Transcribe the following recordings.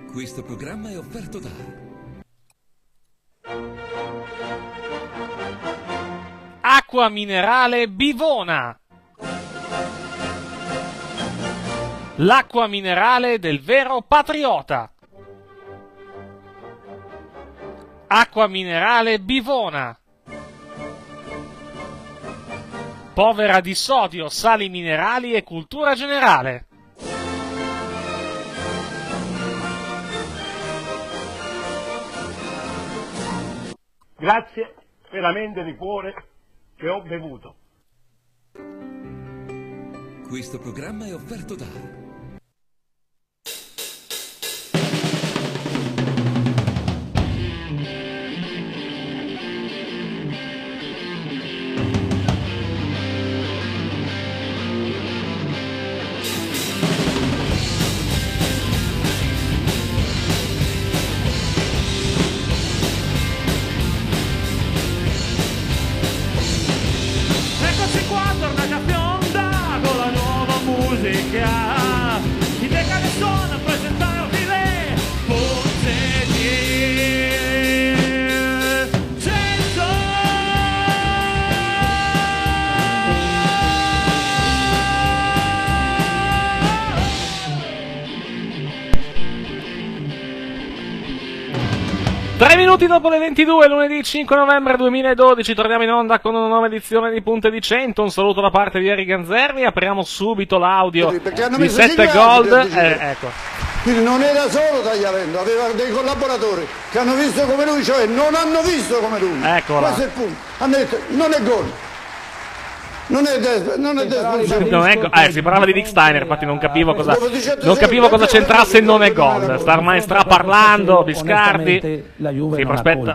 Questo programma è offerto da Acqua minerale Bivona. L'acqua minerale del vero patriota. Acqua minerale Bivona. Povera di sodio, sali minerali e cultura generale. Grazie veramente di cuore che ho bevuto. Questo programma è offerto da i decani sono a presentarvi le forze di senso. Tre minuti dopo le 22, lunedì 5 novembre 2012, torniamo in onda con una nuova edizione di Punte di 100. Un saluto da parte di Eri Ganzerri. Apriamo subito l'audio di 7 Gold. Ecco. Quindi non era solo Tagliavento, aveva dei collaboratori che hanno visto come lui, cioè non hanno visto come lui. Eccola. Questo è il punto. Hanno detto non è gol. Non è si parlava di Dick Steiner, infatti non capivo cosa c'entrasse il non è gol. Sta ormai straparlando Biscardi. Si prospetta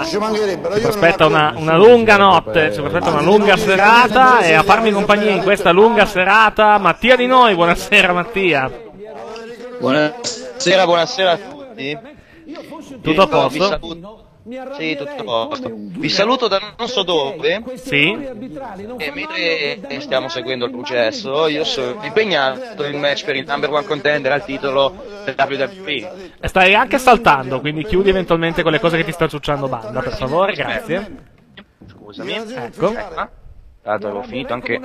una lunga notte, si prospetta una lunga serata, e a farmi compagnia in questa lunga serata Mattia Di Noi. Buonasera Mattia. Buonasera a tutti. Tutto a posto? Sì, tutto a posto. Vi saluto da non so dove. Sì. E mentre stiamo seguendo il processo, io sono impegnato in match per il number one contender al titolo del WWE. E stai anche saltando, quindi chiudi eventualmente con le cose che ti sta ciucciando banda, per favore, grazie. Scusami. Ecco. Tanto avevo finito anche.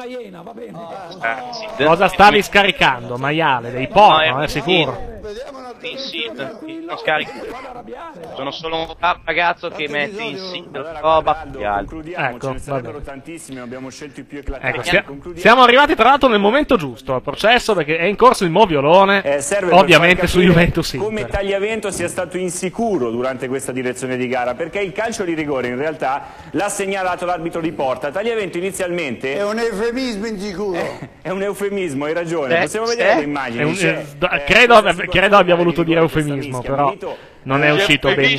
Cosa stavi scaricando? Maiale, dei porno, sicuro? Sì, non scarico. Sono solo un ragazzo che mette in sito roba gli altri. Ecco, siamo arrivati tra l'altro nel momento giusto al processo, perché è in corso il moviolone, ovviamente su Juventus Inter. Come Tagliavento sia stato insicuro durante questa direzione di gara, perché il calcio di rigore in realtà l'ha segnalato l'arbitro di porta. Tagliavento inizialmente è un eufemismo insicuro. È un eufemismo, hai ragione. Possiamo vedere le immagini. Credo abbia voluto dire eufemismo, però non è uscito bene.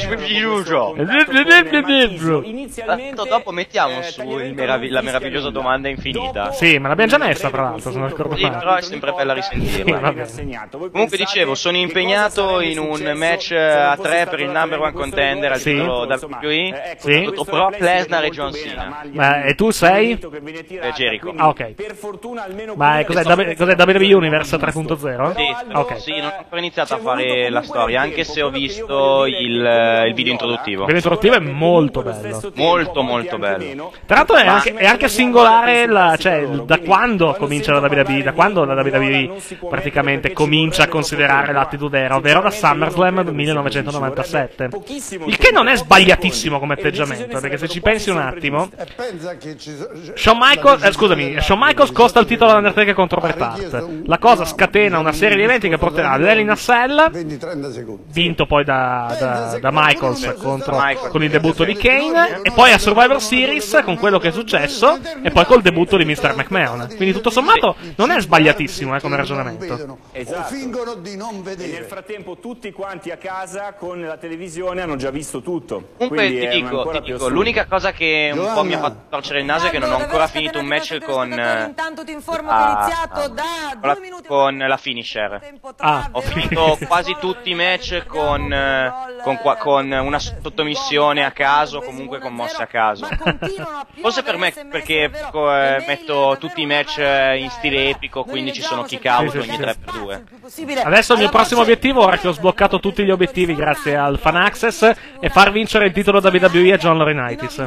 Dopo mettiamo su la meravigliosa domanda infinita. Sì, ma l'abbiamo già messa, tra l'altro, se non ricordo male. Sì, però è sempre bella risentirla. Comunque dicevo, sono impegnato in un match a 3 per il number one contender al titolo WWE contro Brock Lesnar e John Cena. E tu sei? Jericho. Ah, ok. Ma cos'è WWE Universe 3.0? Sì, ok. Sì, non ho ancora iniziato a fare la storia, anche se ho visto il video introduttivo. Il video introduttivo è molto bello. Molto bello. Tra l'altro è anche singolare da quando comincia la WWE, da quando la WWE praticamente comincia a considerare l'attitude era, ovvero da SummerSlam del 1997. Il che non è sbagliatissimo come atteggiamento, perché se ci pensi un attimo, Shawn Michaels costa il titolo all'Undertaker contro Bret Hart. La cosa scatena una serie di eventi che porterà all'Hell in a Cell, vinto poi da Michaels con il debutto di Kane, e poi a Survivor Series con quello che è successo, e poi col debutto di Mr. McMahon. Quindi tutto sommato non è sbagliatissimo come ragionamento. Esatto. Fingono di non E vedere. nel frattempo tutti quanti a casa con la televisione hanno già visto tutto. Comunque ti dico, l'unica cosa che un po' mi ha fatto torcere il naso è che non ho ancora finito un match con la finisher. Ho finito quasi tutti i match con una sottomissione a caso, comunque con mosse a caso. Forse per me perché metto tutti i match in stile epico, quindi ci sono kick out ogni 3x2. Adesso il mio prossimo obiettivo, ora che ho sbloccato tutti gli obiettivi grazie al Fan Access, è far vincere il titolo WWE a John Laurinaitis.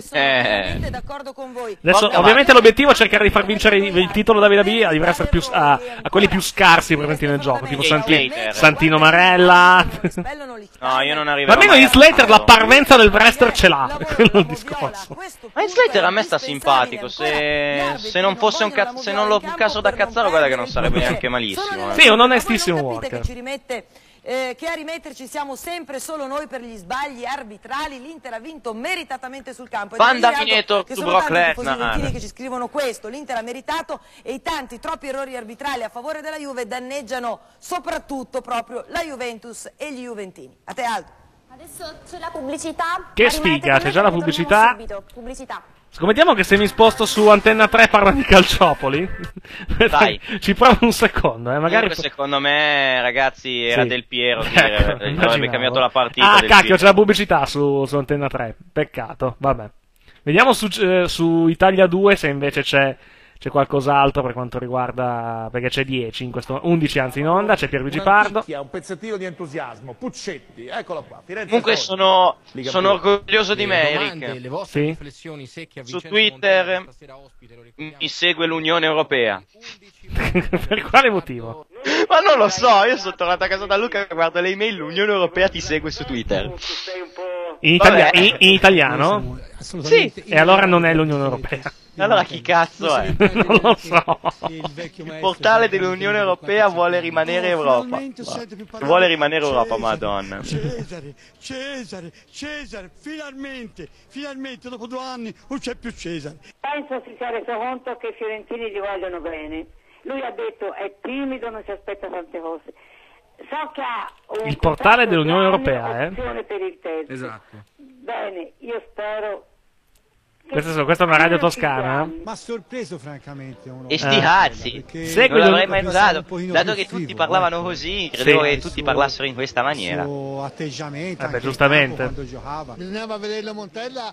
Adesso ovviamente l'obiettivo è cercare di far vincere il titolo WWE a quelli più scarsi presenti nel gioco, tipo Santino Marella. No, io non arrivo. Ma almeno Heath Slater la parvenza del wrestler ce l'ha, quello è il discorso. Ma Heath Slater a me sta simpatico, se non fosse se non lo caso da cazzaro, guarda che non sarebbe neanche malissimo. Sì, un onestissimo worker. Che a rimetterci siamo sempre solo noi per gli sbagli arbitrali. L'Inter ha vinto meritatamente sul campo. Banda Mineto su Brock Lesnar. Che ci scrivono questo: l'Inter ha meritato e i tanti troppi errori arbitrali a favore della Juve danneggiano soprattutto proprio la Juventus e gli Juventini. A te Aldo. Adesso c'è la pubblicità. Che sfiga, c'è già la pubblicità. Pubblicità. Scommettiamo che se mi sposto su Antenna 3 parla di calciopoli. Dai. Ci provo un secondo, magari. Comunque, secondo me, ragazzi, era Del Piero avrebbe cambiato la partita. Ah, cacchio, c'è la pubblicità su Antenna 3. Peccato, vabbè. Vediamo su Italia 2 se invece c'è qualcos'altro per quanto riguarda, perché c'è 10 in questo, 11 anzi in onda, c'è Pierluigi Pardo. Un pezzettino di entusiasmo, Puccetti, eccola qua. Firenze comunque sono orgoglioso di me, Eric. Sì? Su Twitter mi segue l'Unione Europea. Per quale motivo? Ma non lo so, io sono tornato a casa da Luca e guardo le email, l'Unione Europea ti segue su Twitter. In italiano? Sì. E allora non è l'Unione Europea. Allora chi cazzo è? Non lo so. Il portale dell'Unione Europea vuole rimanere Europa. Vuole rimanere Europa, madonna. Cesare, finalmente, dopo 2 anni non c'è più Cesare. Penso si sia reso conto che i fiorentini gli vogliono bene. Lui ha detto è timido, non si aspetta tante cose. So che ha il portale dell'Unione Europea, per il terzo. Esatto. Bene, io spero. Questa è una radio toscana? Ma sorpreso francamente. E sti cazzi, non l'avrei mai usato. Dato che tutti parlavano così, credevo che tutti parlassero in questa maniera. Atteggiamento. Giustamente. Bisognava vedere la Montella.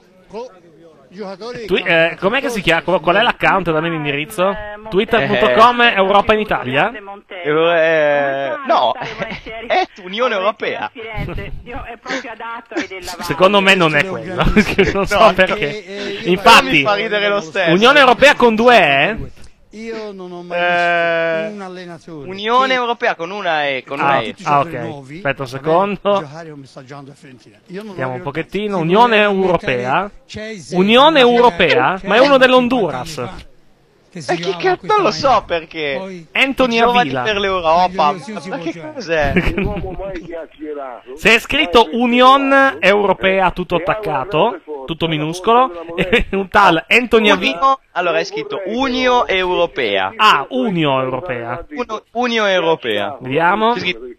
Com'è che si chiama? Qual è l'account? Dammi l'indirizzo. Twitter.com Europa in Italia? No, è Unione Europea. Secondo me non è quello. Non so perché. Infatti, mi fa ridere lo stesso. Unione Europea con 2 E? Io non ho mai visto un allenatore. Unione Europea con una E. Ok. Aspetta un secondo. Vediamo un pochettino. Unione Europea. Unione Europea? Ma è uno dell'Honduras. Chi cazzo non lo so perché. Anthony Giovani Avila per l'Europa. Ma che cos'è? Se è scritto Union Europea tutto attaccato, tutto minuscolo, un tal Anthony Avila. Allora è scritto Unio Europea. Ah, Unio Europea. Unio Europea. Vediamo.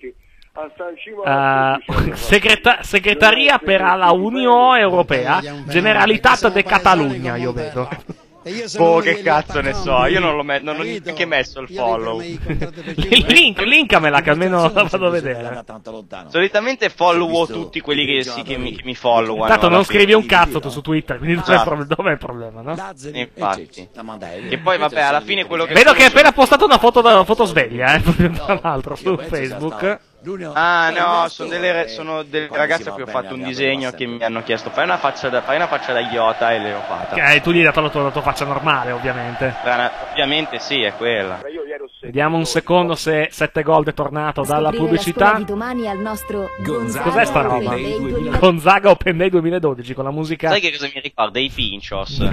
Segretaria per la Unione Europea, Generalitat de Catalunya, io vedo. Che cazzo ne so, io non ho neanche messo il follow. Linkamela che almeno la vado a vedere. Solitamente follow tutti quelli che mi followano. Tanto non scrivi un cazzo tu su Twitter, quindi dov'è il problema, no? Infatti. E poi vabbè, alla fine quello che vedo che hai appena postato una foto sveglia, tra l'altro su Facebook. Ah no, sono delle ragazze a cui ho fatto un disegno che mi hanno chiesto fai una faccia da idiota e le ho fatta. Tu gli hai dato la tua faccia normale, ovviamente. Ovviamente sì, è quella. Vediamo un secondo se 7 Gold è tornato dalla pubblicità. Cos'è sta roba? Gonzaga Open Day 2012 con la musica. Sai che cosa mi ricorda? I Pinchos.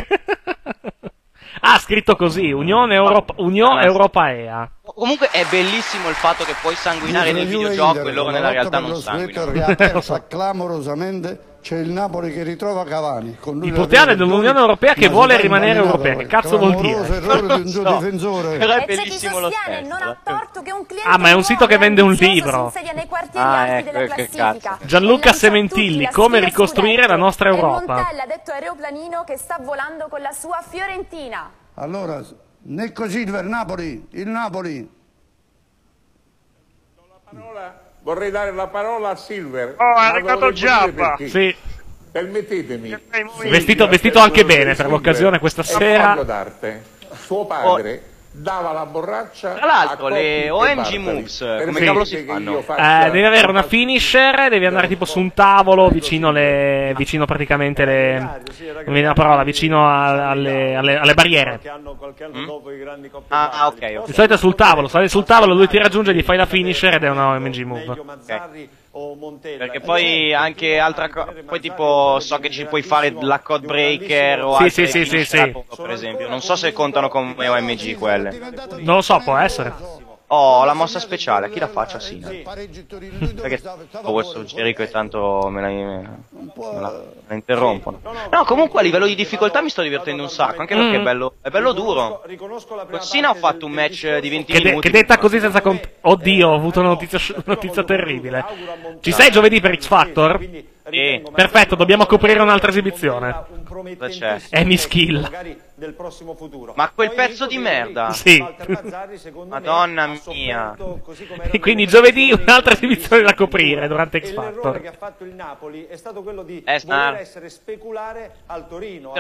Ah, scritto così, Unione Europea. Comunque è bellissimo il fatto che puoi sanguinare nel videogioco e loro nella realtà non sanguinano. Clamorosamente c'è il Napoli che ritrova Cavani. Il portale dell'Unione Europea che vuole rimanere europea. Che cazzo vuol dire? Però è bellissimo lo stesso. Ah, ma è un sito che vende un libro. Che cazzo. Gianluca Sementilli, come ricostruire la nostra Europa. Montella ha detto aeroplanino che sta volando con la sua Fiorentina. Allora, Necco Silver, il Napoli. Do la parola vorrei dare la parola a Silver. Oh, è arrivato Giappa. Sì. Permettetemi. Vestito anche bene per l'occasione questa sera. D'arte. Suo padre dava la borraccia. Tra l'altro, le OMG Moves, come cavolo si fanno? Devi avere una finisher, devi andare tipo su un tavolo vicino praticamente le. Non viene la parola, vicino alle barriere. Ah, ok. Di solito è sul tavolo, sali sul tavolo, lui ti raggiunge, gli fai la finisher ed è una OMG Move. Okay. Perché poi anche altra cosa, poi tipo so che ci puoi fare la code breaker o sì, per esempio, non so se contano come OMG quelle. Non lo so, può essere. Oh, la mossa speciale, a chi la faccia? Sì. Perché questo Jericho è tanto me la interrompono. No, comunque a livello di difficoltà mi sto divertendo un sacco, anche perché è bello duro. Con Cena ho fatto un match di 20 minuti. Che detta così senza oddio, ho avuto una notizia terribile. Ci sei giovedì per X Factor? Sì. Perfetto, dobbiamo coprire un'altra esibizione. C'è? Amy Skill. Ma quel pezzo di merda. Sì. Madonna mia. E quindi giovedì un'altra esibizione da coprire durante X Factor. Che ha fatto il Napoli è stato quello di voler essere speculare al Torino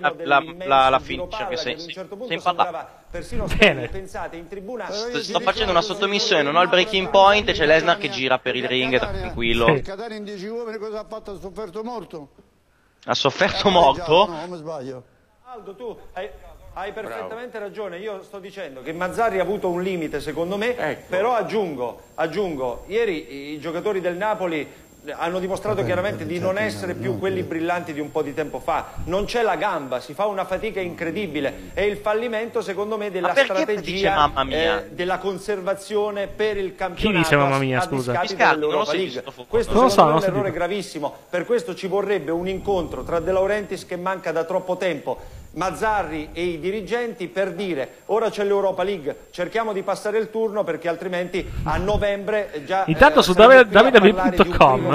la finisce che sei sembrava persino pensate in tribuna. Sto facendo una sottomissione, non ho il breaking point e c'è Lesnar che gira per il ring tranquillo. Il Catania in 10 uomini cosa ha fatto? Ha sofferto morto? Ha sofferto morto? No, mi sbaglio. Aldo, tu hai perfettamente ragione, io sto dicendo che Mazzarri ha avuto un limite secondo me, però aggiungo, ieri i giocatori del Napoli hanno dimostrato chiaramente di non essere più quelli brillanti di un po' di tempo fa, non c'è la gamba, si fa una fatica incredibile, è il fallimento secondo me della strategia della conservazione per il campionato. Chi dice mamma mia, scusa? Dell'Europa League. Questo secondo me è un errore gravissimo, per questo ci vorrebbe un incontro tra De Laurentiis che manca da troppo tempo, Mazzarri e i dirigenti per dire ora c'è l'Europa League, cerchiamo di passare il turno perché altrimenti a novembre già intanto su www.com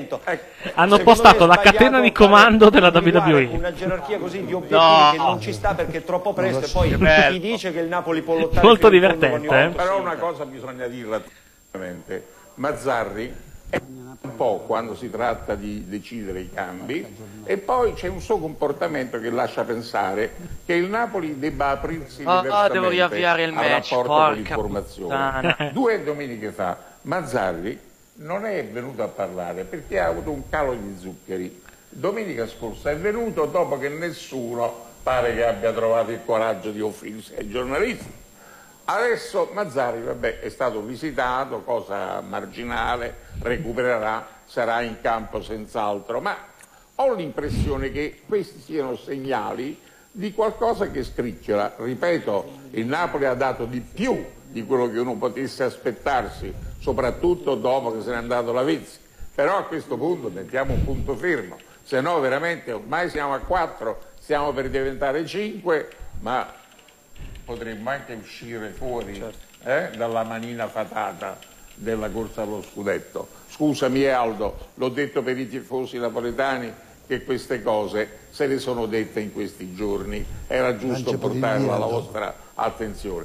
hanno postato la catena di comando della WWE, una gerarchia così di obiettivi che non ci sta perché è troppo presto e poi chi dice che il Napoli può lottare molto divertente, però una cosa bisogna dirla veramente, Mazzarri è un po' quando si tratta di decidere i cambi e poi c'è un suo comportamento che lascia pensare che il Napoli debba aprirsi diversamente devo riavviare il match, al rapporto con l'informazione. 2 domeniche fa Mazzarri non è venuto a parlare perché ha avuto un calo di zuccheri. Domenica scorsa è venuto dopo che nessuno pare che abbia trovato il coraggio di offrirsi ai giornalisti. Adesso Mazzarri, vabbè, è stato visitato, cosa marginale, recupererà, sarà in campo senz'altro, ma ho l'impressione che questi siano segnali di qualcosa che scricchiola. Ripeto, il Napoli ha dato di più di quello che uno potesse aspettarsi, soprattutto dopo che se n'è andato Lavezzi. Però a questo punto mettiamo un punto fermo, se no veramente ormai siamo a 4, stiamo per diventare 5, ma potremmo anche uscire fuori dalla manina fatata della corsa allo scudetto. Scusami Aldo, l'ho detto per i tifosi napoletani che queste cose se le sono dette in questi giorni, era giusto portarlo alla vostra attenzione.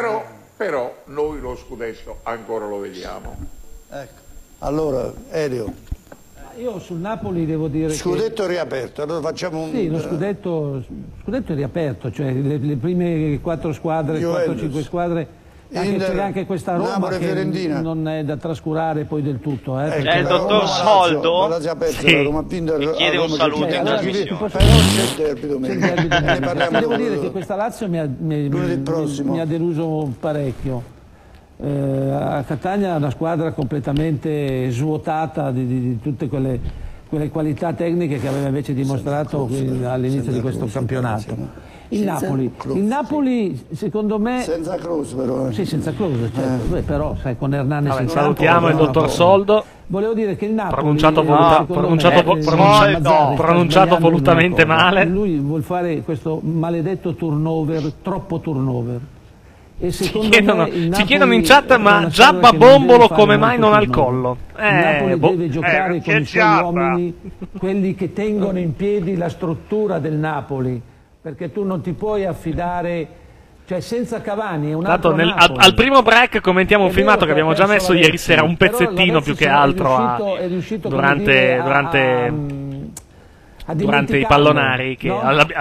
Però noi lo scudetto ancora lo vediamo. Ecco, allora Elio. Io sul Napoli devo dire scudetto riaperto, allora facciamo un... Sì, lo scudetto è riaperto, cioè le prime 4 squadre, 4-5 squadre, c'è anche questa Roma Napoli, che Fiorentina. Non è da trascurare poi del tutto. C'è il dottor Soldo che chiede un saluto in trasmissione. Devo dire che questa Lazio mi ha deluso parecchio. A Catania è una squadra completamente svuotata di tutte quelle qualità tecniche che aveva invece dimostrato all'inizio di questo campionato. Il Napoli secondo me... Senza Kroos però. Sì, senza Kroos, certo. Però sai, con Hernanes... salutiamo il dottor Soldo. Volevo dire che il Napoli... Pronunciato volutamente male. Lui vuol fare questo maledetto turnover, troppo turnover. E ci chiedono in chat, ma Giabba Bombolo come mai non ha il collo? Il Napoli deve giocare con i suoi uomini, quelli che tengono in piedi la struttura del Napoli, perché tu non ti puoi affidare, Cioè senza Cavani è un Tanto altro Napoli. al primo break commentiamo un È filmato vero che abbiamo già ha perso messo la ieri sera, un Però pezzettino più che altro è riuscito, durante i pallonari che no?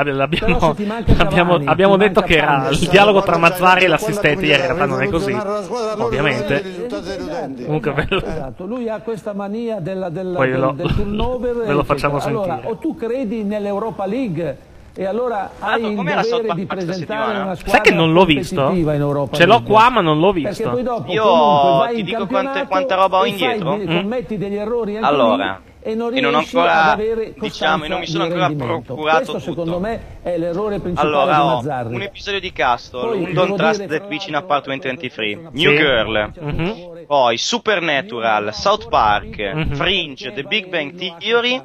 abbiamo detto che era il dialogo tra Mazzarri e l'assistente, ieri in realtà non è così, ovviamente. Comunque esatto, lui ha questa mania del turnover. Ve lo facciamo sentire. Allora, o tu credi nell'Europa League e allora hai il dovere di presentare una squadra. Sai che non l'ho visto? In Europa Ce l'ho League. qua ma non l'ho visto. Poi dopo, Io ti dico quanta roba ho indietro. Commetti degli errori anche allora, e non non ho riesci ancora, ad avere diciamo, non mi sono ancora procurato questo secondo tutto. me è l'errore principale Allora, di ho Mazzarri. un episodio di Castle, Poi, un Don't devo Trust dire, the tra Witch in l'altro, Apartment 23, New Girl, poi Supernatural, South Park, Fringe, The Big Bang Theory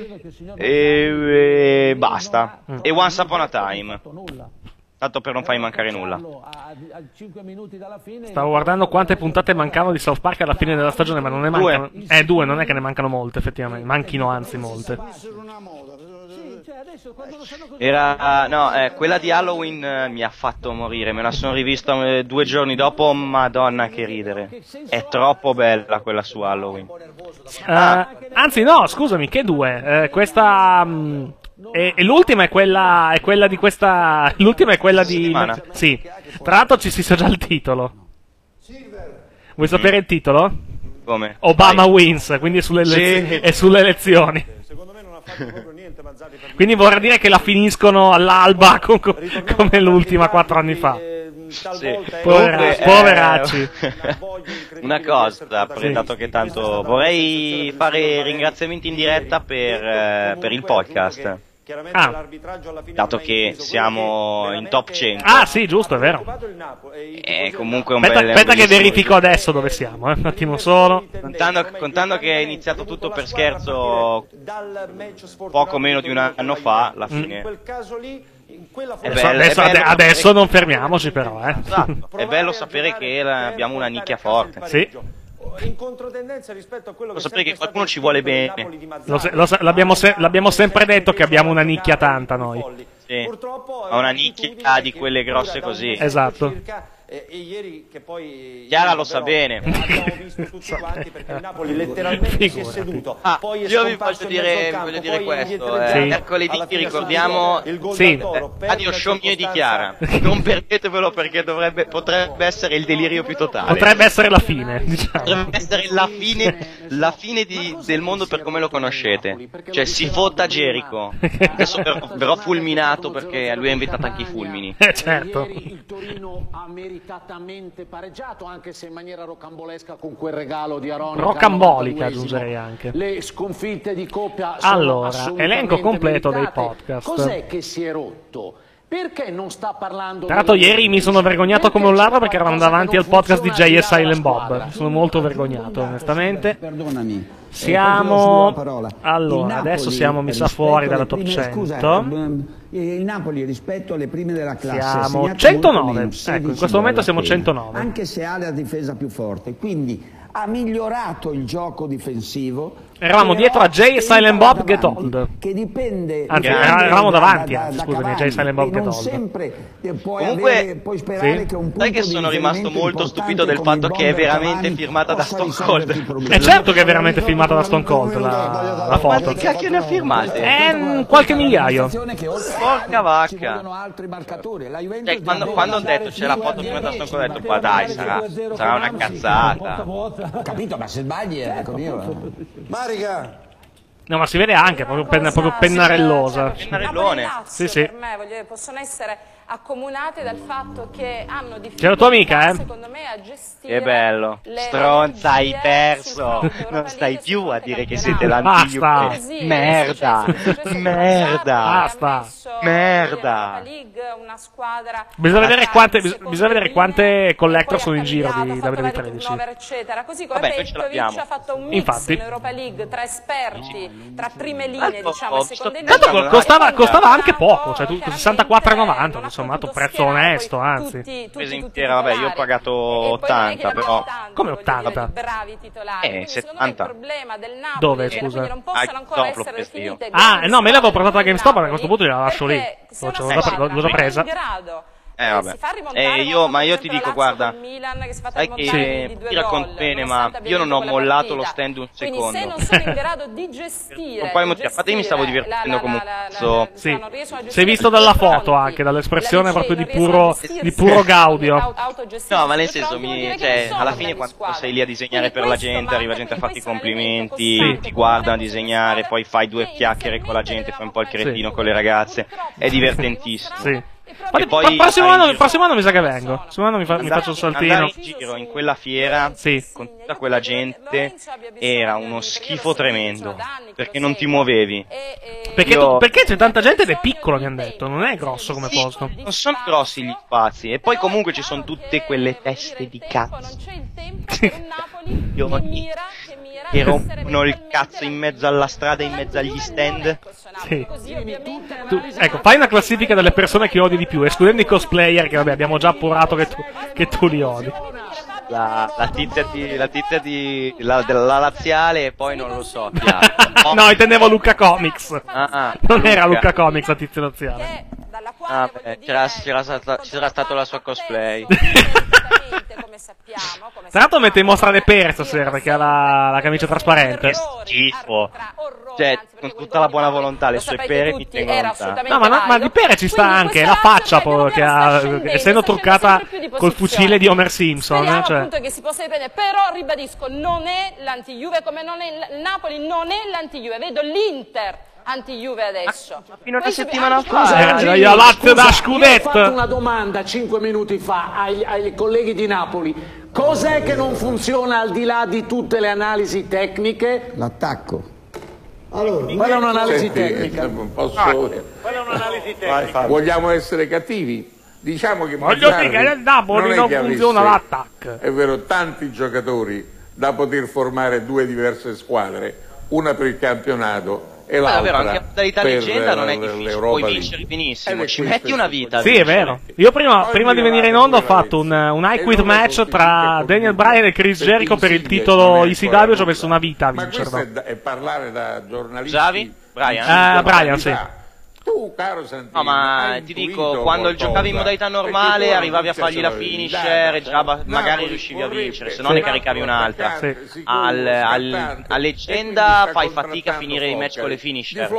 e basta. E Once Upon a Time. Tanto per non farmi mancare nulla. Stavo guardando quante puntate mancavano di South Park alla fine della stagione, ma non ne mancano. Due, non è che ne mancano molte, effettivamente. Manchino anzi molte. Quella di Halloween mi ha fatto morire. Me la sono rivista 2 giorni dopo. Madonna, che ridere. È troppo bella quella su Halloween. Anzi, no, scusami, che due? Questa. E l'ultima è quella di questa. L'ultima è quella di. Sì. Tra l'altro ci si sa già il titolo. Vuoi sapere il titolo? Come? Obama wins, quindi è sulle elezioni. Quindi vorrei dire che la finiscono all'alba come l'ultima 4 anni fa. Poveracci. Una cosa, dato che tanto vorrei fare ringraziamenti in diretta per il podcast. Dato che siamo in top 100. Ah sì, giusto, è vero. È comunque un aspetta che verifico adesso dove siamo, un attimo solo. Contando che è iniziato tutto per scherzo poco meno di un anno fa, alla fine. Adesso non fermiamoci però, Esatto. È bello sapere che abbiamo una nicchia forte. Sì. In controtendenza rispetto a quello che sapere che qualcuno ci vuole bene. L'abbiamo sempre detto che abbiamo una nicchia tanta noi. Sì. Ma una nicchia di quelle grosse così. Esatto. E ieri che poi Chiara lo sa bene. Abbiamo visto tutti quanti perché il Napoli letteralmente si è seduto. Poi io vi voglio dire questo. Mercoledì vi ricordiamo Radio Show mio di Chiara. Non perdetevelo perché potrebbe essere il delirio più totale. Potrebbe essere la fine, diciamo. Potrebbe essere la fine del mondo per come lo conoscete. Cioè si vota Jericho. Adesso verrò fulminato perché lui ha inventato anche i fulmini. Certo. Il Torino ha meritatamente pareggiato, anche se in maniera rocambolesca con quel regalo di Aronica. Rocambolica aggiungerei anche. Le sconfitte di coppia sono allora, elenco completo meritate. dei podcast. Cos'è che si è rotto? Perché non sta parlando? Tra l'altro ieri mi sono vergognato come un ladro perché eravamo davanti al podcast di Jay e Silent Bob. Mi sono molto vergognato, onestamente. Perdonami. Siamo allora, adesso siamo mi sa fuori dalla top 100. Il Napoli rispetto alle prime della classe siamo 109. Ecco, in questo momento siamo 109. Anche se ha la difesa più forte, quindi ha migliorato il gioco difensivo. Eravamo dietro a Jay e Silent Bob Get Old. Che dipende. Anzi, eravamo davanti, scusami, Jay e Silent Bob Get Old. Sempre comunque, puoi sperare che un punto sai che sono rimasto molto stupito del fatto che è veramente firmata da Stone Cold. È certo che è veramente filmata da Stone Cold la foto. Quante cacchio ne ha firmate? Qualche migliaio. Porca vacca. Cioè, quando ho detto c'è la foto firmata da Stone Cold, ho detto ma dai, sarà una cazzata. Ho capito, ma se sbagli ecco io. Marica! No, ma si vede anche, proprio pennarellosa. Pennarellone. Sì, sì. Per me possono essere accomunate dal fatto che hanno difficoltà, c'è la tua amica, secondo me, a gestire. Che bello. Stronza, hai perso. Non stai più a dire che siete l'anti-Juve. Merda. Merda. Basta. Merda. Bisogna vedere quante collector sono in giro di WD13. Così come Petkovic ha fatto un mix in Europa League tra esperti, tra prime linee, diciamo, seconde linee. Tanto costava anche poco, cioè 64,90, insomma, un prezzo onesto, anzi. Presa intera, vabbè, io ho pagato 80, però. Come 80? Bravi titolari. 70. Il problema del Napoli, dove, scusa? non possono ancora essere definite. No, me l'avevo portata a GameStop, a questo punto la lascio lì. L'ho già presa. Vabbè. Si fa rimontare ma io ti dico, guarda, Milan, che si fa sai che ti racconto bene, ma io non ho mollato lo stand un secondo. Quindi se non sono in grado di gestire, a parte mi stavo divertendo comunque. Sì. Si è visto dalla foto anche, dall'espressione proprio di puro gaudio. No, ma nel senso, alla fine quando sei lì a disegnare per la gente, arriva gente a farti i complimenti, ti guardano a disegnare, poi fai due chiacchiere con la gente, fai un po' il cretino con le ragazze, è divertentissimo. Sì. E poi prossimo anno mi sa che vengo. Il prossimo anno mi faccio un saltino. Andare in giro in quella fiera con tutta quella gente era uno schifo tremendo, perché non ti muovevi. Perché c'è tanta gente ed è piccolo, mi hanno detto, non è grosso come posto. Non sono grossi gli spazi, e poi comunque ci sono tutte quelle teste di cazzo che rompono il cazzo in mezzo alla strada, in mezzo agli stand. Sì. Ecco, fai una classifica delle persone che odi di più, escludendo i cosplayer, che vabbè, abbiamo già appurato che tu li odi. La tizia della laziale, e poi non lo so. No, intendevo Lucca Comics. Non era Lucca Comics la tizia laziale. C'era stato la sua cosplay. Tra l'altro mette in mostra le pere stasera, perché ha la camicia trasparente. Che schifo. Cioè, con tutta la buona volontà, le sue pere mi tengono lontano. No, ma di pere ci sta anche, la faccia che ha, essendo truccata col fucile di Homer Simpson. Speriamo appunto che si possa riprendere, però ribadisco, non è l'anti-Juve, come non è il Napoli, non è l'anti-Juve, vedo l'Inter anti-Juve adesso. Fino a una settimana fa. Io Lazio da scudetto. Ho fatto una domanda 5 minuti fa ai colleghi di Napoli. Cos'è che non funziona al di là di tutte le analisi tecniche? L'attacco. Allora, quella è un'analisi tecnica. Quella è un'analisi tecnica. Vogliamo essere cattivi? Diciamo che voglio dire che nel Napoli non funziona l'attacco. È vero, tanti giocatori da poter formare due diverse squadre, una per il campionato e l'altra anche la modalità leggenda non è difficile, puoi vincere benissimo, ci metti una vita. Sì, è vero. Io prima di venire in onda ho fatto un I Quit match tra Daniel Bryan e Chris Jericho per il titolo ECW, ci ho messo una vita a vincerlo. Ma questo è parlare da giornalisti. Javi? Brian? Brian, sì. Tu, caro Santini, no, ma ti dico, quando giocavi in modalità normale arrivavi a fargli la finisher e già magari riuscivi a vincere, se no ne caricavi un'altra. Sì. A leggenda fai fatica a finire i match con le finisher.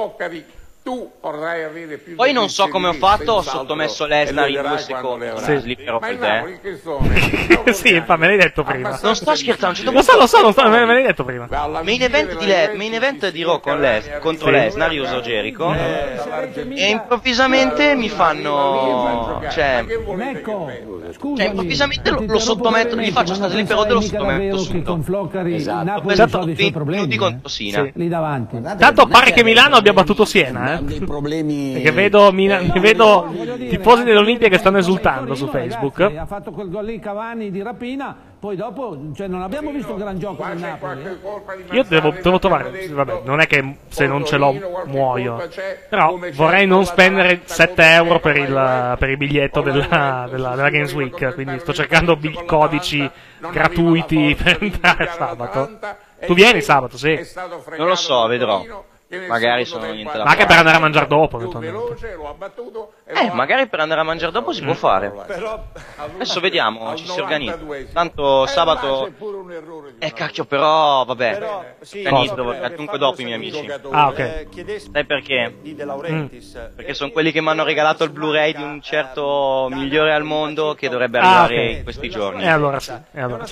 Poi non so come ho fatto, ho sottomesso Lesnar in 2 secondi. Sì. Sì, sì, me l'hai detto prima. Non sto scherzando, lo so, me l'hai detto prima. Main event di Raw contro Lesnar, io uso Jericho, e improvvisamente mi fanno, improvvisamente lo sottometto, gli faccio sta slipper e lo sottometto subito. Esatto, 20 minuti contro Sina. Tanto pare che Milano abbia battuto Siena, dei problemi. Perché vedo tifosi dell'Olimpia che stanno esultando su Facebook. Ha fatto quel gol lì Cavani di rapina, poi dopo non abbiamo visto un gran gioco del Napoli. Io devo trovare, vabbè, non è che se non ce l'ho muoio, però vorrei non spendere 7 euro per il biglietto della Games Week, quindi sto cercando codici gratuiti per entrare sabato. Tu vieni sabato, sì. Non lo so, vedrò. Magari sono niente da fare. Ma anche per andare a mangiare dopo. Magari per andare a mangiare dopo si può fare. Adesso vediamo, ci si organizza. Tanto sabato. Cacchio, però vabbè. Comunque dopo i miei amici. Ah, ok. Sai perché? Perché sono quelli che mi hanno regalato il Blu-ray di un certo migliore al mondo che dovrebbe arrivare in questi giorni. E allora sì.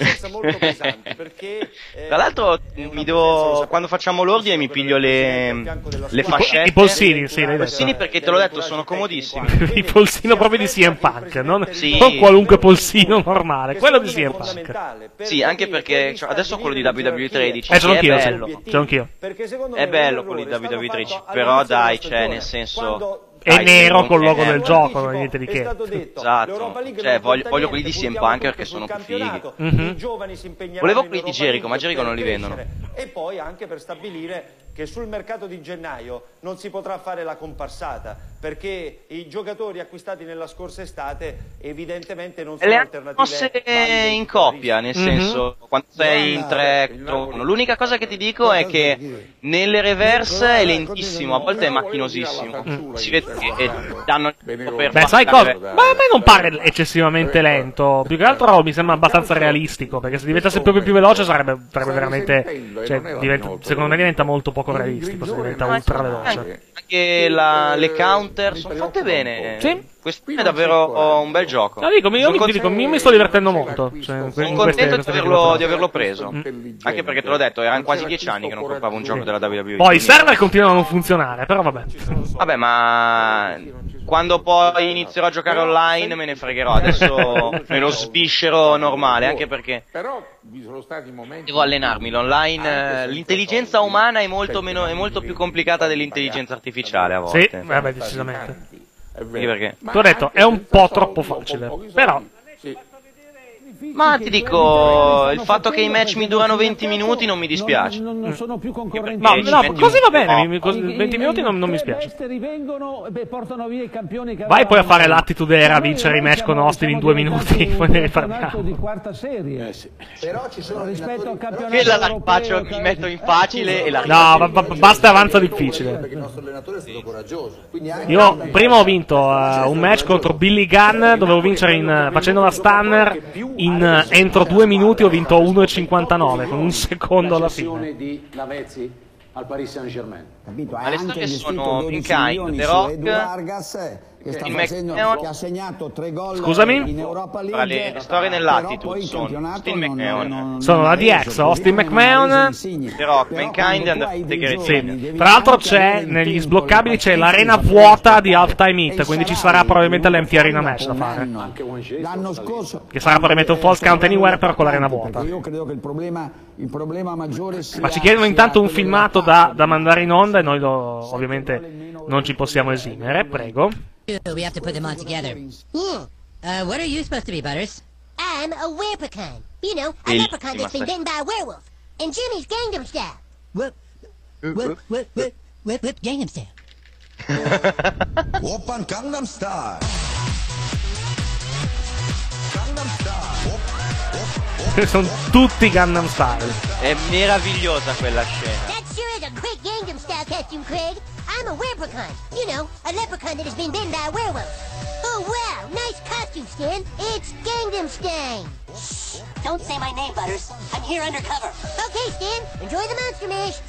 Tra l'altro quando facciamo l'ordine mi piglio le fascette. I polsini, sì. I polsini, perché te l'ho detto, sono comodissimi. Il polsino proprio di CM Punk, non qualunque polsino normale, quello di CM Punk. Sì, anche perché adesso quello di WWE13 ce l'ho è anch'io. È bello quello di WWE13, però dai, nel senso è nero col logo del gioco, non è niente di che. Esatto, voglio quelli di CM Punk perché sono più fighi. Volevo quelli di Jericho, ma Jericho non li vendono. E poi anche per stabilire che sul mercato di gennaio non si potrà fare la comparsata, perché i giocatori acquistati nella scorsa estate evidentemente non sono alternative in coppia, nel senso, quando sei in 3-1. L'unica cosa che ti dico è che nelle reverse è lentissimo, a volte è macchinosissimo. Si vede che danno per... Beh, sai cosa? Ma a me non pare eccessivamente lento, più che altro mi sembra abbastanza realistico, perché se diventasse proprio più veloce sarebbe veramente, cioè, secondo me diventa molto poco realistico, se diventa ultra veloce. Anche le counter sono fatte bene. Sì. Questo è davvero un bel gioco. No, dico, io mi sto divertendo molto. Cioè, sono contento di averlo preso. Anche perché te l'ho detto, erano quasi 10 anni che non compravo un gioco della WWE. Poi i server continuano a non funzionare, però vabbè. Vabbè, ma quando poi inizierò a giocare online me ne fregherò. Adesso me lo sviscero normale, anche perché devo allenarmi. L'online, l'intelligenza umana è molto più complicata dell'intelligenza artificiale a volte. Sì, vabbè, decisamente. Perché? Ti ho detto, è un po' troppo facile, però... Ma ti dico, il fatto che i match mi durano 20 minuti non mi dispiace. Non sono più concorrenti. No, così va bene, 20 minuti non mi spiace. Portano via i campioni che vai poi a fare l'attitude era a vincere i match con Austin in 2 minuti, poi ne riparliamo. Di quarta serie. Però ci sono rispetto al campionato quella la faccio, mi metto in facile e la no, basta avanza difficile. Perché il nostro allenatore è stato coraggioso. Io prima ho vinto un match contro Billy Gunn, dovevo vincere facendo la stunner entro 2 minuti, ho vinto 1,59 con un secondo alla fine. Di Lavezzi al Paris Saint-Germain. Ma le storie sono in kind, The Rock, che ha segnato 3 gol in Europa League. Tra le storie nell'attitude sono Steve McMahon, sono la DX, Austin McMahon, The Rock, Mankind e Undertaker. Sì. Tra l'altro c'è negli sbloccabili c'è l'arena vuota di Halftime Heat, quindi ci sarà probabilmente l'Empty Arena match da fare. L'anno scorso che sarà probabilmente un False Count Anywhere però con l'arena vuota. Io credo che il problema maggiore sia... Ma ci chiedono intanto un filmato da mandare in onda e noi ovviamente non ci possiamo esimere, prego. We have to put them all together. Yeah. What are you supposed to be, Butters? I'm a leprechaun. You know, a leprechaun that's been bitten by a werewolf. And Jimmy's Gangnam Style. What Gangnam Style? Oppan Gangnam Style. Sono tutti Gangnam Style. È meravigliosa quella scena. That sure is a great Gangnam Style costume, Craig. I'm a leprechaun. You know, a leprechaun that has been bitten by a werewolf. Oh, wow. Nice costume, Stan. It's Gangnam Style. Shh. Don't say my name, Butters. I'm here undercover. Okay, Stan. Enjoy the Monster Mash.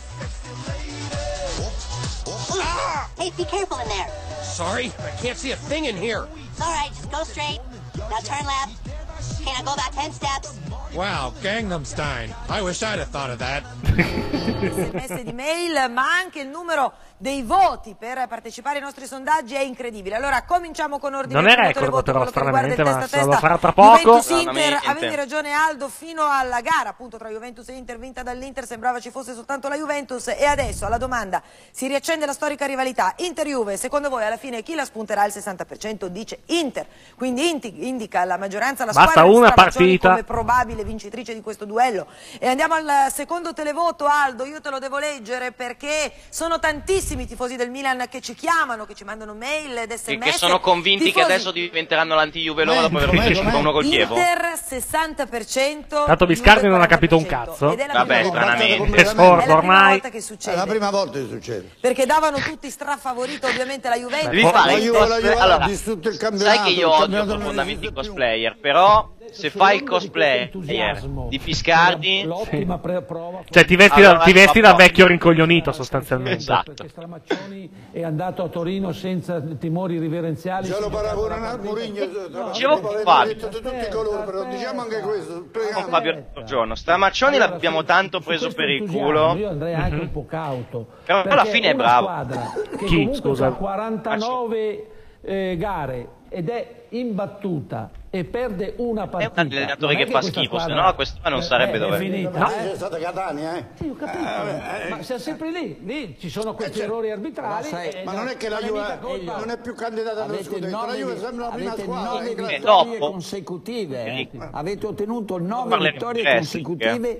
Ah! Hey, be careful in there. Sorry, I can't see a thing in here. It's all right. Just go straight. Now turn left. Okay, now go about 10 steps. Wow, Gangnam Style. I wish I'd have thought of that. SMS di mail, ma anche il numero dei voti per partecipare ai nostri sondaggi è incredibile. Allora cominciamo con ordine. Non è record però stranamente, ma lo farà tra poco. Juventus-Inter, avevi ragione Aldo, fino alla gara appunto tra Juventus e Inter vinta dall'Inter sembrava ci fosse soltanto la Juventus, e adesso alla domanda si riaccende la storica rivalità Inter-Juve. Secondo voi alla fine chi la spunterà? Il 60% dice Inter, quindi indica la maggioranza la basta squadra una partita come probabile vincitrice di questo duello. E andiamo al secondo televoto. Aldo, io te lo devo leggere perché sono tantissimi i tifosi del Milan che ci chiamano, che ci mandano mail ed sms, che sono convinti che adesso diventeranno l'anti-Juve loro dopo aver vinto 5-1 col Chievo. Inter 60%. Tanto Biscardi non ha capito un cazzo. Vabbè, stranamente è sordo ormai. È la prima volta che succede. Perché davano tutti strafavorito ovviamente la Juventus. Devi fare la Juve allora, ha distrutto il campionato. sai che io odio profondamente i cosplayer, però se fai il cosplayer di Biscardi, cioè ti vesti da vecchio rincoglionito sostanzialmente. Esatto. Perché Stramaccioni è andato a Torino senza timori riverenziali. Ce lo paragonano a Mourinho. Tutti i colori, però diciamo anche questo. Con Fabio Giorno, Stramaccioni l'abbiamo tanto preso per il culo. Io andrei anche un po' cauto. Però alla fine è bravo. Chi, scusa? 49 gare ed è imbattuta e perde una partita. È un allenatore che fa schifo, se no questa non sarebbe dove. È finita. No, c'è stata Catania, Sì, ho capito. Ma siamo sempre lì ci sono questi errori arbitrali. Ma non è che la Juve non è più candidata allo scudetto, la Juve sembra la prima squadra. 9 vittorie consecutive. Avete ottenuto 9 vittorie consecutive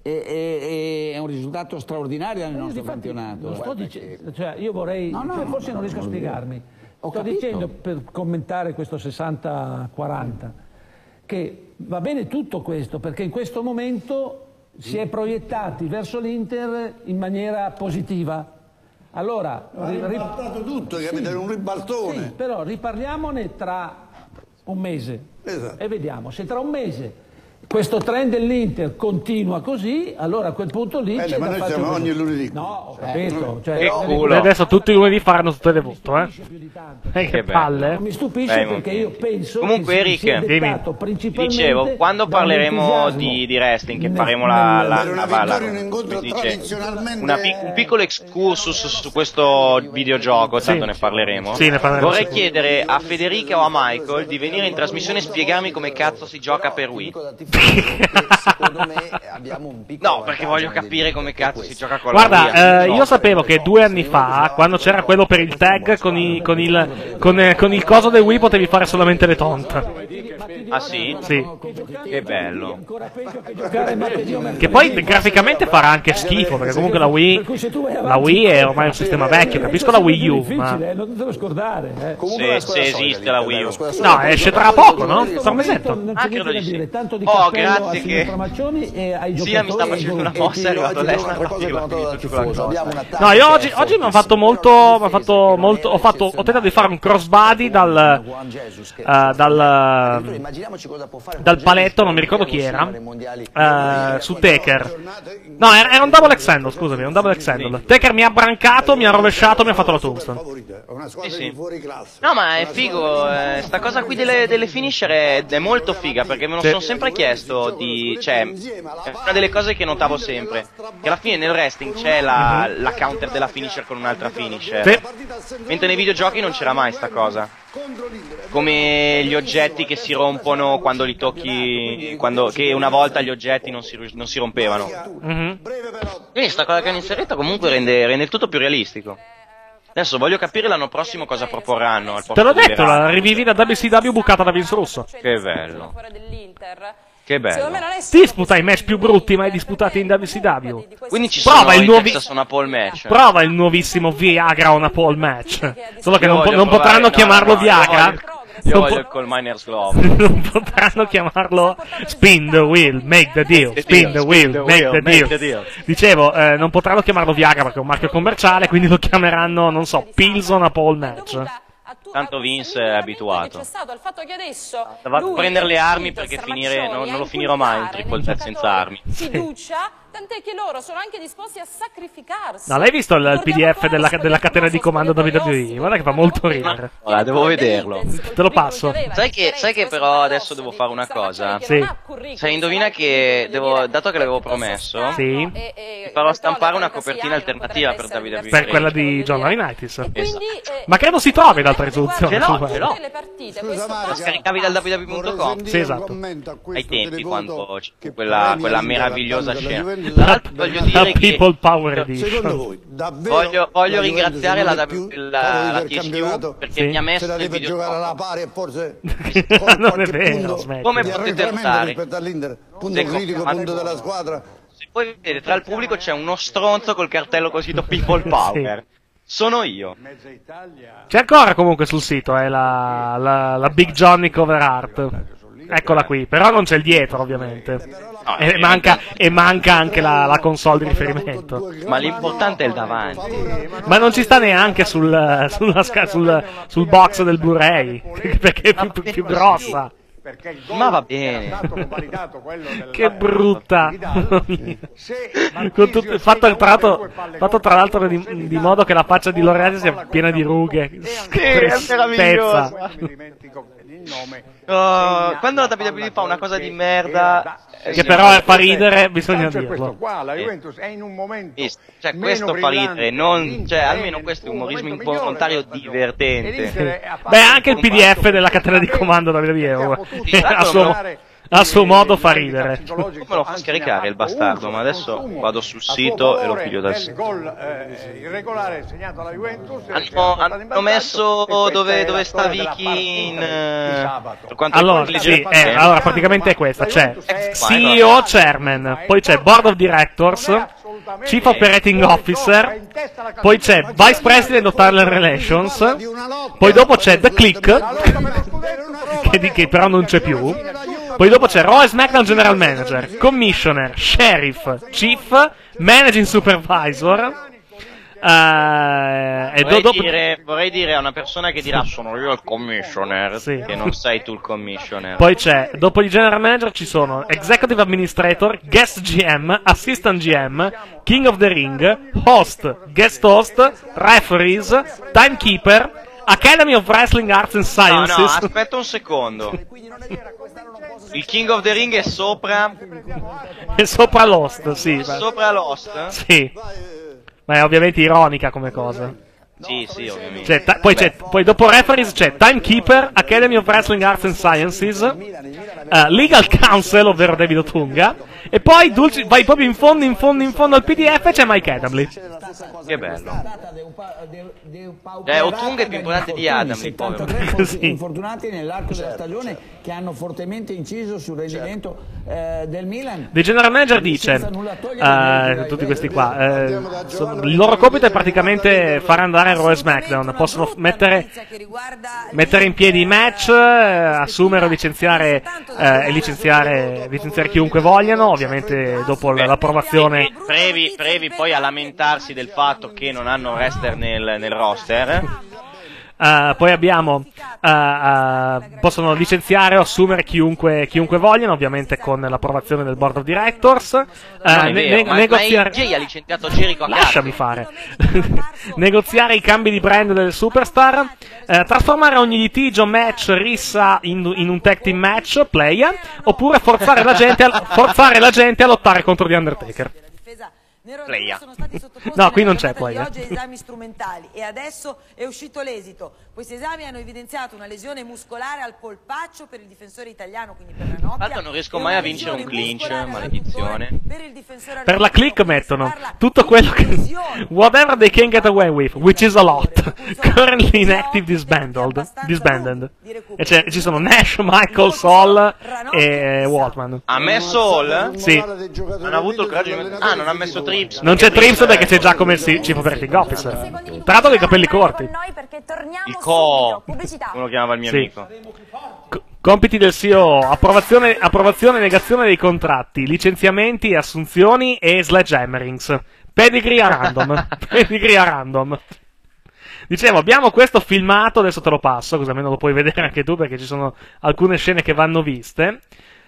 è un risultato straordinario nel nostro campionato. Non sto dicendo, cioè io vorrei, forse non riesco a spiegarmi. Sto dicendo, per commentare questo 60-40, che va bene tutto questo, perché in questo momento si è proiettati verso l'Inter in maniera positiva. Allora, ha ribaltato tutto, capite? È un ribaltone. Sì, però riparliamone tra un mese e vediamo se tra un mese questo trend dell'Inter continua così, allora a quel punto lì c'è ma da noi fare siamo ogni lunedì. No, ho capito. Cioè, Che culo. Adesso tutti i lunedì faranno tutte le voto, che palle. Non mi stupisce perché io penso comunque, che Eric, si sia dettato principalmente dicevo, quando parleremo di wrestling, che faremo un piccolo excursus su questo videogioco, tanto ne parleremo. Sì, ne parleremo. Vorrei chiedere a Federica o a Michael di venire in trasmissione e spiegarmi come cazzo si gioca per Wii. Secondo me abbiamo un piccolo. No, perché voglio capire come cazzo si gioca con Guarda, la Wii. io sapevo che 2 anni fa, quando c'era quello per il tag con il coso del Wii, potevi fare solamente le taunt. Ah sì? Sì. Che bello. Che poi graficamente farà anche schifo, perché comunque la Wii è ormai un sistema vecchio. Capisco la Wii U, ma non te lo scordare. Se esiste la Wii U. No, esce tra poco, no? Sta un mesetto. Ah, credo di sì. Tanto di Oh, cappello grazie a che Maccioni e ai giocatori. Sia mi sta facendo una mossa e è arrivato lei. No, io oggi mi hanno fatto molto. Ho tentato di fare un crossbody dal paletto, non mi ricordo chi era, su Taker. No, era un double X-Handle, scusami, un double X-Handle. Taker mi ha brancato, mi ha rovesciato, mi ha fatto la tombstone. Sì. No, ma è figo, sta cosa qui delle finisher è molto figa, perché me lo sono sempre chiesto cioè, è una delle cose che notavo sempre, che alla fine nel wrestling c'è la counter della finisher con un'altra finisher, mentre nei videogiochi non c'era mai sta cosa. Come gli oggetti che si rompono quando li tocchi, che una volta gli oggetti non si rompevano. Quindi sta cosa che hanno inserito comunque rende il tutto più realistico. Adesso voglio capire l'anno prossimo cosa proporranno al posto. Te l'ho detto, la rivivi da WCW bucata da Vince Russo. Che bello. Che bello. Disputa i match più brutti mai disputati in WCW. Quindi ci sono i Texas on a pole match. Prova il nuovissimo Viagra on a pole match. Solo che non potranno chiamarlo Viagra. Io voglio il Coal Miner's Glove. Non potranno chiamarlo Spin the Wheel, Make the Deal. Spin the Wheel, Make the Deal. Dicevo, non potranno chiamarlo Viagra perché è un marchio commerciale, quindi lo chiameranno, non so, Pills on a pole match. Tanto Vince è abituato. Va a prendere le armi perché non lo finirò mai un triple threat senza armi. Fiducia, tant'è che loro sono anche disposti a sacrificarsi. No, l'hai visto il PDF della catena di comando WWE? Guarda che fa molto ridere. Ora, devo vederlo. Te lo passo. Sai che però adesso devo fare una cosa? Sì. Sai, indovina che dato che l'avevo promesso, sì, farò stampare una copertina alternativa per WWE. Per quella di John Laurinaitis. Esatto. Ma credo si trovi l'altra risoluzione. Ce l'ho. La scaricavi dal www.com? Sì, esatto. Ai tempi, quando c'è quella meravigliosa scena. Tra l'altro voglio dire che People Power Edition. voglio ringraziare la TSU perché mi ha messo nel videogioco. Non è vero, smetti. Come potete notare, punto critico, punto della squadra. Se poi vedete, tra il pubblico c'è uno stronzo col cartello così People Power. Sono io. C'è ancora comunque sul sito, la Big Johnny cover art. Eccola qui, però non c'è il dietro ovviamente. No, e manca anche la console di riferimento. Ma l'importante è il davanti. Ma non ci sta neanche sul box del Blu-ray, perché è più grossa. Ma va bene. Che brutta. Fatto tra l'altro di modo che la faccia di Laurinaitis sia piena di rughe. È meraviglioso. Quando la WWE fa una cosa di merda che però fa ridere, bisogna dirlo. Qua la Juventus è in un momento cioè questo fa ridere, almeno questo è umorismo involontario divertente. Beh, anche il PDF della catena di comando da WWE A suo modo fa ridere. Come lo fa scaricare il bastardo? Ma adesso vado sul sito e lo piglio dal sito. Gol irregolare segnato alla Juventus. Hanno messo dove sta Vicky per quanto Allora, allora praticamente è questa, c'è CEO, Chairman, poi c'è Board of Directors, Chief Operating Officer, poi c'è Vice President of Talent Relations, poi dopo c'è The Click, che però non c'è più, poi dopo c'è Raw e SmackDown General Manager, Commissioner, Sheriff, Chief, Managing Supervisor. Vorrei dire a una persona che dirà sono io il commissioner, che non sei tu il commissioner. Poi c'è, dopo il general manager ci sono Executive Administrator, Guest GM, Assistant GM, King of the Ring, Host, Guest Host, Referees, Timekeeper, Academy of Wrestling Arts and Sciences. No, aspetta un secondo. Il King of the Ring è sopra... È sopra Lost, sì. Sopra Lost? Sì. Ma è ovviamente ironica come cosa. Sì, ovviamente. Poi dopo Referees c'è Timekeeper, Academy of Wrestling Arts and Sciences, Legal Counsel, ovvero David Otunga, e poi vai proprio in fondo al PDF e c'è Mike Adamley. Che bello. Otunga è più importante di Adamley. 73 infortunati nell'arco della stagione che hanno fortemente inciso sul rendimento del Milan. The General Manager dice, tutti questi qua, il loro compito è praticamente fare andare Raw e SmackDown, possono mettere in piedi i match, assumere o licenziare e licenziare chiunque vogliano, ovviamente dopo l'approvazione. Previ poi a lamentarsi del fatto che non hanno wrestler nel roster. Poi abbiamo possono licenziare o assumere chiunque vogliono, ovviamente con l'approvazione del Board of Directors. Negoziare... Ma ha licenziato Jericho a Lasciami fare. Negoziare i cambi di brand del superstar, trasformare ogni litigio, match, rissa in un tag team match, playa, oppure forzare la gente a lottare contro The Undertaker. Playa. No, qui non c'è playa. Oggi esami strumentali e adesso è uscito l'esito. Questi esami hanno evidenziato una lesione muscolare al polpaccio per il difensore italiano, quindi per Ranocchia. Tanto non riesco mai a vincere un clinch, maledizione. Per la click mettono tutto quello che whatever they can get away with, which is a lot. Currently inactive disbanded. E ci sono Nash, Michael, Sol e Waltman. Ha messo Sol? Sì. Hanno avuto il coraggio di... non ha messo Trips. Non c'è Trips perché c'è già come il Chief Operating Officer. Tra l'altro dei capelli corti. Il Co. Come lo chiamava il mio amico? Compiti del CEO: approvazione e negazione dei contratti, licenziamenti, assunzioni e sledgehammerings. Pedigree a random. Dicevo, abbiamo questo filmato, adesso te lo passo, così almeno lo puoi vedere anche tu, perché ci sono alcune scene che vanno viste.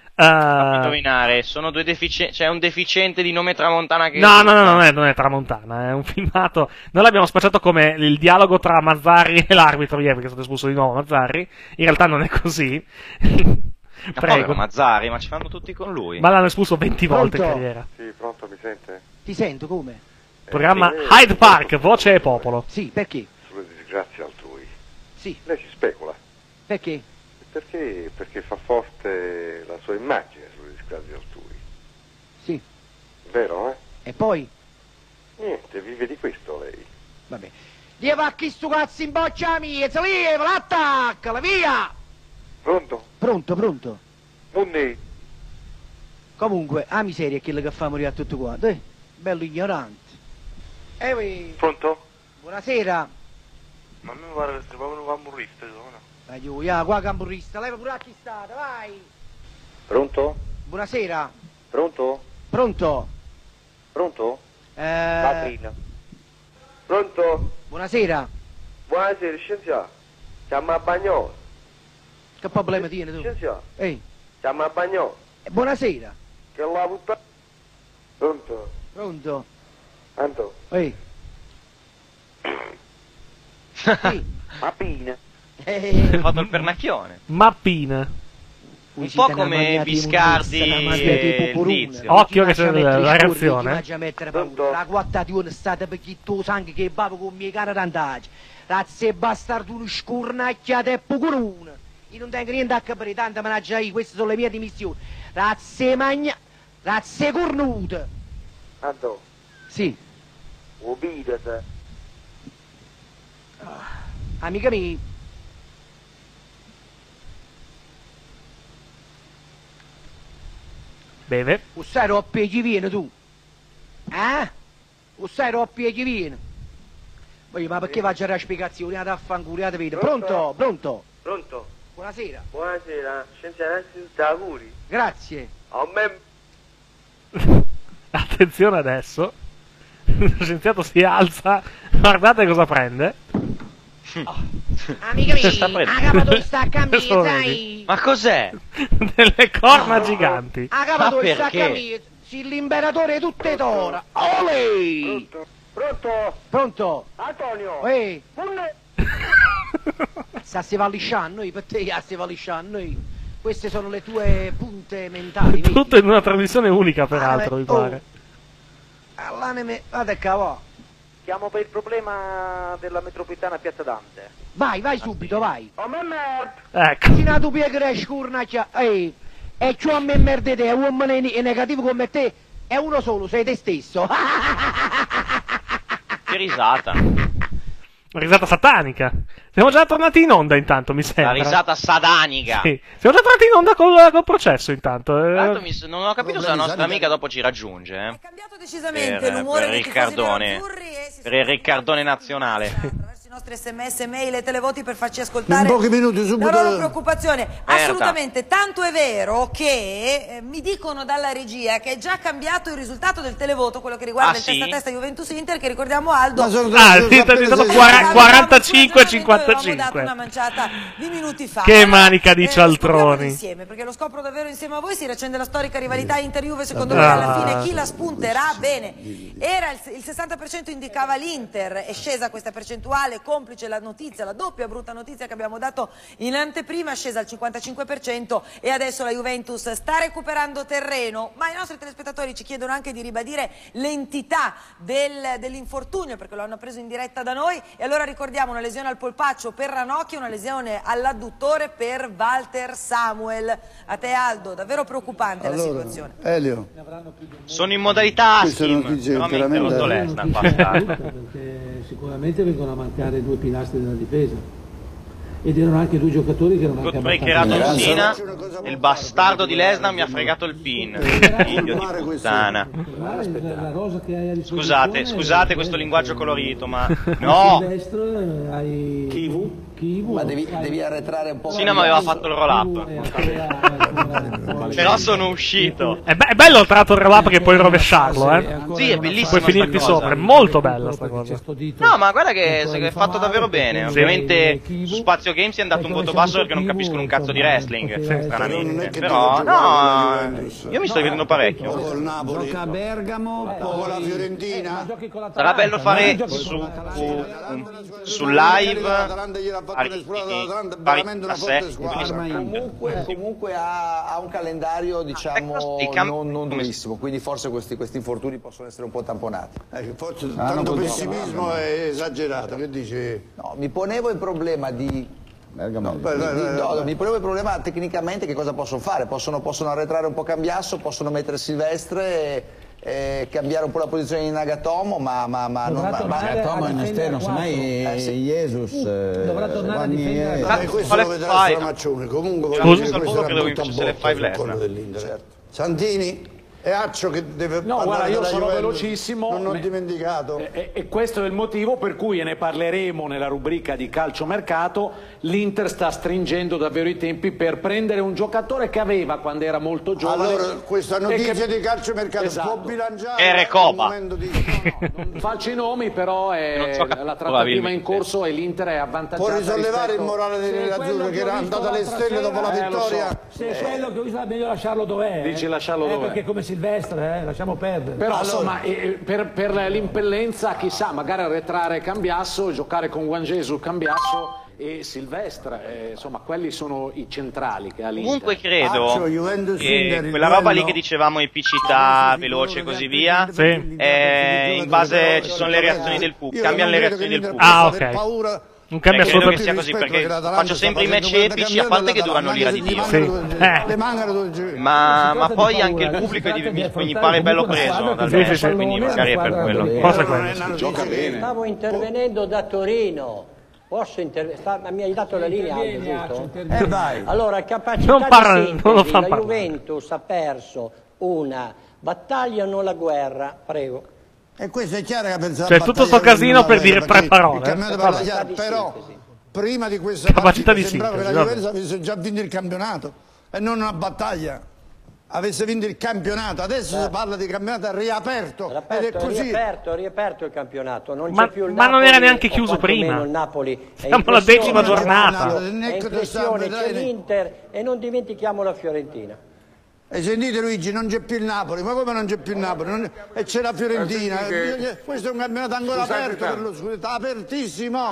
Indovinare, sono due deficienti. C'è un deficiente di nome Tramontana che... No, non è Tramontana, è un filmato. Noi l'abbiamo spacciato come il dialogo tra Mazzarri e l'arbitro ieri, perché è stato espulso di nuovo Mazzarri. In realtà non è così. Prego. Mazzarri, ma ci fanno tutti con lui. Ma l'hanno espulso 20 volte in carriera. Sì, pronto, mi sente? Ti sento, come? Programma Hyde Park, voce e popolo. Sì, perché? Sulle disgrazie altrui. Sì. Lei ci specula. Perché? Perché fa forte la sua immagine sulle disgrazie altrui. Sì. Vero, E poi? Niente, vive di questo lei. Vabbè. Lieva a chi sto cazzo in boccia mia, se lieva, l'attacca, via! Pronto? Pronto. Munni. Comunque, a miseria è quello che fa morire a tutto quanto, bello ignorante. Pronto? Buonasera. Ma mi pare che stai proprio un camburrista, no? Qua camburrista, leva pure a chi state, vai! Pronto? Buonasera. Pronto? Catrina. Pronto? Buonasera. Buonasera, scienziato. Siamo a Bagnolo. Che problema tieni tu? Scienziato. Ehi. Siamo a Bagnolo. Buonasera. Che la puttana. Pronto? Anto. Ehi. Sì. Mappina. Ha fatto il pernacchione. Mappina. Un po' come Biscardi e Lizio. Occhio che c'è la reazione. La quattatione è stata per chi tu sangue che bavo con mie care randaggi. Razze bastarduno scurnacchiate e pucuruna. Io non tengo niente a capire, tanto managgia io, queste sono le mie dimissioni. Razze magna, razze cornute. Anto? Sì. Ubidete. Amica mia. Beve. O sai roppie chi viene tu? O sai roppie chi viene? Ma perché va a girare spiegazioni? Ad affanculiate, vedo. Pronto? Pronto? Pronto? Buonasera. Buonasera, scienziati, innanzitutto auguri. Grazie. A me... Attenzione adesso. Lo scienziato si alza. Guardate cosa prende. Amica mia, a capo tu sta a camminare, dai. Ma cos'è? Delle corna giganti. A capo tu sta a camminare, si l'imperatore di tutte tora. Olè! Pronto? Pronto? Antonio! Ehi! Si va lisciando, per te si va lisciando. Queste sono le tue punte mentali. Tutto in una trasmissione unica, peraltro, mi pare. All'anime, vada cavò. Chiamo per il problema della metropolitana a Piazza Dante. Vai, vai subito, vai. Oh, me merda! Ecco. Fino a tu piegare scurnaccia, e ciò a me merda te, un uomo negativo come te, è uno solo, sei te stesso. Che risata. Una risata satanica. Siamo già tornati in onda intanto, mi sembra. La risata satanica. Sì. Siamo già tornati in onda col processo intanto. Non ho capito se la nostra amica dopo ci raggiunge. È cambiato decisamente l'umore per dei tifosi Riccardone. Per il Riccardone nazionale. i nostri sms, mail e televoti per farci ascoltare in pochi minuti subito la loro preoccupazione. Assolutamente, tanto è vero che mi dicono dalla regia che è già cambiato il risultato del televoto, quello che riguarda il testa a testa Juventus Inter, che ricordiamo Aldo. L'Inter è stato 45-55. dato una manciata di minuti fa. Che manica di cialtroni. Insieme, perché lo scopro davvero insieme a voi, si riaccende la storica rivalità Inter-Juve, secondo voi alla fine chi la spunterà? Bene, era il 60% indicava l'Inter, è scesa questa percentuale, complice la notizia, la doppia brutta notizia che abbiamo dato in anteprima, è scesa al 55% e adesso la Juventus sta recuperando terreno, ma i nostri telespettatori ci chiedono anche di ribadire l'entità dell'infortunio, perché lo hanno preso in diretta da noi, e allora ricordiamo una lesione al polpaccio per Ranocchia, una lesione all'adduttore per Walter Samuel. A te Aldo, davvero preoccupante la situazione. Elio. Sono in modalità Askim, però mi ha interrotto Lesnar. Perché sicuramente vengono a mancare due pilastri della difesa ed erano anche due giocatori che erano anche abbastanza Cena, il bastardo di Lesnar mi ha fregato il pin, figlio di puttana. Scusate questo linguaggio colorito, ma no. Ma devi arretrare un po'. Cena mi aveva fatto il roll up, però sono uscito. È bello tra l'altro il roll up che puoi rovesciarlo, Sì, è bellissimo. Puoi finirti sopra, è molto bella sta cosa. No, ma guarda che è fatto davvero bene. Ovviamente su Spazio Games è andato un voto basso perché non capiscono un cazzo di wrestling, stranamente. Però no, io mi sto vedendo parecchio. Gioca a Bergamo, con la Fiorentina. Sarà bello fare su live veramente una forte squadra. Comunque ha un calendario, diciamo, non durissimo, quindi forse questi infortuni possono essere un po' tamponati. Forse tanto pessimismo è esagerato, che dici? No, mi ponevo il problema mi ponevo il problema tecnicamente che cosa possono fare, possono arretrare un po' Cambiasso, possono mettere Silvestre e cambiare un po' la posizione di Nagatomo, ma Nagatomo è in esterno, semmai Jesus dovrà tornare a difendere. Questo lo vedrà Stramaccione, comunque Santini e Accio che deve no, guarda, io sono velocissimo. Non ho dimenticato. E questo è il motivo per cui, e ne parleremo nella rubrica di calciomercato, l'Inter sta stringendo davvero i tempi per prendere un giocatore che aveva quando era molto giovane. Allora, questa notizia di calciomercato può bilanciare Recoba. Non faccio i nomi, però la trattativa in corso e l'Inter è avvantaggiata. Può risollevare il morale dei nerazzurri che era andato alle stelle dopo la vittoria. Se è quello che ho visto, è meglio lasciarlo dov'è. Dici lasciarlo dov'è. Perché come Silvestre, lasciamo perdere. Però insomma, per l'impellenza, chissà, magari arretrare Cambiasso, giocare con Juan Jesus, Cambiasso e Silvestre, insomma, quelli sono i centrali che ha l'Inter. Comunque credo che quella roba lì che dicevamo, epicità, veloce e così via, in base ci sono le reazioni del pubblico, cambiano le reazioni del pubblico. Ah, ok. Non cambia credo che assolutamente. sia così, perché faccio sempre i match epici, a parte che durano l'ira di Dio. Ma poi anche il pubblico mi pare bello preso dal match, quindi magari è per quello. Cosa quello? Gioca bene. Stavo intervenendo da Torino. Posso intervenire? Mi hai dato la linea, giusto? Dai. Allora, capacità Non parla, di sintesi, non lo fa la parlare. Juventus ha perso una battaglia, non la guerra. Prego. E questo è chiaro che ha pensato Cioè, tutto sto casino per dire 3 parole. Però prima di questa Capacità partita di sembrava che la sintesi, Juventus avesse già vinto il campionato e non una battaglia. Avesse vinto il campionato, adesso si parla di campionato riaperto ed è così. Riaperto il campionato, non Ma- c'è più il ma Napoli, non era neanche o chiuso quantomeno prima. Il Napoli è Siamo in alla 10ª flessione, giornata. è in flessione, c'è l'Inter e non dimentichiamo la Fiorentina. E sentite Luigi, non c'è più il Napoli, ma come non c'è più il Napoli? E c'è la Fiorentina, questo è un campionato ancora aperto per lo scudetto, apertissimo.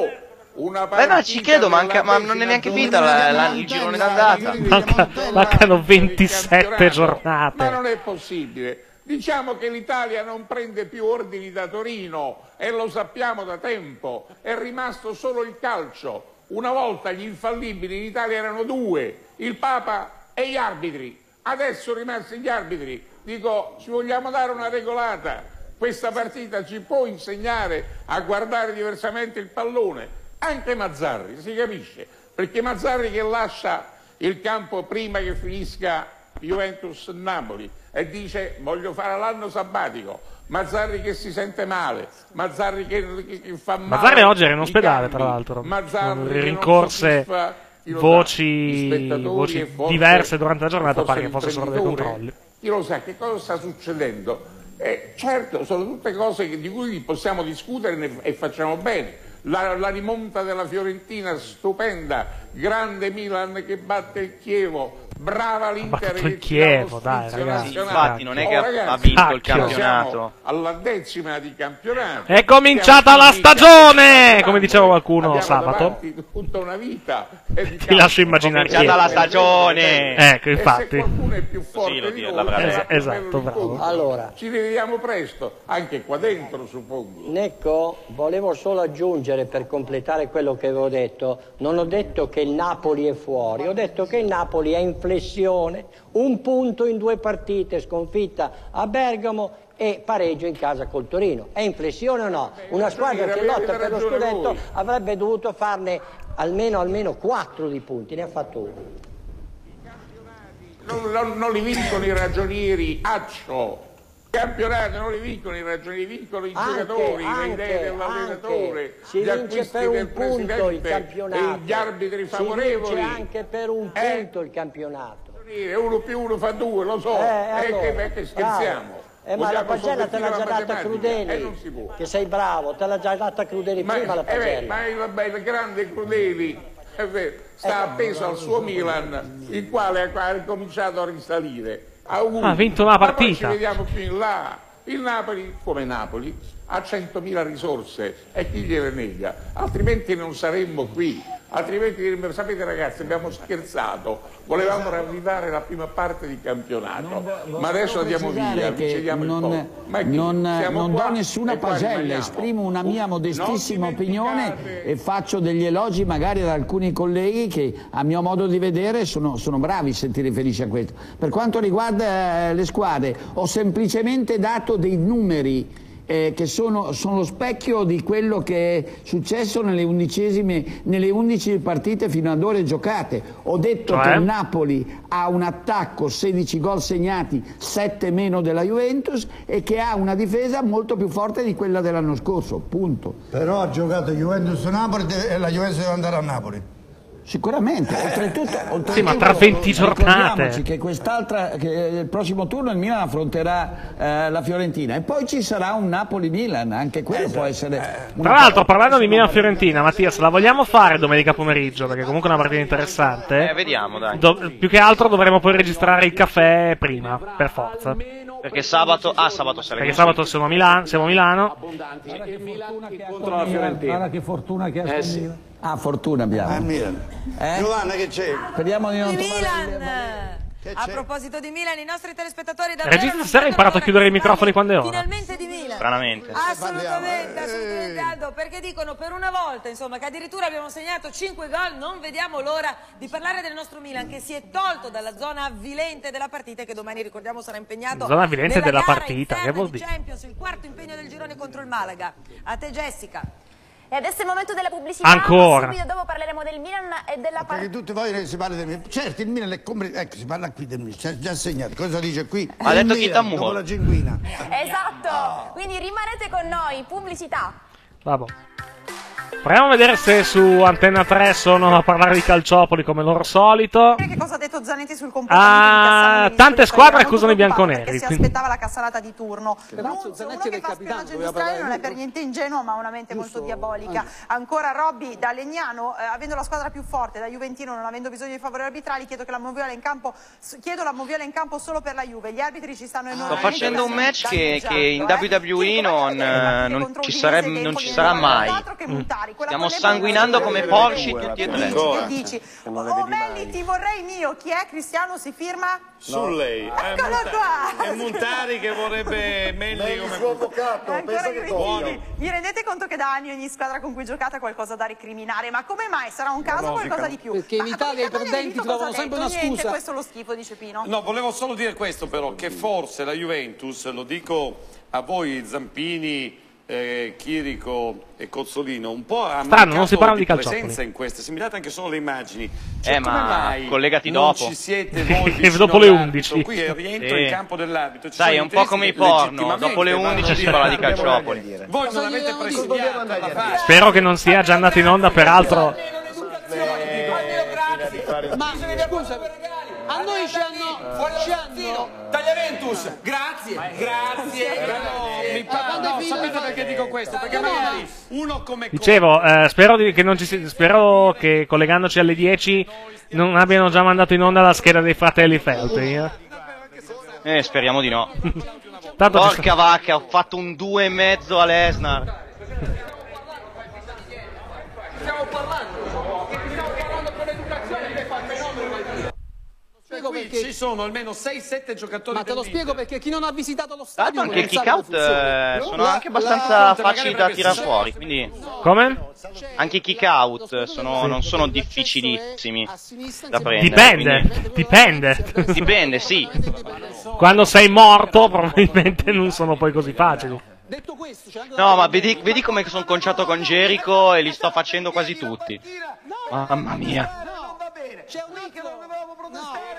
No, ci chiedo, ma non è neanche finita il girone d'andata. Mancano 27 giornate. Ma non è possibile. Diciamo che l'Italia non prende più ordini da Torino e lo sappiamo da tempo. È rimasto solo il calcio. Una volta gli infallibili in Italia erano 2, il Papa e gli arbitri. Adesso rimasti gli arbitri. Dico, ci vogliamo dare una regolata. Questa partita ci può insegnare a guardare diversamente il pallone. Anche Mazzarri, si capisce, perché Mazzarri che lascia il campo prima che finisca Juventus-Napoli e dice voglio fare l'anno sabbatico, Mazzarri che si sente male, Mazzarri che fa male. Mazzarri oggi era in ospedale, tra l'altro. Rincorse voci diverse durante la giornata, pare che fossero dei controlli. Chi lo sa che cosa sta succedendo? Certo, sono tutte cose di cui possiamo discutere e facciamo bene. La rimonta della Fiorentina stupenda, grande Milan che batte il Chievo, brava l'Inter che il Chievo, dai ragazzi. Infatti non è che ha vinto il campionato. Alla 10ª di campionato. È cominciata la stagione, come diceva qualcuno sabato. Tutta una vita. Ti lascio immaginare. È cominciata la stagione. Ecco, infatti. E se qualcuno è più forte di noi, esatto, bravo. Allora, ci rivediamo presto, anche qua dentro suppongo. Necco, volevo solo aggiungere per completare quello che avevo detto, non ho detto che il Napoli è fuori, ho detto che il Napoli è in flessione, 1 punto in 2 partite, sconfitta a Bergamo e pareggio in casa col Torino. È in flessione o no? Una squadra che lotta per lo scudetto avrebbe dovuto farne almeno 4 di punti, ne ha fatto 1. Non li vincono i ragionieri, accio. I campionati non li vincono i ragionieri, vincono i giocatori, le idee dell'allenatore, si vince per 1 punto il campionato, e gli arbitri favorevoli. Si vince anche per 1 punto il campionato. 1 più 1 fa 2, lo so, che scherziamo. Ma la pagella te l'ha già data Crudeli, che sei bravo, te l'ha già data Crudeli prima la pagella. Ma il grande Crudeli sta appeso al suo Milan, il quale ha cominciato a risalire. Ha vinto una partita. Ma poi ci vediamo più in là. Il Napoli, come Napoli, ha 100.000 risorse e chi gliele nega? Altrimenti non saremmo qui. Altrimenti direbbero, sapete ragazzi, abbiamo scherzato, volevamo ravvivare la prima parte di campionato, ma adesso andiamo via, vi cediamo il posto. Non do nessuna pagella, esprimo una mia modestissima opinione e faccio degli elogi magari ad alcuni colleghi che a mio modo di vedere sono bravi se ti riferisci a questo. Per quanto riguarda le squadre, ho semplicemente dato dei numeri che sono lo specchio di quello che è successo nelle 11 partite fino ad ora giocate. Ho detto che il Napoli ha un attacco, 16 gol segnati, 7 meno della Juventus, e che ha una difesa molto più forte di quella dell'anno scorso, punto. Però ha giocato Juventus-Napoli e la Juventus deve andare a Napoli. Sicuramente, oltretutto sì, ma tra 20 giornate. Che il prossimo turno il Milan affronterà la Fiorentina e poi ci sarà un Napoli-Milan, anche quello può essere. Tra l'altro, parlando di Milan-Fiorentina, Mattias, la vogliamo fare domenica pomeriggio? Perché comunque è una partita interessante. Vediamo, dai. Più che altro dovremo poi registrare il caffè prima, per forza. Perché sabato saremo. Perché sabato siamo a Milano. Contro la Fiorentina. Guarda che fortuna che ha sì. Milan. Ah, fortuna abbiamo. Giovanna, che c'è? Speriamo di non Milan. A proposito di Milan, i nostri telespettatori da Regista, stasera hai imparato a chiudere i microfoni quando è ora. Finalmente di Milan. stranamente. Assolutamente, Aldo, perché dicono per una volta, insomma, che addirittura abbiamo segnato 5 gol, non vediamo l'ora di parlare del nostro Milan, che si è tolto dalla zona avvilente della partita e che domani, ricordiamo, sarà impegnato zona avvilente nella della gara partita, che vuol dire? Champions, il quarto impegno del girone contro il Malaga. A te, Jessica. E adesso è il momento della pubblicità. Ancora. Subito dopo parleremo del Milan e della Perché tutti voi si parla del Milan. Certo, il Milan è ecco, si parla qui del Milan, c'è già segnato. Cosa dice qui? Ha detto chi Milan, dopo la cinquina. Esatto. Quindi rimanete con noi, pubblicità. Vabbè. Proviamo a vedere se su Antenna 3 sono a parlare di calciopoli come loro solito. Che cosa ha detto Zanetti sul comportamento di Cassano? Tante squadre accusano i bianconeri. Perché si aspettava la cassalata di turno. Uno che fa spionaggio industriale non è per niente ingenuo, ma ha una mente molto diabolica. Ancora Robby da Legnano, avendo la squadra più forte, da Juventino, non avendo bisogno di favori arbitrali, chiedo la moviola in campo in campo solo per la Juve. Gli arbitri ci stanno enormemente. Sto facendo un match che in WWE non ci sarà mai. Stiamo sanguinando come porci tutti e tre. Che dici? Oh Melli, ti vorrei mio. Chi è? Cristiano si firma? Su lei. Eccolo qua. È Montari che vorrebbe Melli come suo avvocato. Vi rendete conto che da anni ogni squadra con cui giocate ha qualcosa da recriminare? Ma come mai? Sarà un caso o qualcosa di più? Perché in Italia i perdenti trovano sempre una scusa. Niente, questo è lo schifo, dice Pino. No, volevo solo dire questo però, che forse la Juventus, lo dico a voi Zampini, Chirico e Cozzolino, un po' ha non si parla di calciopoli. presenza in queste, se mi date anche solo le immagini, ma collegati non dopo. ci siete voi dopo le 11. Qui è rientro in campo dell'arbitro. Sai, è un po' come i porno, dopo le 11 si parla di calciopoli. Voi non avete presidiato la fase. Spero che non sia già andato in onda, peraltro. Ma scusa, a noi ci hanno Tagliaventus, grazie. Sapete perché dico questo? Perché magari uno come Dicevo, spero che collegandoci alle 10 non abbiano già mandato in onda la scheda dei fratelli Feltri. Speriamo di no. Tanto porca vacca, ho fatto un 2,5 a Lesnar. Stiamo parlando con l'educazione che fa il fenomeno. Qui ci sono almeno 6-7 giocatori. Ma te lo spiego perché chi non ha visitato lo stadio. Anche i kick out sono anche abbastanza facili da tirare fuori. Quindi... Come? Anche i kick out non sono difficilissimi da prendere. Dipende, sì. Quando sei morto, probabilmente non sono poi così facili. No, ma vedi come sono conciato con Jericho e li sto facendo quasi tutti. Mamma mia. C'è un link che dovevamo protestare,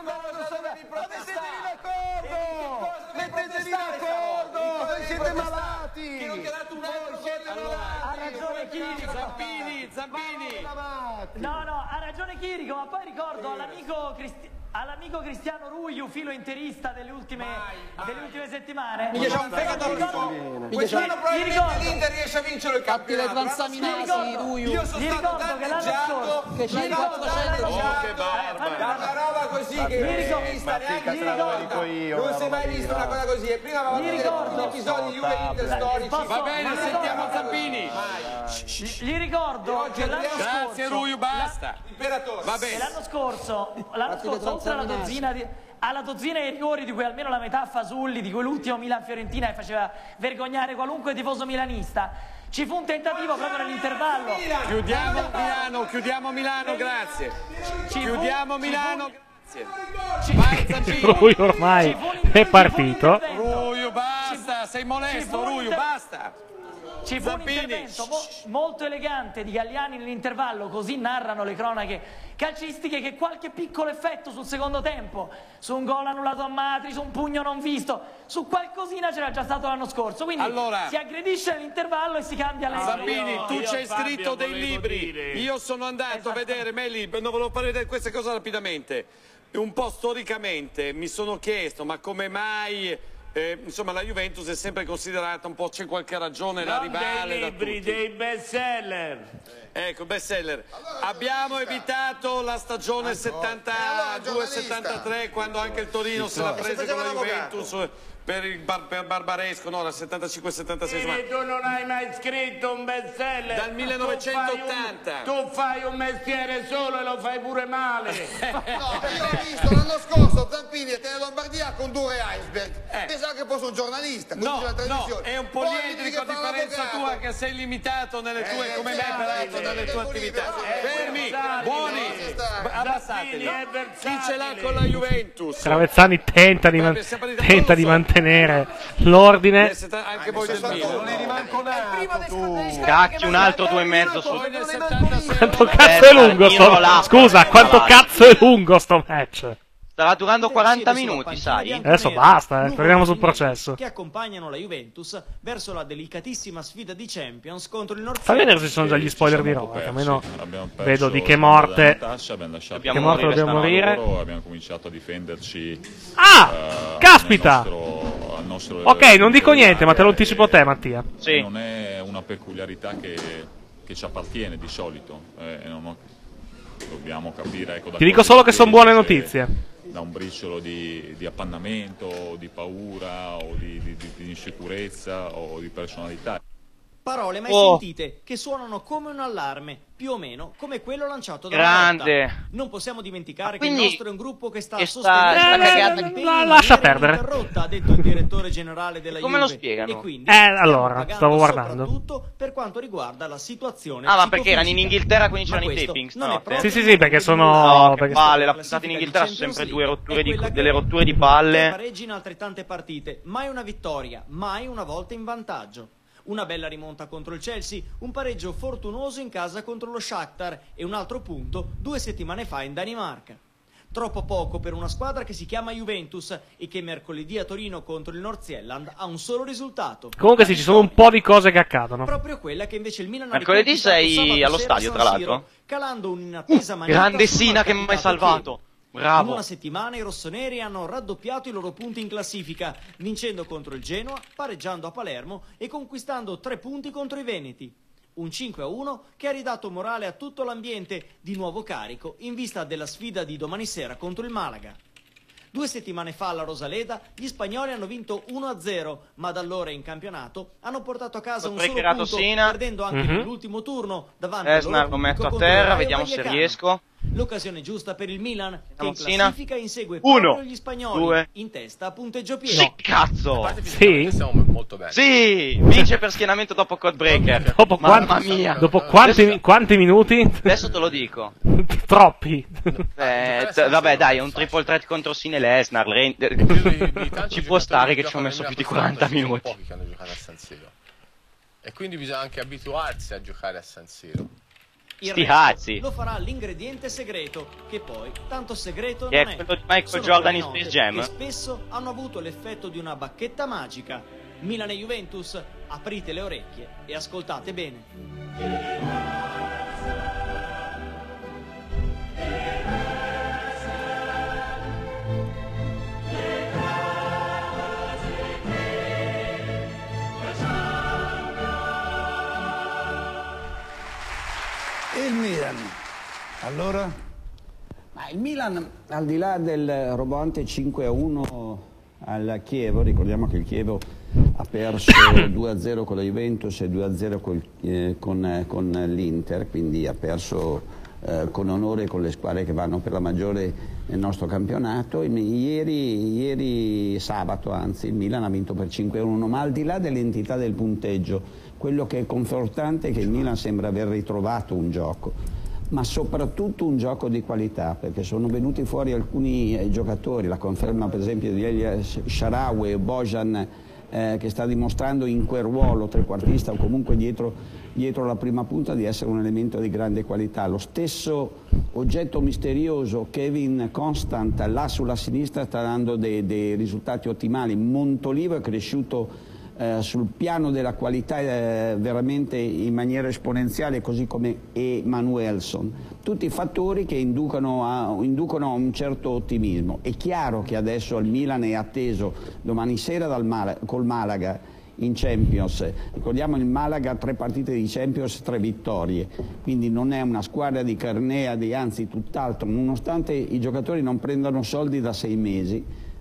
mettete d'accordo, voi siete malati. Chi non ti ha dato un euro siete malati. Ha ragione Chirico. Zampini. No, ha ragione Chirico, ma poi ricordo all'amico Cristiano Ruiu, filo interista delle ultime settimane. Mi c'è un fegato quest'anno probabilmente l'Inter riesce a vincere il campionato. Transaminati, Ruiu. Io sono stato danneggiato. Che ci ricordo che barba. Una roba così che non si è vista neanche non si è mai vista una cosa così. E prima avevamo vedere gli episodi di Juve Inter storici. Va bene, sentiamo Zampini. Gli ricordo che l'anno scorso. Grazie Ruiu, basta. Va bene. L'anno scorso oltre alla dozzina di rigori di cui almeno la metà Fasulli, di cui l'ultimo Milan-Fiorentina che faceva vergognare qualunque tifoso milanista, ci fu un tentativo proprio nell'intervallo. Chiudiamo Milano, grazie. Chiudiamo Milano, grazie. Vai Zampini. Lui ormai è partito. Ruiu, basta, sei molesto, Ruiu, basta. Ci fu un intervento molto elegante di Galliani nell'intervallo, così narrano le cronache calcistiche, che qualche piccolo effetto sul secondo tempo, su un gol annullato a Matri, su un pugno non visto, su qualcosina c'era già stato l'anno scorso, quindi si aggredisce nell'intervallo e si cambia l'epoca. Zampini, tu ci hai scritto dei libri, io sono andato a vedere, Meli, non volevo fare vedere queste cose rapidamente, un po' storicamente mi sono chiesto, ma come mai... insomma la Juventus è sempre considerata un po', c'è qualche ragione, la rivale dei libri, dei bestseller. Ecco, bestseller. Abbiamo evitato la stagione 72-73 quando anche il Torino se l'ha presa con la Juventus per il Barbaresco, no, dal 75-76. E tu non hai mai scritto un bestseller. Dal 1980. Tu fai un mestiere solo e lo fai pure male. No, io ho visto l'anno scorso Zampini e Tele Lombardia condurre Iceberg. Pensavo che fosse un giornalista. No, è un poliedrico, a differenza tua che sei limitato nelle tue, come me peraltro, nelle tue attività. Fermi, buoni, abbassateli. Chi ce l'ha con la Juventus? Travezzani tenta di mantenere l'ordine. Anche voi del Milan. Cacchi, un altro 2,5 su. Quanto cazzo è lungo sto... Scusa, quanto cazzo è lungo sto match? Starà durando 40 minuti, sai? Adesso basta, torniamo sul processo. Che accompagnano la Juventus verso la delicatissima sfida di Champions contro il North. Fa vedere se ci sono già gli spoiler di Roma, almeno vedo di che morte dobbiamo morire. Abbiamo cominciato a difenderci. Caspita! Ok, non dico niente, ma te lo anticipo te, Mattia. Sì. Non è una peculiarità che ci appartiene di solito. Dobbiamo capire, ecco, Ti dico solo che sono buone notizie. Da un briciolo di appannamento, di paura, o di insicurezza, o di personalità. Parole mai sentite che suonano come un allarme, più o meno come quello lanciato da Grande. Non possiamo dimenticare che Quindi il nostro è un gruppo che sta sostenendo lascia perdere. ha detto il direttore generale della Come Juve. lo spiegano? E quindi allora, stavo guardando. soprattutto per quanto riguarda la situazione ma perché erano in Inghilterra, quindi c'erano i taping stanotte? Sì, perché sono... No, che palle, la puntata in Inghilterra sono sempre delle rotture di palle. Pareggi in altrettante partite, mai una vittoria, mai una volta in vantaggio. Una bella rimonta contro il Chelsea, un pareggio fortunoso in casa contro lo Shakhtar e un altro punto 2 settimane fa in Danimarca. Troppo poco per una squadra che si chiama Juventus e che mercoledì a Torino contro il Nordsjælland ha un solo risultato. Comunque sì, ci sono un po' di cose che accadono. Proprio quella che invece il Milan ha mercoledì sei allo stadio, tra l'altro? Calando un'inattesa grande Sina che mi hai salvato. Bravo. In una settimana i rossoneri hanno raddoppiato i loro punti in classifica, vincendo contro il Genoa, pareggiando a Palermo e conquistando 3 punti contro i Veneti. Un 5-1 che ha ridato morale a tutto l'ambiente, di nuovo carico in vista della sfida di domani sera contro il Malaga. 2 settimane fa alla Rosaleda gli spagnoli hanno vinto 1-0, ma da allora in campionato hanno portato a casa un solo punto, perdendo anche nell'ultimo turno davanti al loro lo metto a terra, vediamo se riesco. L'occasione giusta per il Milan, che in Sina. classifica insegue proprio gli spagnoli, 2, in testa a punteggio pieno. Sì, cazzo! Sì? Siamo molto bene. Sì! Vince per schienamento dopo Codebreaker. Mamma mia! Dopo quanti minuti? Adesso te lo dico. Troppi. Vabbè, dai, è un triple threat contro Sina e Lesnar. Ci può stare che ci ho messo più di 40 minuti. Pochi che hanno giocato a San Siro. E quindi bisogna anche abituarsi a giocare a San Siro. Il resto lo farà l'ingrediente segreto, che poi tanto segreto non è. Quello di Michael Jordan in Space Jam. Che spesso hanno avuto l'effetto di una bacchetta magica. Milan e Juventus, aprite le orecchie e ascoltate bene. Il Milan, allora? Ma il Milan, al di là del roboante 5-1 al Chievo, ricordiamo che il Chievo ha perso 2-0 con la Juventus e 2-0 con l'Inter, quindi ha perso con onore con le squadre che vanno per la maggiore nel nostro campionato. Ieri sabato, anzi, il Milan ha vinto per 5-1, ma al di là dell'entità del punteggio, quello che è confortante è che il Milan sembra aver ritrovato un gioco, ma soprattutto un gioco di qualità, perché sono venuti fuori alcuni giocatori, la conferma per esempio di Elias Shaarawy e Bojan, che sta dimostrando in quel ruolo trequartista o comunque dietro la prima punta di essere un elemento di grande qualità. Lo stesso oggetto misterioso Kevin Constant là sulla sinistra sta dando dei risultati ottimali. Montolivo è cresciuto sul piano della qualità veramente in maniera esponenziale, così come Emanuelson. Tutti fattori che inducono a un certo ottimismo. È chiaro che adesso il Milan è atteso domani sera col Malaga in Champions. Ricordiamo il Malaga 3 partite di Champions, 3 vittorie, quindi non è una squadra di Carneade, anzi tutt'altro, nonostante i giocatori non prendano soldi da 6 mesi.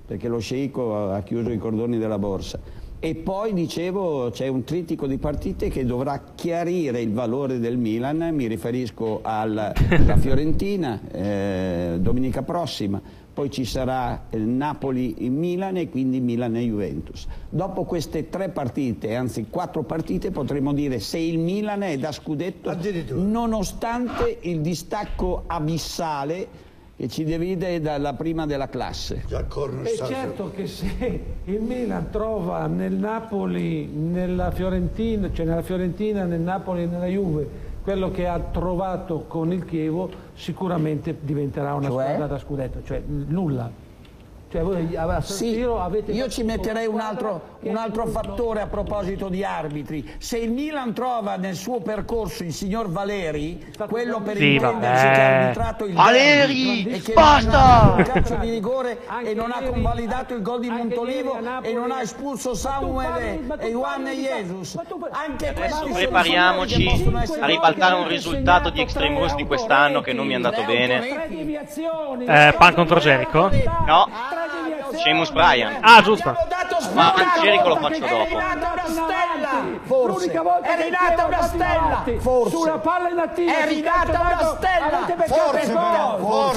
perché lo sceicco ha chiuso i cordoni della borsa. E poi, dicevo, c'è un trittico di partite che dovrà chiarire il valore del Milan, mi riferisco alla Fiorentina, domenica prossima, poi ci sarà Napoli-Milan e quindi Milan e Juventus. Dopo queste 3 partite, anzi 4 partite, potremo dire se il Milan è da scudetto, nonostante il distacco abissale che ci divide dalla prima della classe. E certo che se il Milan trova nel Napoli, nella Fiorentina, cioè nella Fiorentina, nel Napoli e nella Juve, quello che ha trovato con il Chievo, sicuramente diventerà una squadra da scudetto, cioè nulla. Cioè voi a San Siro avete... Io ci metterei un altro fattore a proposito di arbitri. Se il Milan trova nel suo percorso il signor Valeri, quello per intenderci che ha arbitrato il Valeri, e che basta! non ha un calcio di rigore e non ha convalidato il gol di Montolivo e non ha espulso Samuel e Juan e Jesus. Anche adesso prepariamoci a ribaltare un risultato di Extreme Rules di quest'anno che non mi è andato bene. Pan contro Jericho? No, Sheamus Bryan. Ah, giusto. Ma Jericho lo faccio dopo. L'unica volta è rinata una stella, forse sulla palla inattiva è rinata una stella,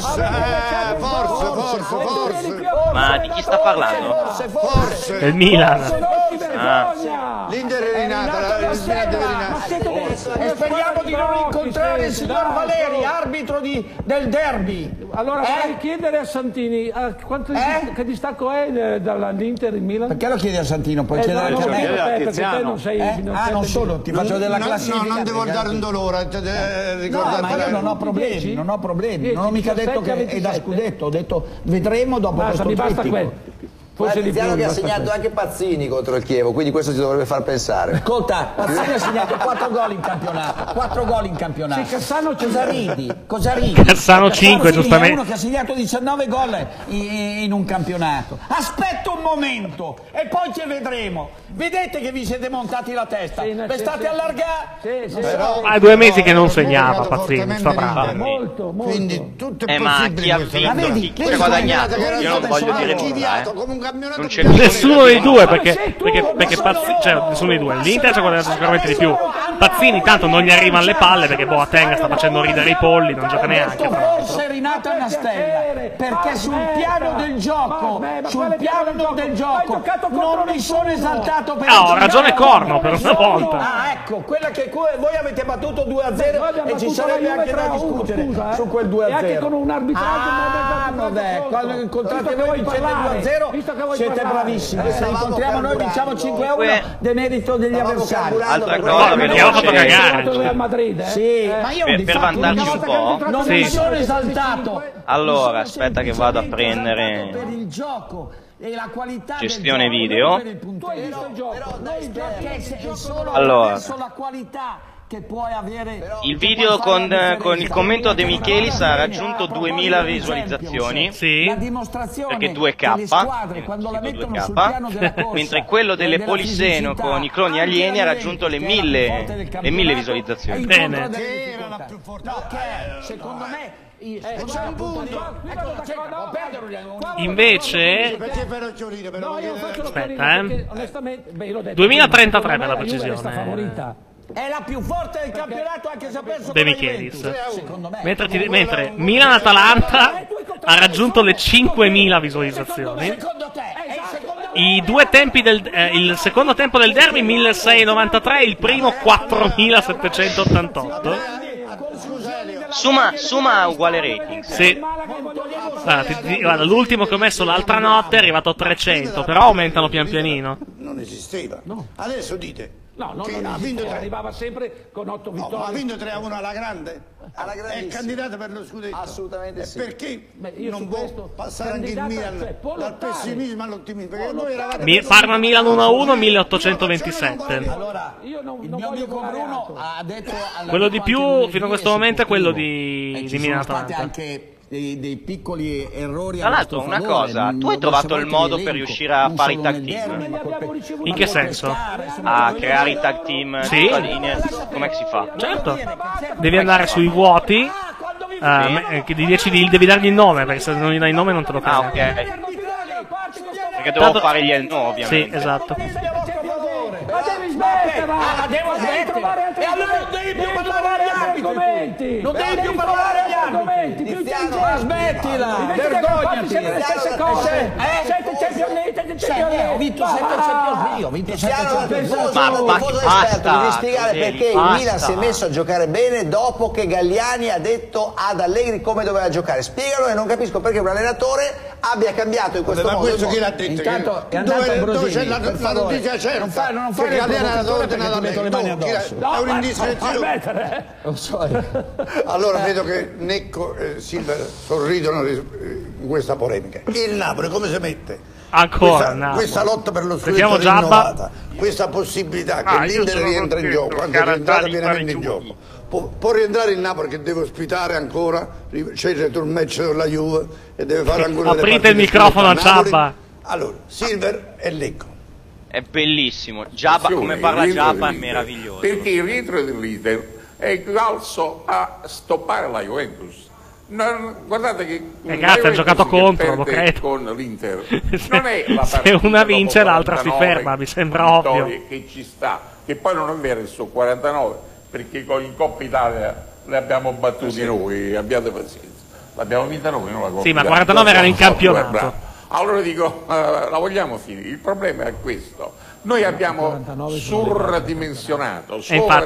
forse. Ma di chi sta parlando? Forse. Del Milan. L'Inter è rinata, e speriamo di non incontrare il signor Valeri, arbitro del derby. Allora vorrei chiedere a Santini che distacco è dall'Inter in Milan? Perché lo chiedi a Santino? Puoi chiedere anche a me? Perché te non sei non solo, ti faccio della classifica. No, non devo dare un dolore, ricordate. Ma io non ho problemi, non ho mica detto che è da scudetto, ho detto vedremo dopo questo trittico. Tiziano che ha segnato anche Pazzini contro il Chievo, quindi questo ci dovrebbe far pensare. Ascolta, Pazzini ha segnato 4 gol in campionato. 4 gol in campionato. Sì, Cassano cosa ridi? Cassano 5, giustamente. È uno che ha segnato 19 gol in un campionato. Aspetta un momento e poi ci vedremo. Vedete che vi siete montati la testa? State allargare? Ha 2 mesi che non segnava Pazzini, sta bravo. Molto. Quindi tutto è ma chi ha vinto, chi ha guadagnato? Io non voglio dire nulla, non c'è nessuno dei due, perché Pazzini, cioè nessuno dei due. L'Inter ci ha guadagnato sicuramente di più. Pazzini tanto non gli arrivano le palle perché Boateng sta facendo ridere i polli, non gioca neanche. Forse è rinata una stella, perché sul piano del gioco, non mi sono esaltato per ho ragione Corno per una volta. Ah, ecco, quella che voi avete battuto 2-0 e ci sarebbe anche da discutere su quel 2-0. E anche con un arbitraggio vabbè, quando incontrate voi vincete 2-0 siete bravissimi. Se incontriamo noi vinciamo 5-1 demerito degli avversari. Altra cosa perché ho fatto cagare. Sì, ma io per vantarci un po'. non mi sono esaltato. Allora, aspetta che vado a prendere per il gioco e la qualità gestione video. Allora, la qualità che puoi avere. Il video con il commento De Michelis ha raggiunto 2000 visualizzazioni. La dimostrazione perché 2K, che le squadre quando la mettono sul piano della corsa, mentre quello delle Polisseno con i cloni alieni ha raggiunto le 1000 visualizzazioni. Bene. Secondo me invece aspetta 2033 per la precisione è la più forte del campionato, anche se ha perso De Michelis. Mentre Milan-Atalanta ha raggiunto le 5000 visualizzazioni. I due tempi il secondo tempo del derby 1693, il primo 4788. Summa uguale rating. Sì. Guarda, l'ultimo che ho messo l'altra notte è arrivato a 300, però aumentano pian pianino. Non esisteva. Adesso dite. Che ha vinto 3. Arrivava sempre con 8 vittorie. Ma ha vinto 3-1 alla grande. È candidato per lo scudetto. Assolutamente sì. Perché non può passare anche il Milan dal pessimismo all'ottimismo? Perché noi eravamo Parma-Milan 1-1 1827. Allora, il mio amico Bruno ha detto quello di più fino a questo momento è quello di Milan-Atalanta. Anche dei piccoli errori. Tra l'altro, una cosa, tu hai trovato il modo per riuscire a fare i tag team? In che senso? A creare i tag team? Sì. Com'è che si fa? Certo. Devi andare sui vuoti, devi dargli il nome, perché se non gli dai il nome non te lo crea. Ok. Perché dovevo fare gli no, ovviamente. Sì, esatto. Ma devi smetterla! Devo trovare altri argomenti! Non devi più parlare agli argomenti! Non devi più parlare agli argomenti! Ma smettila! Vergognati! Sempre le stesse cose! 7 Champions League! Ho vinto 7 Champions League! Ho vinto 7 Champions League! Ma basta! Devi spiegare perché il Milan si è messo a giocare bene dopo che Galliani ha detto ad Allegri come doveva giocare. Spiegalo, e non capisco perché un allenatore abbia cambiato in questo modo. Ma questo chi l'ha detto? Intanto è andato dove c'è la notizia certa? Non fare il provocatore perché ti metto le mani addosso. È un'indiscrezione. Lo so. Allora vedo che Necco e Silver sorridono in questa polemica. Il Napoli come si mette? Ancora questa lotta per lo scudetto rinnovata, questa possibilità che l'Inter rientra in gioco, anche rientrata pienamente in gioco. Può rientrare il Napoli che deve ospitare ancora, c'è il return match con la Juve e deve fare ancora aprite il microfono a Giabba. Allora, Silver e Lecco. È bellissimo, Giabba, come parla Giabba è meraviglioso. Perché il rientro dell'Inter è valso a stoppare la Juventus. Guardate che grazie, ha giocato contro, lo credo. Con l'Inter non è la se una vince l'altra si ferma, mi sembra ovvio che ci sta, che poi non è vero su 49 perché con il Coppa Italia le abbiamo battuti noi, abbiate pazienza, l'abbiamo vinta noi, non la Coppa sì, ma 49 erano in campionato. Allora dico, la vogliamo finire, il problema è questo, noi abbiamo sovradimensionato la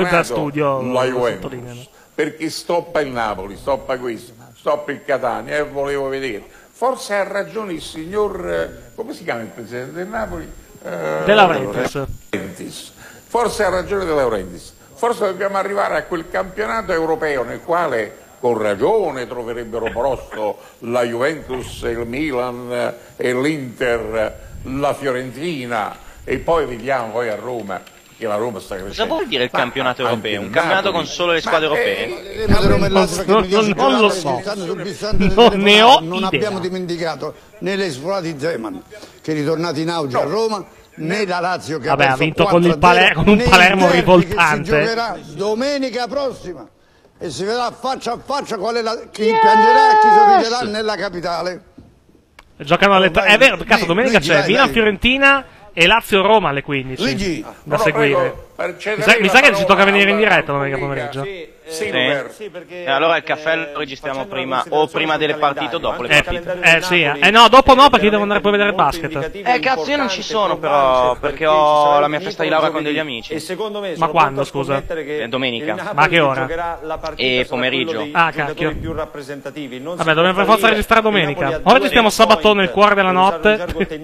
Juventus perché stoppa il Napoli, stoppa questo, stoppa il Catania, e volevo vedere. Forse ha ragione il signor, come si chiama il presidente del Napoli? De Laurentiis. Forse ha ragione De Laurentiis. Forse dobbiamo arrivare a quel campionato europeo nel quale con ragione troverebbero posto la Juventus, il Milan e l'Inter, la Fiorentina, e poi vediamo poi a Roma. La Roma sta crescendo. Cosa vuol dire il campionato europeo? Un campionato con solo le squadre europee? Non lo so. Non ne ho Non abbiamo dimenticato né l'esplosione di Zeman, che è ritornato in auge a Roma, né la Lazio che ha vinto con un Palermo rivoltante. Si giocherà domenica prossima e si vedrà faccia a faccia qual è chi piangerà e chi sorriderà nella capitale. Giocano alle 3. È vero, cazzo, domenica c'è Milan-Fiorentina e Lazio-Roma alle 15 da seguire. Mi sa che ci tocca venire in diretta domenica pomeriggio. Sì, perché allora il caffè lo registriamo prima o prima delle partite o dopo le partite? Sì, no, dopo no, perché io devo andare poi a vedere il basket. Cazzo, io non ci sono però, perché ho la mia festa di laurea con degli amici. Ma quando, scusa? Domenica. Ma a che ora? E pomeriggio. Ah, cacchio. Vabbè, dobbiamo per forza registrare domenica. Ora registriamo sabato nel cuore della notte.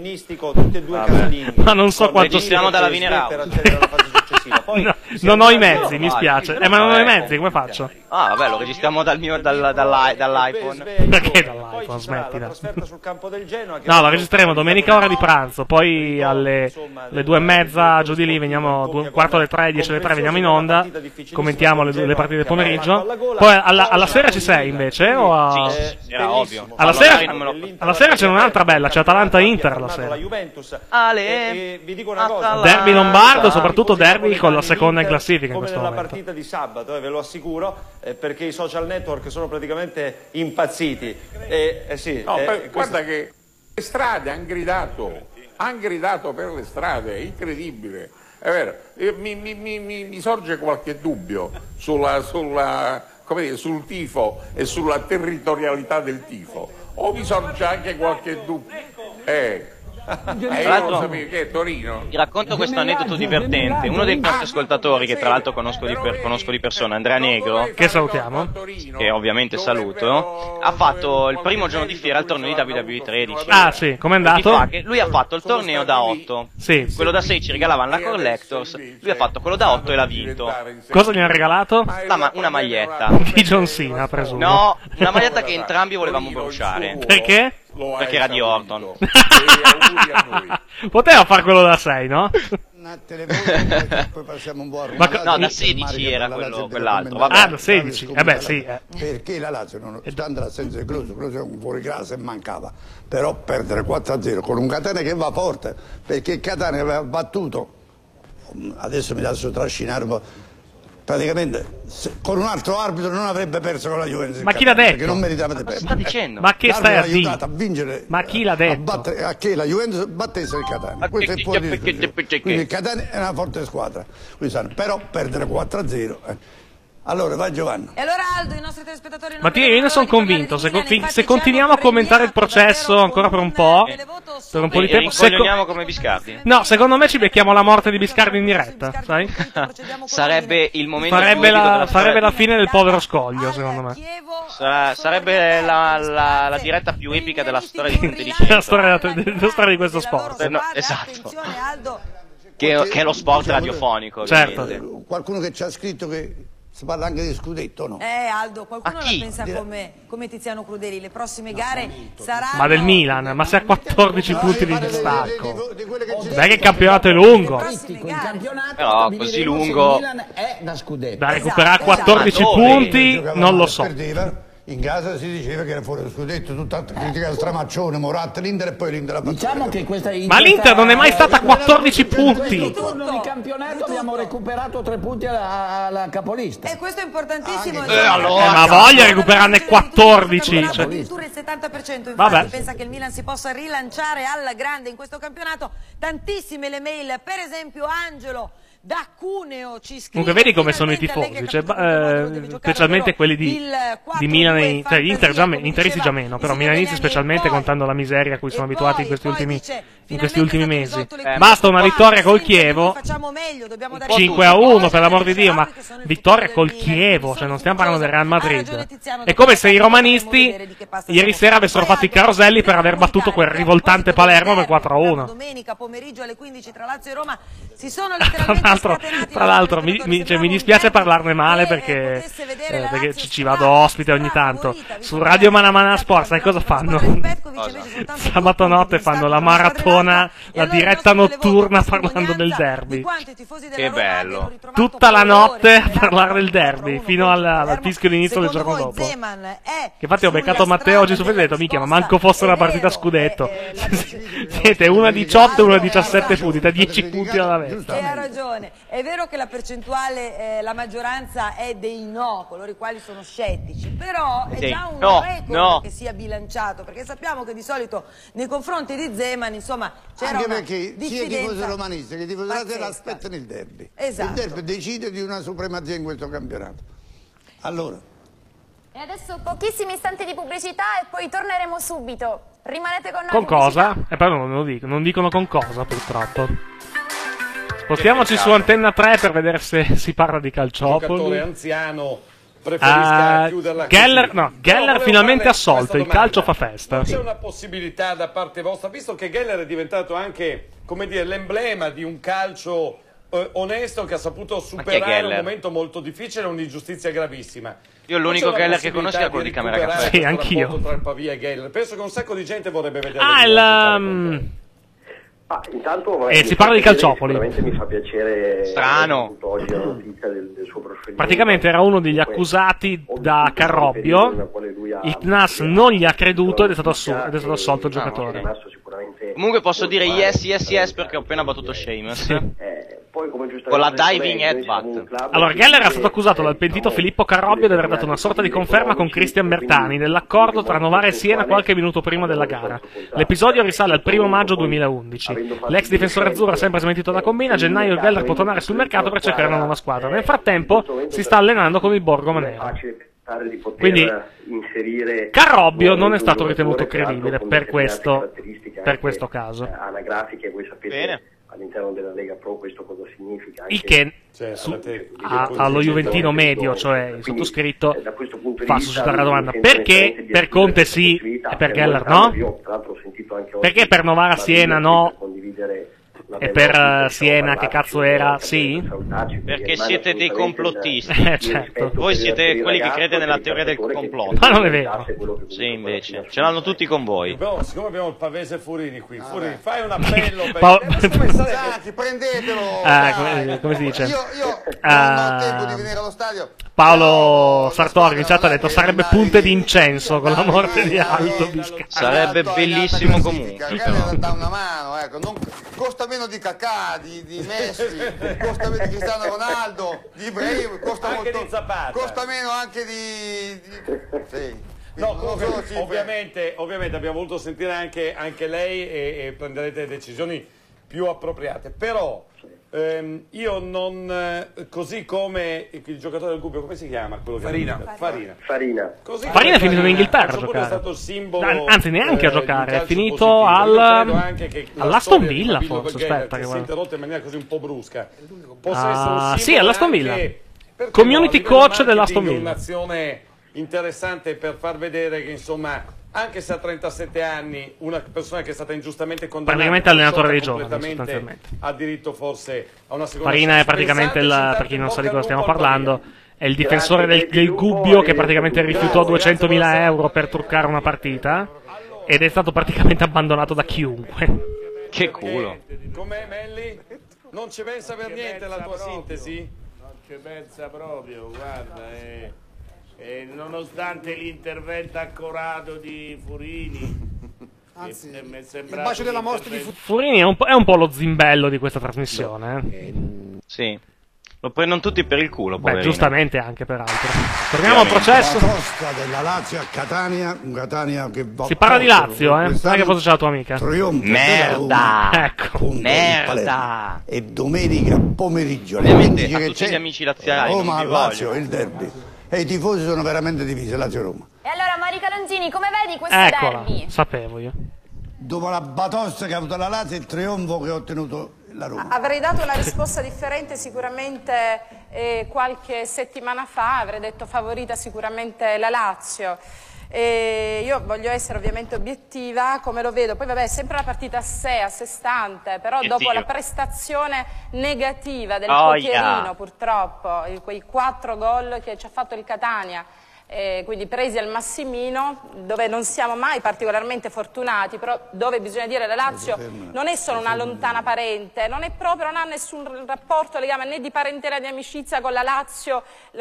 Ma non so quanto registriamo dalla Vinerau. No, non ho i mezzi, mi spiace. Ma non ho i mezzi, come faccio? Ah, vabbè, lo registriamo dall'iPhone. Perché dall'iPhone? Smettila. No, lo registreremo domenica ora di pranzo. Poi alle 2:30 giù di lì veniamo, quarto alle 3, 10 alle 3 veniamo in onda. Commentiamo le partite del pomeriggio. Poi alla sera ci sei invece? O sì, era ovvio. Alla sera c'è un'altra bella, c'è Atalanta-Inter la sera. Derby lombardo, soprattutto derby con la seconda in classifica in questo momento. È una partita di sabato, ve lo assicuro, perché i social network sono praticamente impazziti. Guarda che le strade hanno gridato per le strade, è incredibile. È vero, mi sorge qualche dubbio sul tifo e sulla territorialità del tifo, o mi sorge anche qualche dubbio. Tra l'altro, ti racconto questo aneddoto divertente. Uno dei nostri ascoltatori, che tra l'altro conosco di persona, Andrea Negro, che salutiamo, che ovviamente saluto, ha fatto il primo giorno di fiera il torneo di WWE 13. Ah sì, com'è andato? Lui ha fatto il torneo da 8. Sì. Quello da 6 ci regalavano la Collectors. Lui ha fatto quello da 8 e l'ha vinto. Cosa gli ha regalato? Una maglietta. Di John Cena, presumo. No, una maglietta che entrambi volevamo bruciare. Perché? Perché era di Orton. Poteva far quello da 6, no? Poi passiamo un po' a no, da 16 era quell'altro. Ah, da 16. Beh, sì. Perché la Lazio non stando l'assenza di Klose è un fuoriclasse e mancava. Però perdere 4-0 con un Catania che va forte, perché il Catania aveva battuto, adesso mi lascio trascinare un po', praticamente con un altro arbitro non avrebbe perso con la Juventus. Ma chi l'ha detto? Perché non meritava di perdere. Sta dicendo? Ma che stai a dire? A vincere, ma chi l'ha detto? A che la Juventus battesse il Catania. Questo è fuori di discussione. Quindi il Catania è una forte squadra. Però perdere 4-0. Allora, vai Giovanni. E allora Aldo, i nostri telespettatori... Mattia, io ne sono convinto, se continuiamo a commentare il processo ancora per un po' di tempo... come Biscardi. No, secondo me ci becchiamo la morte di Biscardi in diretta, sai? Sarebbe il momento... Farebbe la fine del povero Scoglio, secondo me. Sarebbe la diretta più epica della storia di Intelligenza. La storia di questo sport. No, esatto. Che è lo sport radiofonico, certo. Ovviamente. Qualcuno che ci ha scritto che... Si parla anche di scudetto, no? Aldo, qualcuno la pensa come Tiziano Crudeli. Le prossime gare saranno... Ma del Milan, ma se ha 14 punti di distacco. Dai che il campionato è lungo. Però così lungo... Da recuperare 14 punti, non lo so. In casa si diceva che era fuori lo scudetto, tutta critica Stramaccione, Moratti, l'Inter e poi l'Inter la Diciamo che questa Ma l'Inter non è mai stata a 14 punti. In turno di campionato abbiamo recuperato 3 punti alla capolista. E questo è importantissimo. Ma voglia recuperarne 14. Addirittura il 70%, infatti. Vabbè. Pensa che il Milan si possa rilanciare alla grande in questo campionato. Tantissime le mail, per esempio Angelo da Cuneo ci scrive. Comunque vedi come sono i tifosi, cioè, specialmente quelli di Milan e cioè, interisti già meno, però milanisti specialmente, contando la miseria a cui sono abituati in questi ultimi mesi. Basta una vittoria col Chievo, 5-1 per l'amor di Dio, ma vittoria col Chievo, cioè non stiamo parlando del Real Madrid. È come se i romanisti ieri sera avessero fatto i caroselli per aver battuto quel rivoltante Palermo per 4-1. Domenica pomeriggio alle 15 tra Lazio e Roma si sono letteralmente tra l'altro mi dispiace parlarne male perché ci vado ospite ogni tanto. Su Radio Manamana Sport sai cosa fanno? Sabato notte fanno la maratona, la diretta notturna parlando del derby. Che bello. Tutta la notte a parlare del derby fino al fischio d'inizio del giorno dopo. Che infatti ho beccato Matteo oggi su Facebook e ho detto minchia, ma manco fosse una partita a scudetto. Siete 1-18 e 1-17 punti, da 10 punti alla vetta. E ha ragione. È vero che la percentuale, la maggioranza è dei no, coloro i quali sono scettici, però è già un record che sia bilanciato, perché sappiamo che di solito nei confronti di Zeman, insomma, c'era anche una perché sia i tifosi diffidenza romanisti che i tifosi laziali aspettano il derby. Esatto. Il derby decide di una supremazia in questo campionato. Allora. E adesso pochissimi istanti di pubblicità e poi torneremo subito. Rimanete con noi. Con cosa? Però non dicono con cosa, purtroppo. Spostiamoci su Antenna 3 per vedere se si parla di Calciopoli. Giocatore anziano preferisca chiuderla Geller finalmente assolto, il calcio fa festa. C'è una possibilità da parte vostra, visto che Geller è diventato anche, come dire, l'emblema di un calcio onesto che ha saputo superare un momento molto difficile, un'ingiustizia gravissima. Io l'unico Geller che conosco è quello di Camera Caffè. Sì, anch'io. Tra Pavia e Geller. Penso che un sacco di gente vorrebbe vedere. Intanto si parla di Calciopoli. Veramente mi fa piacere. Strano. Oggi la notizia del suo proscioglimento. Praticamente era uno degli accusati da Carrobbio. Il CNAS non gli ha creduto ed è stato assolto il giocatore. Comunque posso dire yes perché ho appena battuto Sheamus. Con la diving headbutt. Allora, Geller era stato accusato dal pentito Filippo Carrobbio di aver dato una sorta di conferma con Cristian Bertani nell'accordo tra Novara e Siena qualche minuto prima della gara. L'episodio risale al 1 maggio 2011. L'ex difensore azzurro ha sempre smentito la combina. A gennaio Geller può tornare sul mercato per cercare una nuova squadra. Nel frattempo si sta allenando con il Borgo Manera. Quindi Carrobbio non è stato ritenuto credibile per questo caso. Anagrafiche, voi sapete. Bene. All'interno della Lega Pro questo cosa significa? Il che allo Juventino medio, cioè il sottoscritto, fa suscitare la domanda: perché per Conte sì e per Geller no? Perché per Novara Siena no e per Siena che cazzo era sì? Perché siete dei complottisti. Certo. Voi siete quelli che crede nella teoria del complotto. Ma non è vero. Sì, invece ce l'hanno tutti con voi. Siccome abbiamo il Pavese Furini qui, Furini, fai un appello prendetelo. Come si dice? Paolo Sartori in chat ha detto sarebbe punte d'incenso con la morte di Aldo Biscaglia. Sarebbe bellissimo comunque. Dà una mano, ecco. Costa meno di Kakà, di Messi, costa meno di Cristiano Ronaldo, di Ibrahim, costa meno anche di... Sì. No, ovviamente abbiamo voluto sentire anche lei e prenderete decisioni più appropriate, però io non, così come il giocatore del Gubbio, come si chiama? Quello Farina. Farina è finito in Inghilterra a giocare, stato il simbolo, anzi neanche a giocare, è finito all'Aston Villa forse, aspetta che si è interrotto in maniera così un po' brusca, sì, all'Aston Villa, community coach dell'Aston Villa. Un'azione interessante per far vedere che insomma, anche se a 37 anni una persona che è stata ingiustamente condannata, praticamente allenatore dei giovani, sostanzialmente ha diritto forse a una seconda Farina è praticamente per chi non sa di cosa stiamo parlando, è il difensore del Gubbio che praticamente rifiutò 200.000 euro per truccare una partita ed è stato praticamente abbandonato da chiunque. Che culo. Com'è Melli? Non ci pensa per niente la tua sintesi? Non ci pensa proprio, guarda, nonostante l'intervento accorato di Furini, anzi, mi è il bacio della morte di Furini è un po' lo zimbello di questa trasmissione. Sì, lo prendono tutti per il culo, poverino. Giustamente anche peraltro. Torniamo al processo. La sosta della Lazio a Catania, un Catania che va. Si parla di Lazio, non è che fosse c'è la tua amica. Merda! Ecco. Merda! E domenica pomeriggio ovviamente a tutti gli amici laziali Roma Lazio, il derby. E i tifosi sono veramente divisi, Lazio-Roma. E allora Marica Longini, come vedi questo Eccola, derby? sapevo io. Dopo la batosta che ha avuto la Lazio, il trionfo che ha ottenuto la Roma. Avrei dato una risposta differente sicuramente qualche settimana fa, avrei detto favorita sicuramente la Lazio. Io voglio essere ovviamente obiettiva, come lo vedo, poi vabbè è sempre una partita a sé stante, però dopo la prestazione negativa del Pocherino purtroppo, quei 4 gol che ci ha fatto il Catania, quindi presi al Massimino, dove non siamo mai particolarmente fortunati, però dove bisogna dire la Lazio non è solo una lontana parente, non ha nessun rapporto, legame né di parentela né di amicizia con la Lazio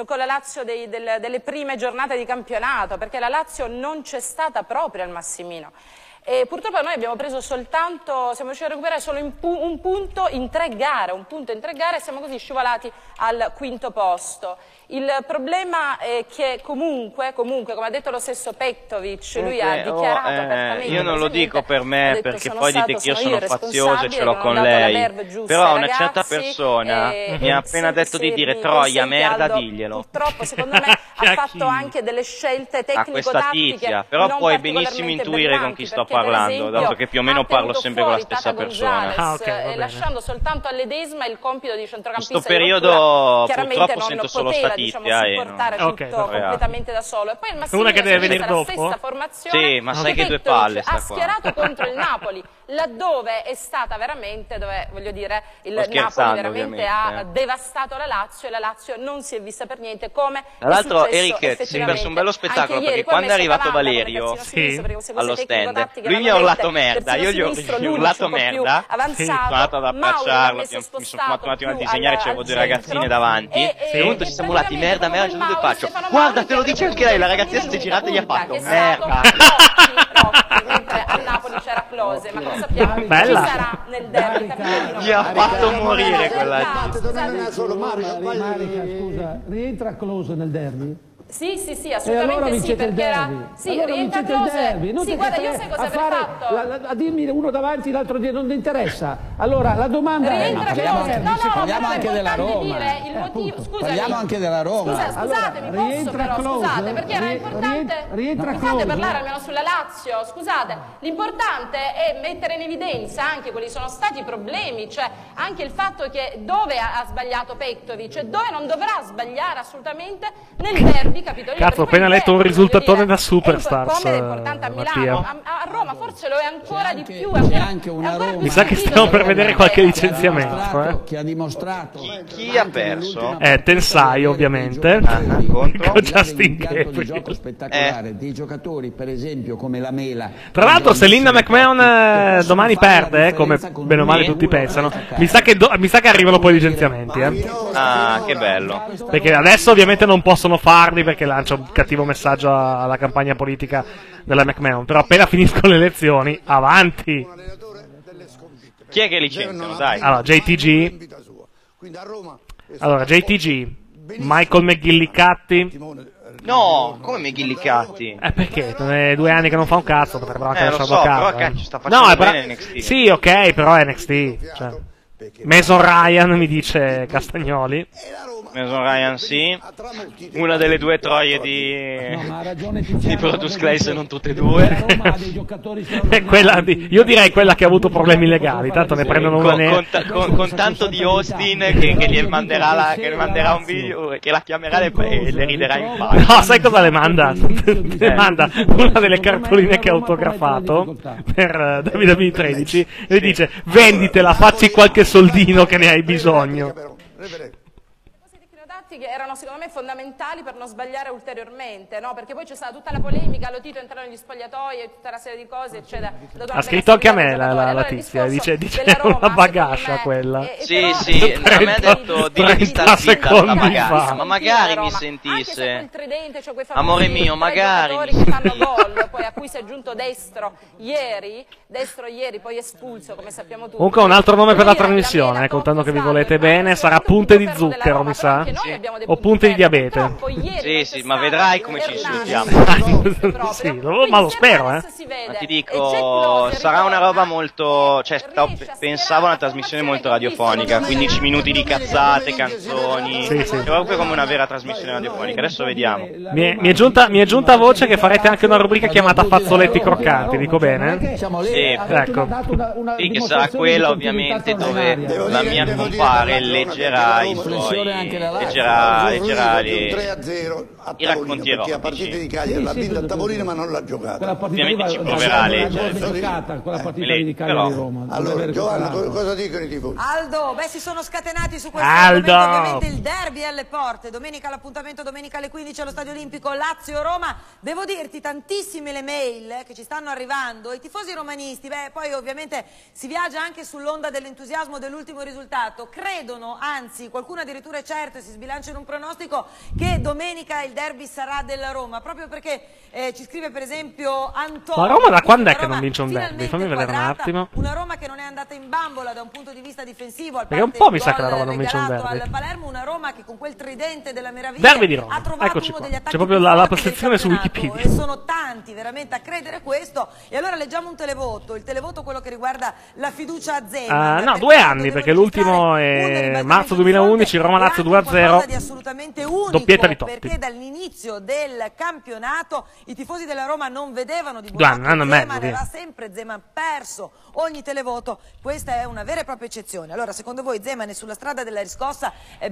delle prime giornate di campionato, perché la Lazio non c'è stata proprio al Massimino. E purtroppo noi abbiamo preso soltanto, siamo riusciti a recuperare solo un punto in 3 gare, e siamo così scivolati al 5º posto. Il problema è che comunque, come ha detto lo stesso Petkovic, lui ha dichiarato apertamente. Io non lo dico per me, perché poi dite che io sono fazioso e ce l'ho con lei. Però una certa persona mi ha appena detto di dire Troia, merda, diglielo. Purtroppo secondo me ha fatto anche delle scelte tecnico-tattiche. Però puoi benissimo intuire con chi sto parlando, dato che più o meno parlo sempre con la stessa persona. Lasciando soltanto all'Ledesma il compito di centrocampista. In questo periodo purtroppo sento solo supportare tutto completamente da solo. E poi il Massimino una che deve venire dopo? La stessa formazione, sì, ma sai che 2 palle sta qua. Ha schierato contro il Napoli, laddove è stata veramente, dove voglio dire, il Napoli veramente ha devastato la Lazio, e la Lazio non si è vista per niente come tra l'altro Eric si è perso un bello spettacolo, perché quando è arrivato Valerio allo stand lui mi ha urlato merda, io gli ho urlato merda, sono andato ad abbracciarlo, mi sono fermato un attimo a disegnare, c'avevo 2 ragazzine davanti e appunto ci siamo urlati merda, e faccio guarda, te lo dice anche lei, la ragazzina si è girata e gli ha fatto merda. Mentre a Napoli c'era Close, ma cosa sappiamo? Bella. Chi sarà nel derby capitano? Mi ha fatto morire quella Marica, scusa, rientra Close nel derby? Sì, assolutamente sì, perché era... Sì, rientra Close. Sì, guarda, io sai cosa avrei fatto? A dirmi uno davanti, l'altro dietro, non ti interessa. Allora, la domanda è... Parliamo anche della Roma. Parliamo anche della Roma. Scusatemi, posso però, scusate, perché era importante... Mi fate parlare almeno sulla Lazio, scusate. L'importante è mettere in evidenza anche quali sono stati i problemi, cioè anche il fatto che dove ha sbagliato Petkovic e dove non dovrà sbagliare assolutamente nel derby di Capitolino. Cazzo, ho appena letto un risultatone da Superstars. Come è importante a Milano, a Roma forse lo è ancora di più. C'è anche una Roma. Mi sa che stiamo per vedere qualche licenziamento. Che ha dimostrato. Chi ha perso? Tensai, ovviamente. Con Justin Gabriel. Un gioco spettacolare dei giocatori, per esempio, come la Mela. Tra l'altro, se Linda McMahon domani perde, come bene o male tutti pensano, mi sa che arrivano poi i licenziamenti. Ah, che bello. Perché adesso ovviamente non possono farli perché lancia un cattivo messaggio alla campagna politica della McMahon. Però appena finiscono le elezioni, avanti. Chi è che licenziano? Dai. Allora, JTG, Michael McGillicuddy. No, come McGillicuddy? Perché? 2 anni che non fa un cazzo, potrebbero anche lasciarlo lo so, a casa. però cacchio, sta facendo bene NXT. Sì, ok, però è NXT. Cioè. Mason Ryan, mi dice Castagnoli. Mason Ryan sì, una delle 2 troie di Produce Clay, se non tutte e 2. Io direi quella che ha avuto problemi legali, tanto ne prendono una con tanto di Austin che gli manderà un video, che la chiamerà e le riderà in faccia. No, sai cosa le manda? Le manda una delle cartoline che ha autografato per WWE 13 e le dice: venditela, facci qualche soldino che ne hai bisogno. Che erano secondo me fondamentali per non sbagliare ulteriormente, no? Perché poi c'è stata tutta la polemica, Lotito entrò negli spogliatoi e tutta una serie di cose, eccetera. Ha scritto anche a me la tizia, dice una bagascia quella. Sì, a me ha detto di star zitta, ma magari mi sentisse. Amore mio, magari. Che fanno gol, poi a cui si è aggiunto Destro ieri, poi espulso, come sappiamo tutti. Comunque un altro nome per la trasmissione, contando che vi volete bene, sarà Punte di Zucchero, mi sa. O punte di diabete. Sì, ma vedrai come ci insultiamo. Sì, ma lo spero, Ma ti dico, sarà una roba molto... Cioè, pensavo a una trasmissione molto radiofonica, 15 minuti di cazzate, canzoni. È proprio come una vera trasmissione radiofonica. Adesso vediamo. Mi è giunta voce che farete anche una rubrica chiamata Fazzoletti Croccanti, dico bene? Sì, ecco. Sì, che sarà quella ovviamente dove la mia compare leggerà i suoi... leggerà i racconti perché la partita di Cagliari l'ha vinta a tavolino ma non l'ha giocata. Ovviamente ci proverà a leggere quella partita di Cagliari-Roma. Allora Giovanna, cosa dicono i tifosi? Aldo, si sono scatenati su questo argomento, ovviamente il derby alle porte, domenica l'appuntamento, domenica alle 15 allo Stadio Olimpico, Lazio-Roma. Devo dirti, tantissime le mail che ci stanno arrivando, i tifosi romanisti, poi ovviamente si viaggia anche sull'onda dell'entusiasmo dell'ultimo risultato, credono, anzi qualcuno addirittura è certo e si sbilancia in un pronostico che domenica il derby sarà della Roma, proprio perché ci scrive per esempio Antonio. Ma Roma da quando è che non vince un derby? Fammi vedere un attimo. Una Roma che non è andata in bambola da un punto di vista difensivo, perché un po' mi sa che la Roma non vince un derby. Al Palermo, una Roma che con quel tridente della meraviglia derby di Roma. ha trovato Eccoci uno qua. degli attacchi c'è proprio la posizione su Wikipedia. E sono tanti veramente a credere questo. E allora leggiamo un televoto, il televoto quello che riguarda la fiducia a Zeman. No, 2 anni, perché l'ultimo è marzo 2011, Roma-Lazio 2-0. Doppietta di Totti. Perché dall'inizio del campionato i tifosi della Roma non vedevano di buon occhio Zeman, era sempre Zeman perso ogni televoto. Questa è una vera e propria eccezione. Allora, secondo voi Zeman è sulla strada della riscossa? Il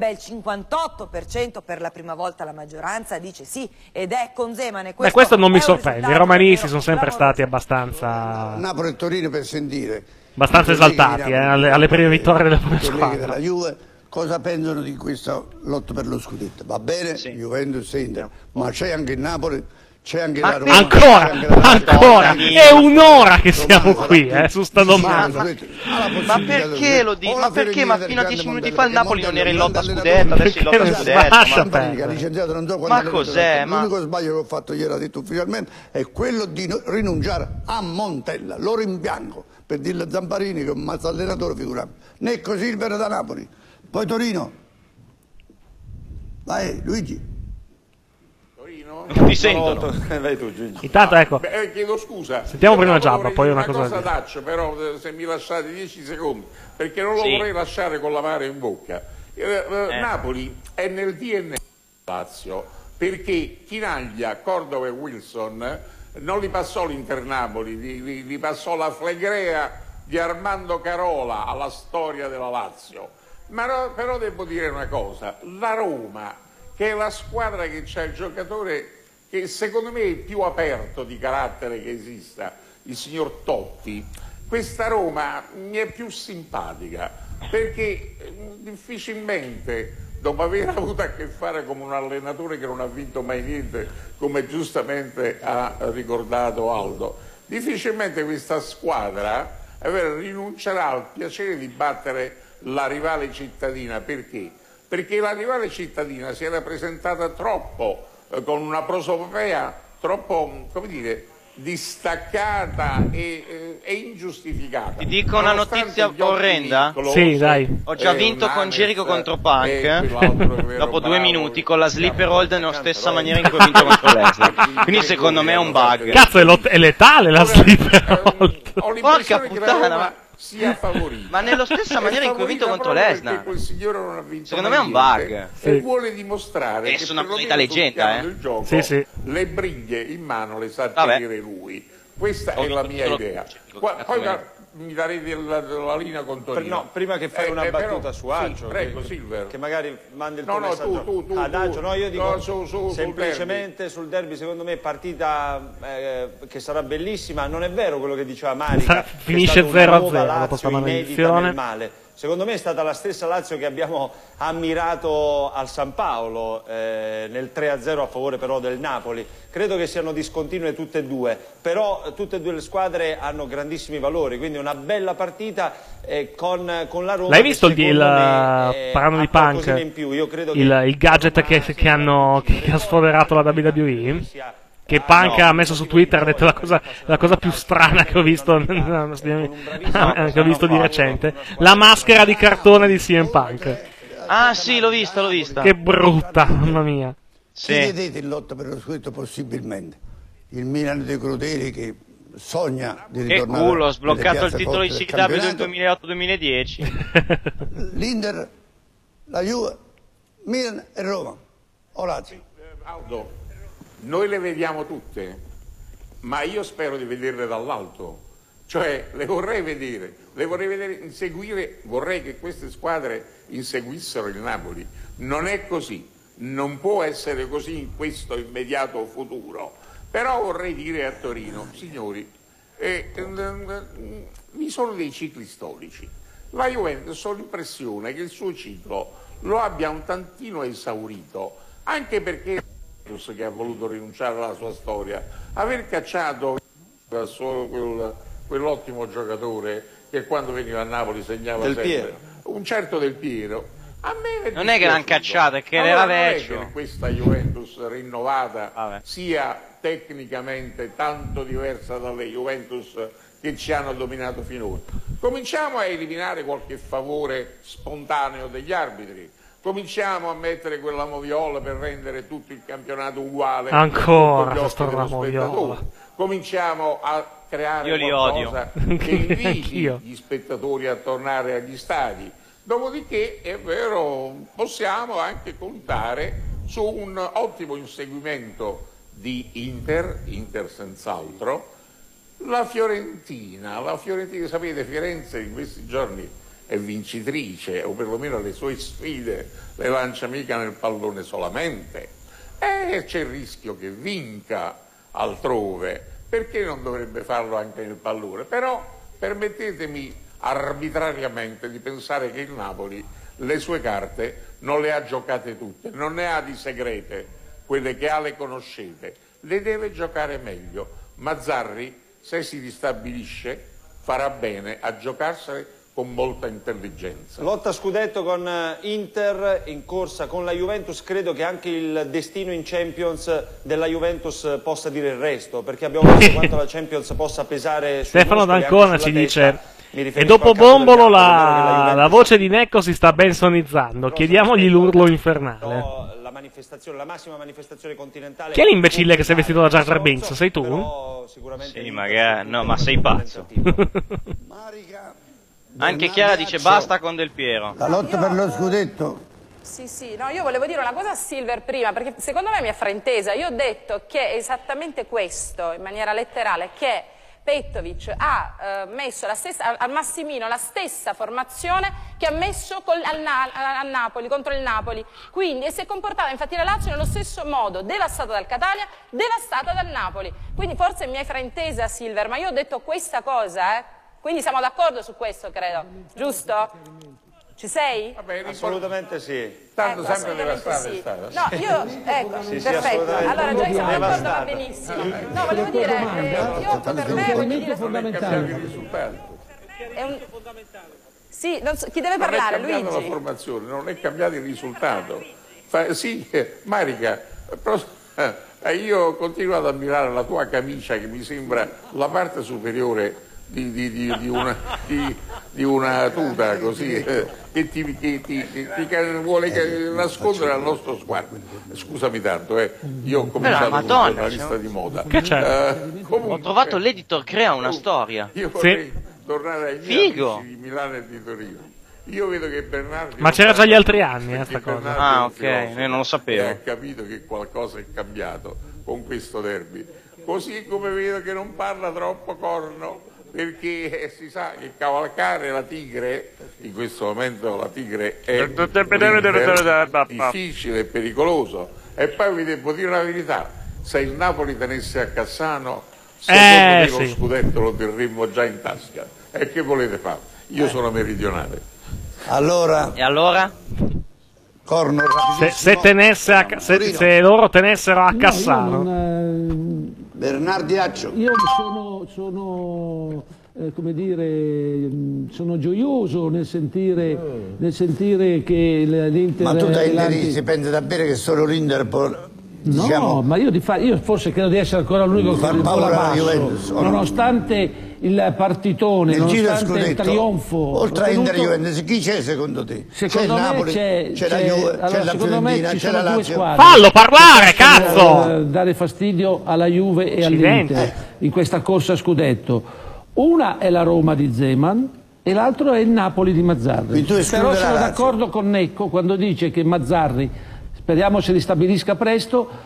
58% per la prima volta la maggioranza dice sì, ed è con Zeman. Questo non mi sorprende, i romanisti sono sempre stati abbastanza... Napoli e Torino per sentire. Abbastanza esaltati alle prime vittorie della propria squadra. La Juve, cosa pensano di questa lotta per lo scudetto? Va bene, Juventus e Inter, ma c'è anche il Napoli, c'è anche la Roma. Ancora, è un'ora che siamo qui, su sta domanda. Ma perché lo dici? Ma perché? Ma fino a 10 minuti fa il Napoli non era in lotta a scudetto, adesso è in lotta a scudetto. Ma cos'è? L'unico sbaglio che ho fatto ieri, ha detto ufficialmente, è quello di rinunciare a Montella, l'oro in bianco, per dirle a Zamparini che è un mazzo allenatore, figurati. Necco Silver da Napoli. Poi Torino. Vai Luigi. Ti sentono. Vai tu, Gigi. Intanto ecco. Chiedo scusa. Sentiamo prima Giabba, poi una cosa da dire. Taccio, però se mi lasciate 10 secondi, perché non lo vorrei lasciare con l'amaro in bocca. Napoli è nel DNA Lazio, perché Chinaglia, Cordova e Wilson non li passò l'Inter Napoli, li passò la flegrea di Armando Carola alla storia della Lazio. Però devo dire una cosa, la Roma, che che è la squadra che c'ha il giocatore che secondo me è il più aperto di carattere che esista, il signor Totti. Questa Roma mi è più simpatica perché difficilmente, dopo aver avuto a che fare con un allenatore che non ha vinto mai niente, come giustamente ha ricordato Aldo, difficilmente questa squadra rinuncerà al piacere di battere la rivale cittadina. Perché? Perché la rivale cittadina si era presentata troppo, con una prosopopea troppo, come dire, distaccata e ingiustificata. Ti dico una notizia orrenda? Sì, dai. Ho già vinto con Jericho contro Punk dopo 2 minuti con la sleeper hold nella stessa maniera in cui ho vinto contro Lesnar. Quindi secondo me è un bug. Cazzo, è letale la sleeper hold. Porca puttana, sia favorita. ma nella stessa maniera in cui ho vinto contro Lesnar. Quel signore non ha vinto secondo me è un bug. E vuole dimostrare che sono una moneta leggenda, del gioco, le briglie in mano le sa tenere lui. Questa è la mia idea. Poi mi darete la linea con Torino. No, prima che fai una battuta su Aggio, prego, Silver. che magari mandi il tuo messaggio tu, ad Aggio. No, io dico semplicemente sul derby, secondo me partita che sarà bellissima. Non è vero quello che diceva Marica, finisce 0-0 dopo questa maledizione. Secondo me è stata la stessa Lazio che abbiamo ammirato al San Paolo nel 3-0 a favore però del Napoli. Credo che siano discontinue tutte e due, però tutte e due le squadre hanno grandissimi valori, quindi una bella partita con la Roma. L'hai visto parlando di Punk, il gadget che ha sfoderato la WWE? Che Punk ha messo su Twitter, ha detto la cosa più strana che ho visto di recente, la maschera di cartone di CM Punk. Ah sì, l'ho vista. Che brutta, mamma mia. Chi vedete in lotta per lo scudetto possibilmente? Il Milan dei Crudeli che sogna di ritornare. Che culo, ho sbloccato il titolo di CW del 2008-2010. L'Inter, la Juve, Milan e Roma. O Lazio. Aldo, noi le vediamo tutte, ma io spero di vederle dall'alto, cioè le vorrei vedere inseguire, vorrei che queste squadre inseguissero il Napoli. Non è così, non può essere così in questo immediato futuro, però vorrei dire a Torino, signori, vi sono dei cicli storici. La Juventus ho l'impressione che il suo ciclo lo abbia un tantino esaurito, anche perché che ha voluto rinunciare alla sua storia, aver cacciato quell'ottimo giocatore che quando veniva a Napoli segnava sempre, un certo Del Piero, a me non è che l'hanno cacciato, è che era vecchio. Non è che questa Juventus rinnovata sia tecnicamente tanto diversa dalle Juventus che ci hanno dominato finora. Cominciamo a eliminare qualche favore spontaneo degli arbitri. Cominciamo a mettere quella moviola per rendere tutto il campionato uguale. Ancora questa moviola. Cominciamo a creare qualcosa che inviti gli spettatori a tornare agli stadi. Dopodiché, è vero, possiamo anche contare su un ottimo inseguimento di Inter senz'altro. La Fiorentina, sapete, Firenze in questi giorni è vincitrice, o perlomeno le sue sfide le lancia mica nel pallone solamente, e c'è il rischio che vinca altrove, perché non dovrebbe farlo anche nel pallone? Però permettetemi arbitrariamente di pensare che il Napoli le sue carte non le ha giocate tutte, non ne ha di segrete, quelle che ha le conoscete, le deve giocare meglio. Mazzarri, se si ristabilisce, farà bene a giocarsele con molta intelligenza. Lotta scudetto con Inter in corsa con la Juventus. Credo che anche il destino in Champions della Juventus possa dire il resto, perché abbiamo visto quanto la Champions possa pesare Stefano D'Ancona ci dice: e dopo Bombolo la voce di Necco si sta ben sonizzando, chiediamogli l'urlo infernale. La massima manifestazione continentale. Chi è l'imbecille che si è vestito da Jar Jar Binks? Sei tu? Sì, magari no, ma sei pazzo. Anche Chiara dice basta con Del Piero. La lotta per lo scudetto. Sì, no, io volevo dire una cosa a Silver prima, perché secondo me mi ha fraintesa. Io ho detto che è esattamente questo, in maniera letterale, che Petkovic ha messo al Massimino la stessa formazione che ha messo a Napoli, contro il Napoli, quindi, e si è comportata infatti la Lazio nello stesso modo, devastata dal Catania, devastata dal Napoli. Quindi forse mi hai fraintesa, Silver, ma io ho detto questa cosa, quindi siamo d'accordo su questo, credo, giusto? Ci sei? Vabbè, assolutamente sì. Tanto sempre devastata è stata. No, io, ecco, perfetto. Allora, già che siamo d'accordo va benissimo. No, volevo dire, io per me voglio dire fondamentale. è un sì, non so, chi deve parlare, Luigi? Non è cambiata la formazione, non è cambiato il risultato. Sì, Marica, io continuo ad ammirare la tua camicia che mi sembra la parte superiore di una tuta così che ti vuole nascondere al nostro sguardo. Scusami tanto, io ho cominciato con una giornalista di moda. Che c'è? Ho trovato l'editor crea una storia. Io vorrei tornare ai miei amici di Milano e di Torino. Io vedo che Bernardi... Ma c'era già gli altri anni sta cosa. Ah, ok, non lo sapevo. Ha capito che qualcosa è cambiato con questo derby. Così come vedo che non parla troppo Corno, perché si sa che cavalcare la tigre, in questo momento la tigre è difficile e pericoloso. E poi vi devo dire la verità, se il Napoli tenesse a Cassano, secondo me lo scudetto lo terremmo già in tasca. E che volete fare? Io sono meridionale. Allora? E allora? Corno, se loro tenessero a Cassano. Bernardi Accio. Io sono come dire, sono gioioso nel sentire che l'Inter... Ma tu si pensa davvero che solo l'Inter può... No, ma io forse credo di essere ancora l'unico che vola basso, nonostante il partitone, nonostante il trionfo. Oltre a Inter Juventus, chi c'è secondo te? Secondo c'è il Napoli, c'è la Juve, c'è la Fiorentina, c'è la Lazio. Fallo parlare, cazzo! Dare fastidio alla Juve e all'Inter in questa corsa a scudetto. Una è la Roma di Zeman e l'altro è il Napoli di Mazzarri. Però sono d'accordo con Necco quando dice che Mazzarri, speriamo si ristabilisca presto,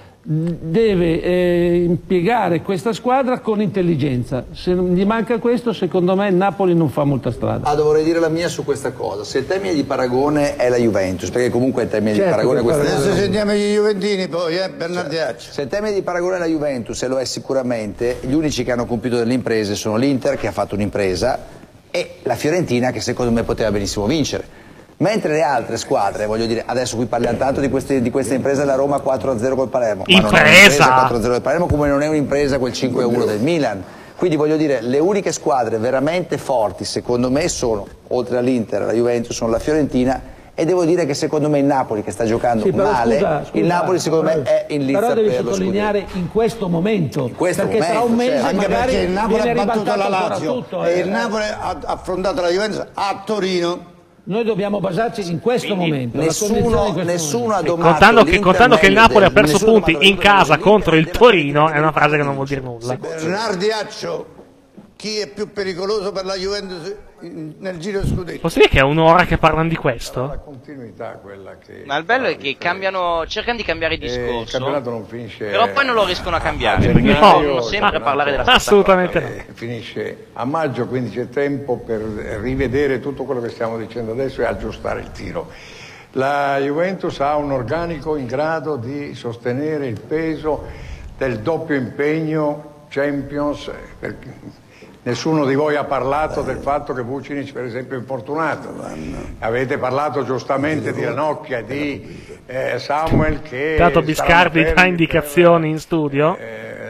deve impiegare questa squadra con intelligenza. Se gli manca questo, secondo me il Napoli non fa molta strada. Vorrei dire la mia su questa cosa. Se il termine di paragone è la Juventus, perché comunque il termine di paragone è questa. Adesso sentiamo gli Juventini poi, Bernardi Accio. Se il termine di paragone è la Juventus, e lo è sicuramente, gli unici che hanno compiuto delle imprese sono l'Inter, che ha fatto un'impresa, e la Fiorentina, che secondo me poteva benissimo vincere. Mentre le altre squadre, voglio dire, adesso qui parliamo tanto di questa impresa della Roma 4-0 col Palermo, ma non è un'impresa 4-0 del Palermo, come non è un'impresa quel 5-1 del Milan. Quindi voglio dire, le uniche squadre veramente forti secondo me sono, oltre all'Inter, la Juventus, sono la Fiorentina, e devo dire che secondo me il Napoli, che sta giocando male, scusa, il Napoli secondo me è in lizza per lo scudetto. Però devi sottolineare in questo momento, perché tra un mese anche magari perché il Napoli ha battuto la Lazio tutto, e il Napoli ha affrontato la Juventus a Torino. Noi dobbiamo basarci in questo momento. Nessuno ha domato contando che il Napoli ha perso punti in casa contro il Torino, è una frase che non vuol dire nulla. Bernardi Accio, chi è più pericoloso per la Juventus nel giro scudetto? Posso dire che è un'ora che parlano di questo? La continuità quella che... Ma il bello è che cercano di cambiare il discorso, il campionato non finisce, però poi non lo riescono a cambiare, perché continuano sempre a parlare della stessa assolutamente cosa. No. Finisce a maggio, quindi c'è tempo per rivedere tutto quello che stiamo dicendo adesso e aggiustare il tiro. La Juventus ha un organico in grado di sostenere il peso del doppio impegno Champions, nessuno di voi ha parlato del fatto che Vucinic per esempio è infortunato. Avete parlato giustamente di Ranocchia, di Samuel che... Tanto Biscardi dà indicazioni in studio.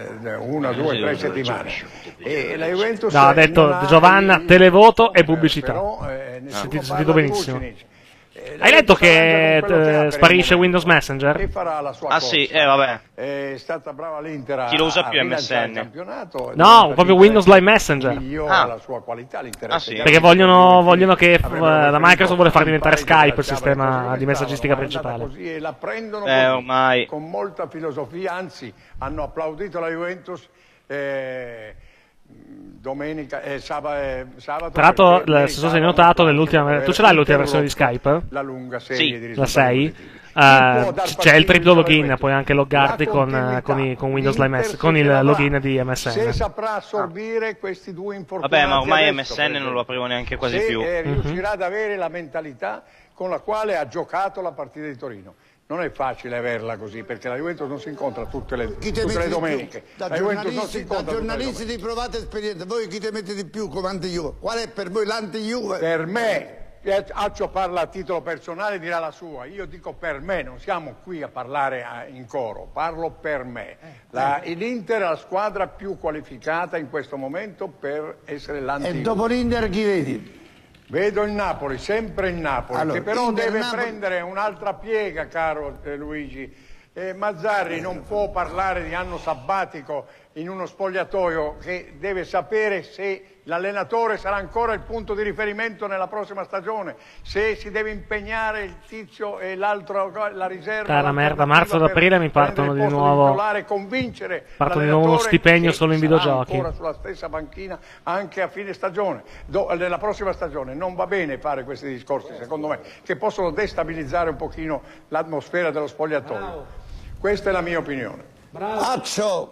1, 2, 3 settimane. E la Juventus ha detto Giovanna, televoto e pubblicità. Sentito benissimo. Hai letto che sparisce Windows Messenger? Ah sì, vabbè. È stata brava l'Inter. Chi lo usa più MSN? No, proprio Windows Live Messenger. La sua qualità, sì. Perché vogliono che la Microsoft vuole far diventare Skype il sistema di messaggistica principale. Così, e la prendono ormai con molta filosofia, anzi hanno applaudito la Juventus domenica e sabato. Tra l'altro, se so se hai notato, nell'ultima, tu ce l'hai l'ultima versione di Skype? La lunga serie di la 6? C'è il triplo login, puoi anche loggarti con Windows con il login di MSN. Se saprà assorbire questi due infortunati. Vabbè, ma ormai adesso, MSN non lo aprivo neanche quasi più. Riuscirà ad avere la mentalità con la quale ha giocato la partita di Torino. Non è facile averla così, perché la Juventus non si incontra tutte le domeniche. Da giornalisti di provata esperienza, voi chi te mette di più come anti-Juve? Qual è per voi l'anti-Juve? Per me, Accio parla a titolo personale, dirà la sua. Io dico per me, non siamo qui a parlare in coro, parlo per me. L'Inter è la squadra più qualificata in questo momento per essere l'anti-Juve. E dopo l'Inter chi vedi? Vedo il Napoli, sempre il Napoli, allora, che però deve prendere un'altra piega, caro Luigi. Mazzarri non può parlare di anno sabbatico in uno spogliatoio, che deve sapere se l'allenatore sarà ancora il punto di riferimento nella prossima stagione, se si deve impegnare il tizio e l'altro, la riserva. Cara merda, marzo ed aprile mi partono di nuovo. Partono di nuovo uno stipendio solo in videogiochi. Ancora sulla stessa panchina anche a fine stagione, nella prossima stagione. Non va bene fare questi discorsi, secondo me, che possono destabilizzare un pochino l'atmosfera dello spogliatoio. Bravo. Questa è la mia opinione. Accio!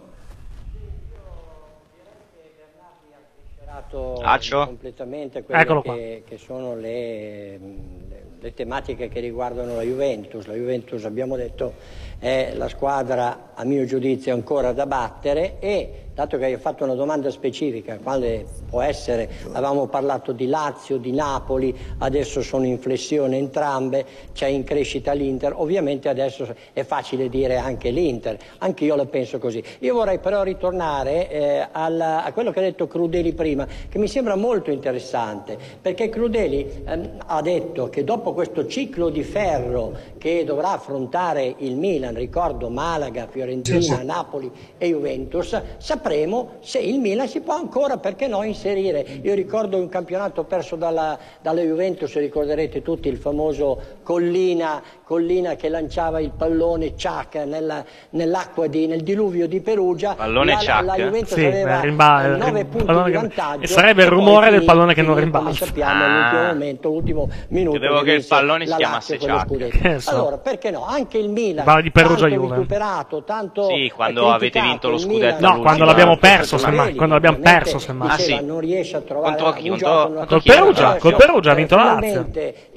Completamente quelle che sono le tematiche che riguardano la Juventus. La Juventus, abbiamo detto, è la squadra a mio giudizio ancora da battere, e dato che hai fatto una domanda specifica, quale può essere, avevamo parlato di Lazio, di Napoli, adesso sono in flessione entrambe, c'è in crescita l'Inter, ovviamente adesso è facile dire anche l'Inter, anche io la penso così. Io vorrei però ritornare a quello che ha detto Crudeli prima, che mi sembra molto interessante, perché Crudeli ha detto che dopo questo ciclo di ferro che dovrà affrontare il Milan, ricordo Malaga, Fiorentina, Napoli e Juventus, sapremo se il Milan si può ancora, perché no, inserire. Io ricordo un campionato perso dalla Juventus, ricorderete tutti il famoso Collina che lanciava il pallone Ciac nell'acqua nel diluvio di Perugia. Pallone Ciac? La Juventus aveva 9 punti di vantaggio. E sarebbe il rumore del pallone che non rimbalza. Come sappiamo all'ultimo momento, l'ultimo minuto. Credevo che il pallone si chiamasse Ciac. Allora, perché no? Anche il Milan, di Perugia Juve. Recuperato, tanto sì, quando avete vinto lo scudetto. No, quando l'abbiamo perso, semmai. Quando l'abbiamo perso, semmai. Ah, sì. Non riesce a trovare col Perugia ha vinto la Lazio.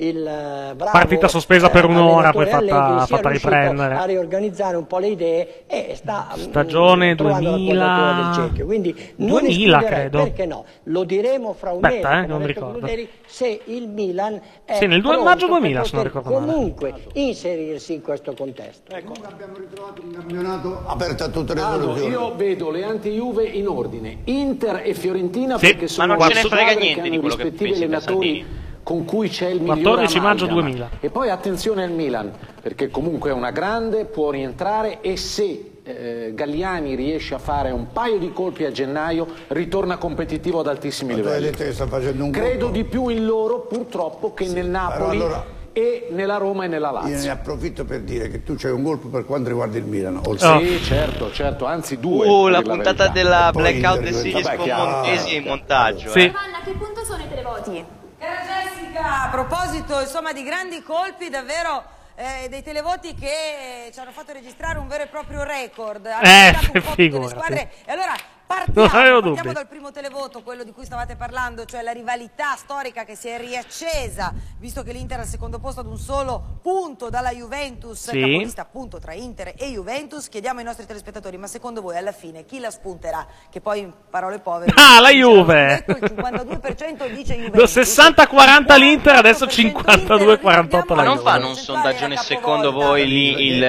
Partita sospesa per un'ora, poi fatta riprendere. A riorganizzare un po' le idee e sta stagione 2000. Quindi 2000 credo. Perché no? Lo diremo fra un mese, non ricordo. Se il Milan è sì, nel maggio 2000, se non ricordo male. Comunque inserirsi in questo contesto. Comunque abbiamo ritrovato un campionato aperto a tutte le soluzioni. Io vedo le anti-Juve in ordine, Inter e Fiorentina, sì, perché sono ma non ce ne frega squadre niente che hanno di quello rispettivi che pensi allenatori con cui c'è il migliore 14 maggio 2000. E poi attenzione al Milan, perché comunque è una grande, può rientrare, e se Galliani riesce a fare un paio di colpi a gennaio ritorna competitivo ad altissimi livelli. Credo di più in loro, purtroppo, che nel Napoli e nella Roma e nella Lazio. Io ne approfitto per dire che tu c'hai un colpo per quanto riguarda il Milan. Sì, certo, anzi due. La puntata della Blackout The Series con Montesi in montaggio. Sì. Giovanna, a che punto sono i televoti? Cara Jessica, a proposito insomma di grandi colpi, davvero dei televoti che ci hanno fatto registrare un vero e proprio record. Figurati. E allora partiamo dal primo televoto, quello di cui stavate parlando, cioè la rivalità storica che si è riaccesa, visto che l'Inter è al secondo posto ad un solo punto dalla Juventus, capolista appunto tra Inter e Juventus. Chiediamo ai nostri telespettatori, ma secondo voi alla fine chi la spunterà? Che poi in parole povere... la Juve! Il 52% dice Juventus. 60-40 l'Inter, adesso 52-48 la Juve. Ma non fanno un sondaggio secondo voi lì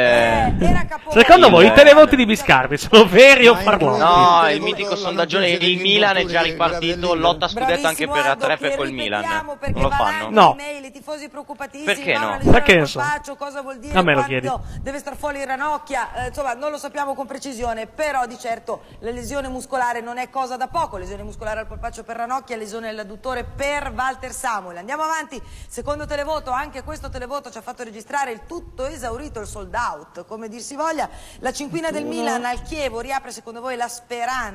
Secondo voi i televoti di Biscardi sono veri o farlocchi? No, il mitico sondaggione, il Milan è già ripartito, lotta scudetto anche per a tre per quel Milan. Non lo fanno? No. I tifosi preoccupatissimi. Perché no? Perché so? Cosa vuol dire? A me lo chiedi. Deve star fuori Ranocchia, insomma non lo sappiamo con precisione, però di certo la lesione muscolare non è cosa da poco, lesione muscolare al polpaccio per Ranocchia, lesione all'adduttore per Walter Samuel. Andiamo avanti, secondo televoto, anche questo televoto ci ha fatto registrare il tutto esaurito, il sold out, come dir si voglia. La cinquina del Milan al Chievo riapre secondo voi la speranza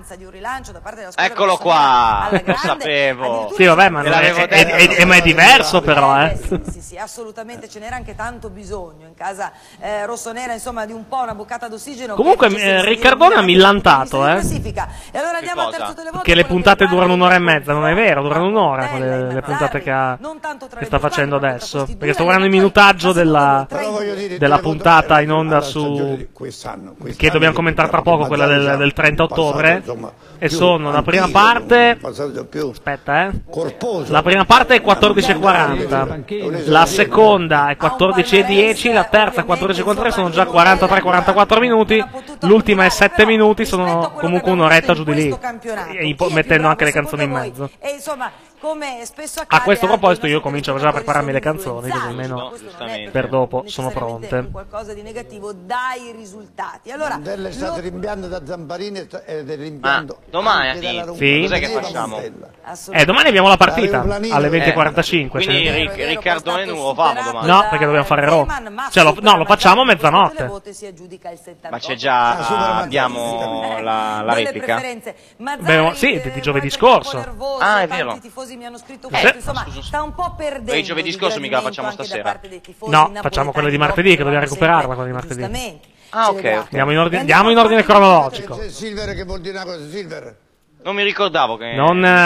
speranza di un rilancio da parte della squadra. Eccolo qua, lo sapevo. Sì, vabbè, ma è diverso però, Sì, assolutamente, ce n'era anche tanto bisogno in casa rossonera, insomma, di un po' una boccata d'ossigeno. Comunque Riccardone ha millantato, E allora andiamo al terzo televoto. Che le puntate durano un'ora e mezza, non è vero, durano un'ora le puntate che sta facendo adesso. Perché sto guardando il minutaggio della puntata in onda che dobbiamo commentare tra poco, quella del 30 ottobre. E sono la prima parte. Aspetta, la prima parte è 14:40, la seconda è 14:10, la terza è 14:43, sono già 43-44 minuti, l'ultima è 7 minuti, sono comunque un'oretta giù di lì, mettendo anche le canzoni in mezzo. E insomma, come spesso a questo proposito io comincio già a prepararmi le canzoni, così almeno per dopo sono pronte. Qualcosa di negativo dai risultati. Allora, delle state rimpianto da Zamparini e del rimpianto domani cos'è che facciamo? Domani abbiamo la partita alle 20:45. Quindi Riccardone non lo famo domani? No, perché dobbiamo fare Raw. Lo facciamo a mezzanotte. Ma c'è già, abbiamo la replica? Beh, sì, di giovedì scorso. Ah, è vero. Mi hanno scritto questo, insomma, sta un po' perdendo. E giovedì scorso mica la facciamo stasera. No, facciamo quella di martedì, che dobbiamo recuperarla quella di martedì. Ah, ok. Andiamo in ordine cronologico. Silver, che vuol dire una cosa, Silver? Non mi ricordavo che...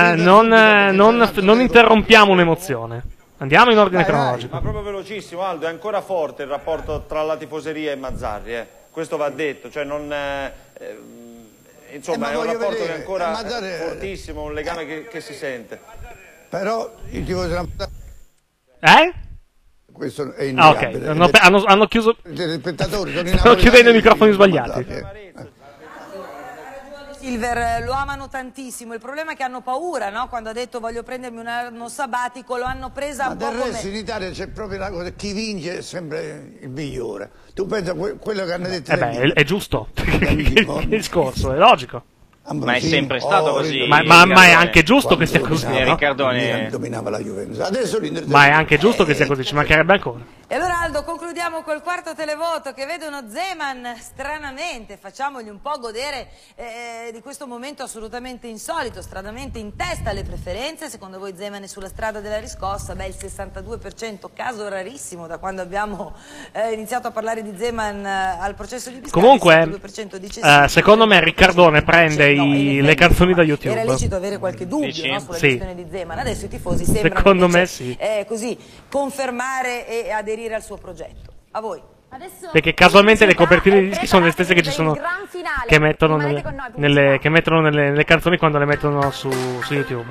Non interrompiamo un'emozione. Andiamo in ordine cronologico. Ma proprio velocissimo, Aldo, è ancora forte il rapporto tra la tifoseria e Mazzarri, questo va detto, cioè non... insomma, è un rapporto che è ancora fortissimo, un legame che si sente. Però il tifoso... Questo è innegabile. Hanno chiuso... Stanno chiudendo i microfoni sbagliati. Silver lo amano tantissimo, il problema è che hanno paura, no? Quando ha detto voglio prendermi un anno sabbatico, lo hanno presa un po' come... in Italia c'è proprio la cosa, chi vince è sempre il migliore. Tu pensa quello che hanno detto... è giusto, il discorso, è logico. Ma è sempre stato così. Ma è anche giusto che sia così. Riccardone dominava la Juventus. Adesso ma è anche giusto che sia così, ci mancherebbe ancora. E allora Aldo, concludiamo col quarto televoto che vede uno Zeman stranamente, facciamogli un po' godere di questo momento assolutamente insolito, stranamente in testa alle preferenze. Secondo voi Zeman è sulla strada della riscossa? Beh, il 62%, caso rarissimo da quando abbiamo iniziato a parlare di Zeman al processo di Biscaglia. Comunque, secondo me Riccardone prende le canzoni da YouTube. Era lecito avere qualche dubbio, no, sulla gestione di Zeman. Adesso i tifosi sembrano secondo me sì. Così confermare e aderire al suo progetto. A voi. Perché casualmente le copertine di dischi sono le stesse che ci sono, che mettono nelle canzoni quando le mettono su YouTube.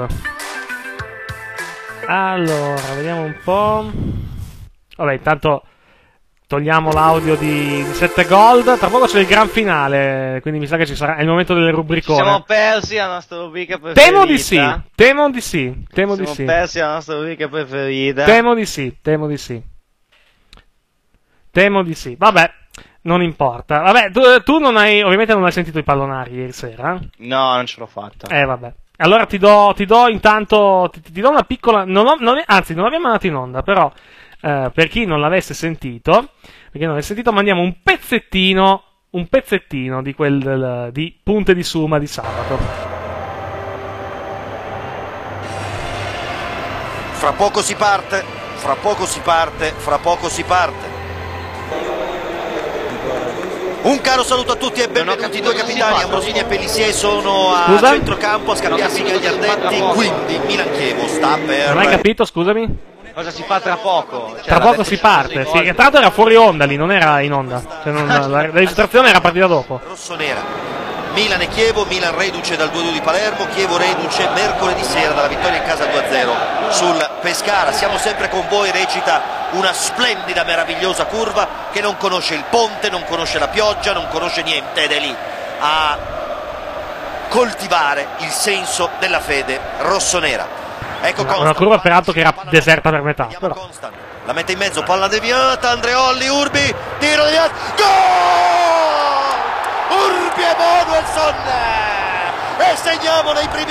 Allora, vediamo un po'. Vabbè, intanto togliamo l'audio di 7 Gold. Tra poco c'è il gran finale, quindi mi sa che ci sarà. È il momento delle rubricone. Ci siamo persi la nostra rubrica preferita. Temo di sì. Siamo persi la nostra rubrica preferita. Temo di sì. Vabbè, non importa. Vabbè, tu ovviamente non hai sentito i pallonari ieri sera? No, non ce l'ho fatta. Vabbè. Allora ti do intanto una piccola. Anzi, non l'abbiamo mandato in onda, però per chi non l'avesse sentito, mandiamo un pezzettino di quel di Punte di Suma di sabato. Fra poco si parte. Un caro saluto a tutti e benvenuti. I due capitani Ambrosini e Pellissier sono a centrocampo a scambiarsi gli ardetti, quindi Milan-Chievo sta per... Non hai capito, scusami? Cosa si fa tra poco? Tra poco si parte, sì, che tra l'altro era fuori onda lì, non era in onda, la registrazione era partita dopo. Rossonera, Milan e Chievo, Milan reduce dal 2-2 di Palermo, Chievo reduce mercoledì sera dalla vittoria in casa 2-0 sul Pescara. Siamo sempre con voi, recita una splendida, meravigliosa curva che non conosce il ponte, non conosce la pioggia, non conosce niente, ed è lì a coltivare il senso della fede rossonera. Ecco una curva peraltro che era deserta per metà. La mette in mezzo, palla deviata, Andreolli, Urbi, tiro deviato, gol! Urbi e Manuelson! E segniamo nei primi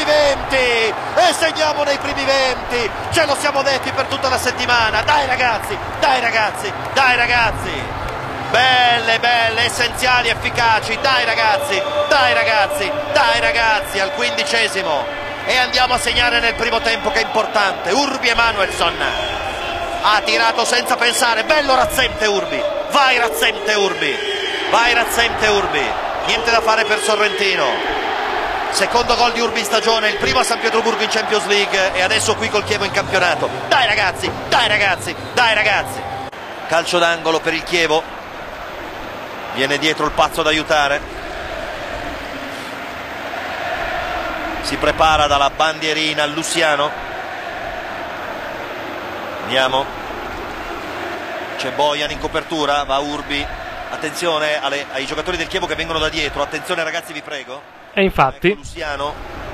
20! Ce lo siamo detti per tutta la settimana! Dai ragazzi! Belle, belle, essenziali, efficaci. Dai ragazzi, dai ragazzi, dai ragazzi, al 15°. E andiamo a segnare nel primo tempo, che è importante. Urbi Emanuelson ha tirato senza pensare. Bello Razzente Urbi. Vai Razzente Urbi. Vai Razzente Urbi. Niente da fare per Sorrentino. Secondo gol di Urbi in stagione, il primo a San Pietroburgo in Champions League e adesso qui col Chievo in campionato. Dai ragazzi, dai ragazzi, dai ragazzi. Calcio d'angolo per il Chievo. Viene dietro il Pazzo ad aiutare. Si prepara dalla bandierina Luciano. Andiamo. C'è Bojan in copertura, va Urbi. Attenzione ai giocatori del Chievo che vengono da dietro. Attenzione ragazzi, vi prego. E infatti ecco Luciano.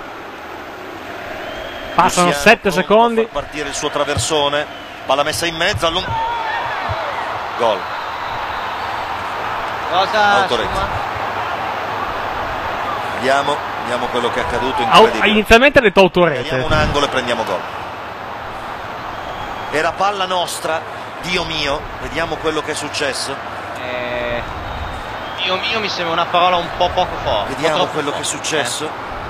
Passano Luciano 7 secondi. a far partire il suo traversone. Palla messa in mezzo. Gol. Vediamo quello che è accaduto. Incredibile. Inizialmente ha detto autorete. Prendiamo un angolo e prendiamo gol. Era palla nostra. Dio mio. Vediamo quello che è successo. Dio mio mi sembra una parola un po' poco forte. Vediamo quello che è successo.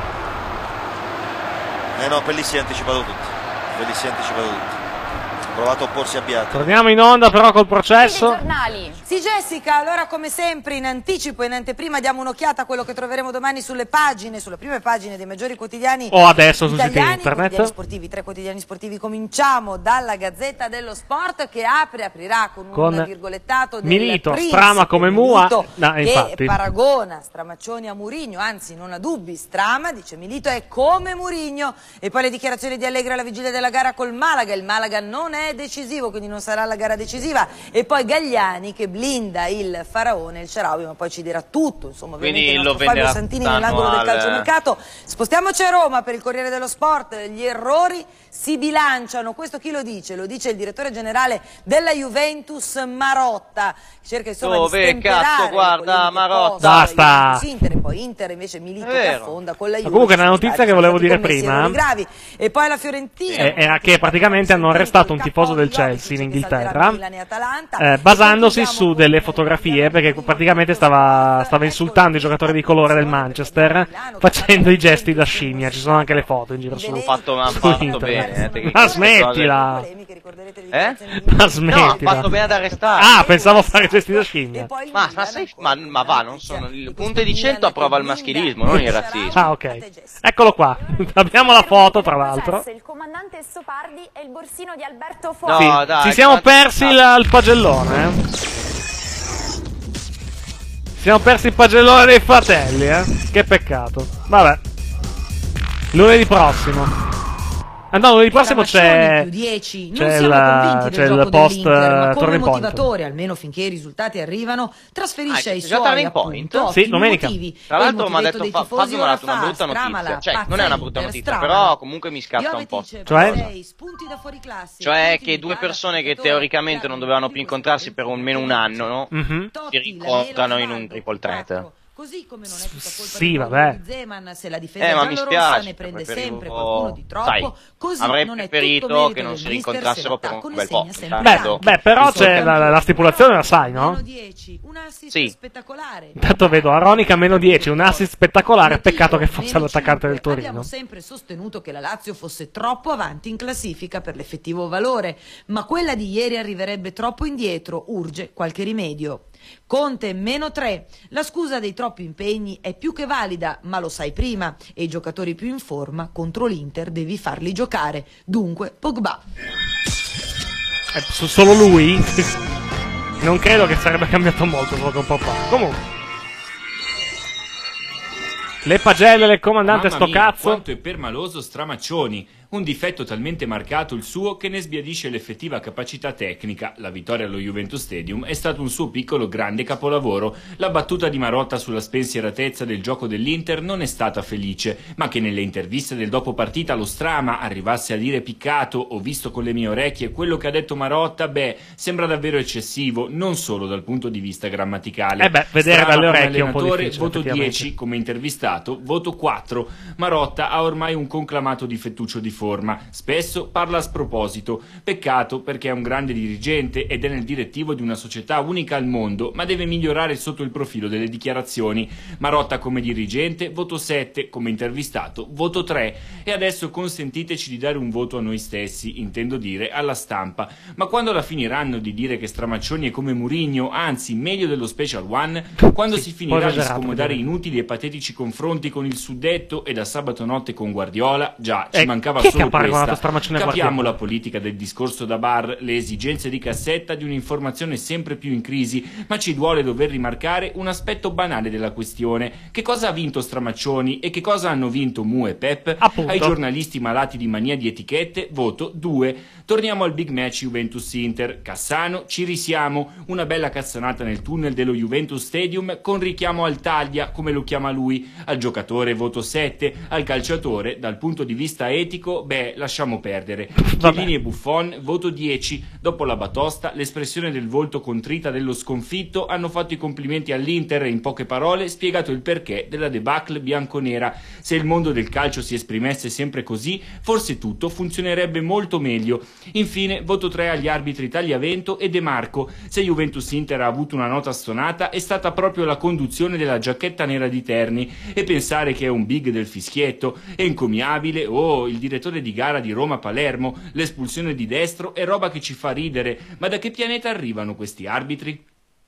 No, Pelli si è anticipato tutti. Pelli si è anticipato tutti. Ha provato a opporsi a Biatti. Torniamo in onda però col processo. Sì Jessica, allora come sempre in anticipo, in anteprima diamo un'occhiata a quello che troveremo domani sulle prime pagine dei maggiori quotidiani o adesso sul sito italiani, internet. Quotidiani sportivi, 3 quotidiani sportivi. Cominciamo dalla Gazzetta dello Sport che aprirà con un virgolettato del Milito, Principe, strama come Mua, che paragona Stramaccioni a Mourinho, anzi non ha dubbi, Strama dice Milito è come Mourinho. E poi le dichiarazioni di Allegri alla vigilia della gara col Malaga. Il Malaga non è decisivo, quindi non sarà la gara decisiva. E poi Gagliani che blinda il Faraone, il Shaarawy, ma poi ci dirà tutto, insomma, ovviamente il nostro Fabio Santini nell'angolo del calciomercato. Spostiamoci a Roma per il Corriere dello Sport. Gli errori si bilanciano, questo chi lo dice? Lo dice il direttore generale della Juventus Marotta, che cerca insomma di stemperare. Cazzo, guarda Marotta, basta. Inter, poi Inter invece Milito che affonda con la Juve. Comunque una notizia che volevo dire prima gravi. E poi la Fiorentina era che praticamente hanno arrestato un tifoso del Chelsea in Inghilterra basandosi su delle fotografie, perché praticamente stava insultando i giocatori di colore del Manchester facendo i gesti da scimmia. Ci sono anche le foto in giro su fatto bene, ma smettila, ma smettila. No, ha fatto bene ad arrestare. Ah, pensavo fare gesti da scimmia. Ma va, non sono il punto di 100 approva il maschilismo, non il razzismo. Ah, ok, eccolo qua. Abbiamo la foto, tra l'altro. Il comandante Stopardi e il borsino di Alberto No, sì, dai, ci siamo persi il pagellone, Siamo persi il pagellone dei fratelli, Che peccato. Vabbè. Lunedì prossimo. No, lunedì prossimo c'è il post come Turning motivatore, almeno finché i risultati arrivano, trasferisce ai suoi sì, domenica. Tra l'altro mi ha detto Fabio mi ha dato una brutta notizia, cioè non è una brutta notizia, però comunque mi scatta un po'. Cioè che due persone che teoricamente non dovevano più incontrarsi per almeno un anno, no? Si rincontrano in un triple threat. Così come non è tutta colpa sì, vabbè. di Zeman, se la difesa ma mi spiace, ne prende sempre qualcuno di troppo, così avrei non è preferito che non si rincontrassero per un bel po'. Beh, però c'è la stipulazione, la sai, no? Un assist spettacolare. Intanto vedo Aronica -10, un assist spettacolare, peccato che fosse l'attaccante del Torino. Abbiamo sempre sostenuto che la Lazio fosse troppo avanti in classifica per l'effettivo valore, ma quella di ieri arriverebbe troppo indietro, urge qualche rimedio. Conte -3, la scusa dei troppi impegni è più che valida, ma lo sai prima, e i giocatori più in forma contro l'Inter devi farli giocare, dunque Pogba. Solo lui? Non credo che sarebbe cambiato molto solo con Pogba. Comunque le pagelle del comandante sto cazzo. Quanto è permaloso Stramaccioni. Un difetto talmente marcato il suo che ne sbiadisce l'effettiva capacità tecnica. La vittoria allo Juventus Stadium è stato un suo piccolo grande capolavoro. La battuta di Marotta sulla spensieratezza del gioco dell'Inter non è stata felice, ma che nelle interviste del dopo partita lo Strama arrivasse a dire piccato "ho visto con le mie orecchie quello che ha detto Marotta", sembra davvero eccessivo, non solo dal punto di vista grammaticale. Vedere Strama dalle come orecchie è un po' allenatore, difficile, voto 10, come intervistato, voto 4. Marotta ha ormai un conclamato difettuccio di forma, spesso parla a sproposito. Peccato, perché è un grande dirigente ed è nel direttivo di una società unica al mondo, ma deve migliorare sotto il profilo delle dichiarazioni. Marotta come dirigente, voto 7, come intervistato, voto 3. E adesso consentiteci di dare un voto a noi stessi, intendo dire alla stampa. Ma quando la finiranno di dire che Stramaccioni è come Mourinho, anzi meglio dello Special One, quando si finirà di scomodare inutili e patetici confronti con il suddetto e da sabato notte con Guardiola, già ci mancava solo questa. Capiamo la politica del discorso da bar, le esigenze di cassetta di un'informazione sempre più in crisi, ma ci duole dover rimarcare un aspetto banale della questione. Che cosa ha vinto Stramaccioni e che cosa hanno vinto Mu e Pep? Appunto. Ai giornalisti malati di mania di etichette, voto 2. Torniamo al big match Juventus-Inter. Cassano, ci risiamo. Una bella cazzonata nel tunnel dello Juventus Stadium con richiamo al taglia, come lo chiama lui. Al giocatore voto 7, al calciatore, dal punto di vista etico, lasciamo perdere. Chiellini e Buffon, voto 10. Dopo la batosta, l'espressione del volto contrita dello sconfitto hanno fatto i complimenti all'Inter e in poche parole spiegato il perché della debacle bianconera. Se il mondo del calcio si esprimesse sempre così, forse tutto funzionerebbe molto meglio. Infine, voto 3 agli arbitri Tagliavento e De Marco. Se Juventus-Inter ha avuto una nota stonata, è stata proprio la conduzione della giacchetta nera di Terni. E pensare che è un big del fischietto è encomiabile. Il direttore di gara di Roma-Palermo, l'espulsione di Destro è roba che ci fa ridere. Ma da che pianeta arrivano questi arbitri?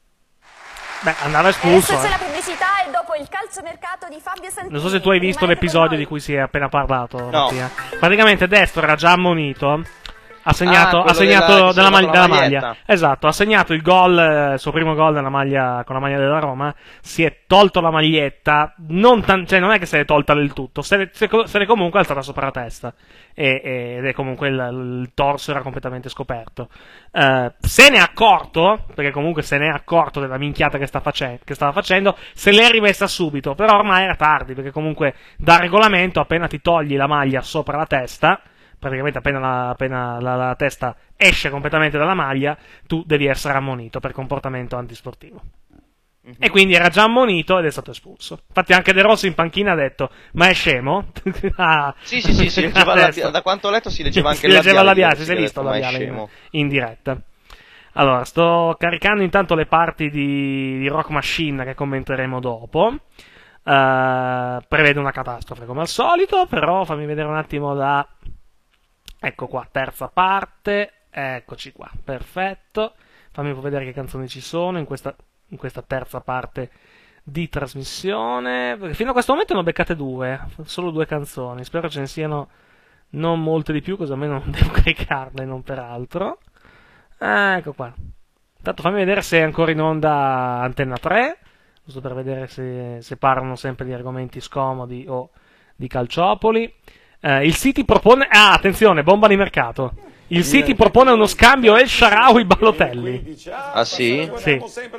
Andava espulso. Adesso c'è la pubblicità e dopo il calciomercato di Fabio Santini. Non so se tu hai visto l'episodio di cui si è appena parlato, Mattia. Praticamente Destro era già ammonito. Ha segnato della maglia. Esatto, ha segnato il gol, il suo primo gol nella maglia, con la maglia della Roma. Si è tolto la maglietta, non è che se l'è tolta del tutto, se l'è comunque alzata sopra la testa. Ed è comunque il torso era completamente scoperto. Se ne è accorto, perché comunque se ne è accorto della minchiata che stava facendo, se l'è rimessa subito, però ormai era tardi, perché comunque da regolamento appena ti togli la maglia sopra la testa, praticamente appena la testa esce completamente dalla maglia, tu devi essere ammonito per comportamento antisportivo. E quindi era già ammonito ed è stato espulso. Infatti anche De Rossi in panchina ha detto: ma è scemo? Sì, si leggeva da quanto ho letto si leggeva anche il labiale. Si è visto il labiale in diretta. Allora, sto caricando intanto le parti di Rock Machine che commenteremo dopo. Prevede una catastrofe come al solito, però fammi vedere un attimo ecco qua, terza parte, eccoci qua, perfetto. Fammi vedere che canzoni ci sono in questa terza parte di trasmissione, perché fino a questo momento ne ho beccate solo 2 canzoni, spero ce ne siano non molte di più, così almeno non devo caricarle, non per altro. Ecco qua. Intanto fammi vedere se è ancora in onda Antenna 3, giusto per vedere se parlano sempre di argomenti scomodi o di calciopoli. Il City propone... attenzione, bomba di mercato. Il City propone uno scambio El Shaarawy-Balotelli. Ah sì? Sì.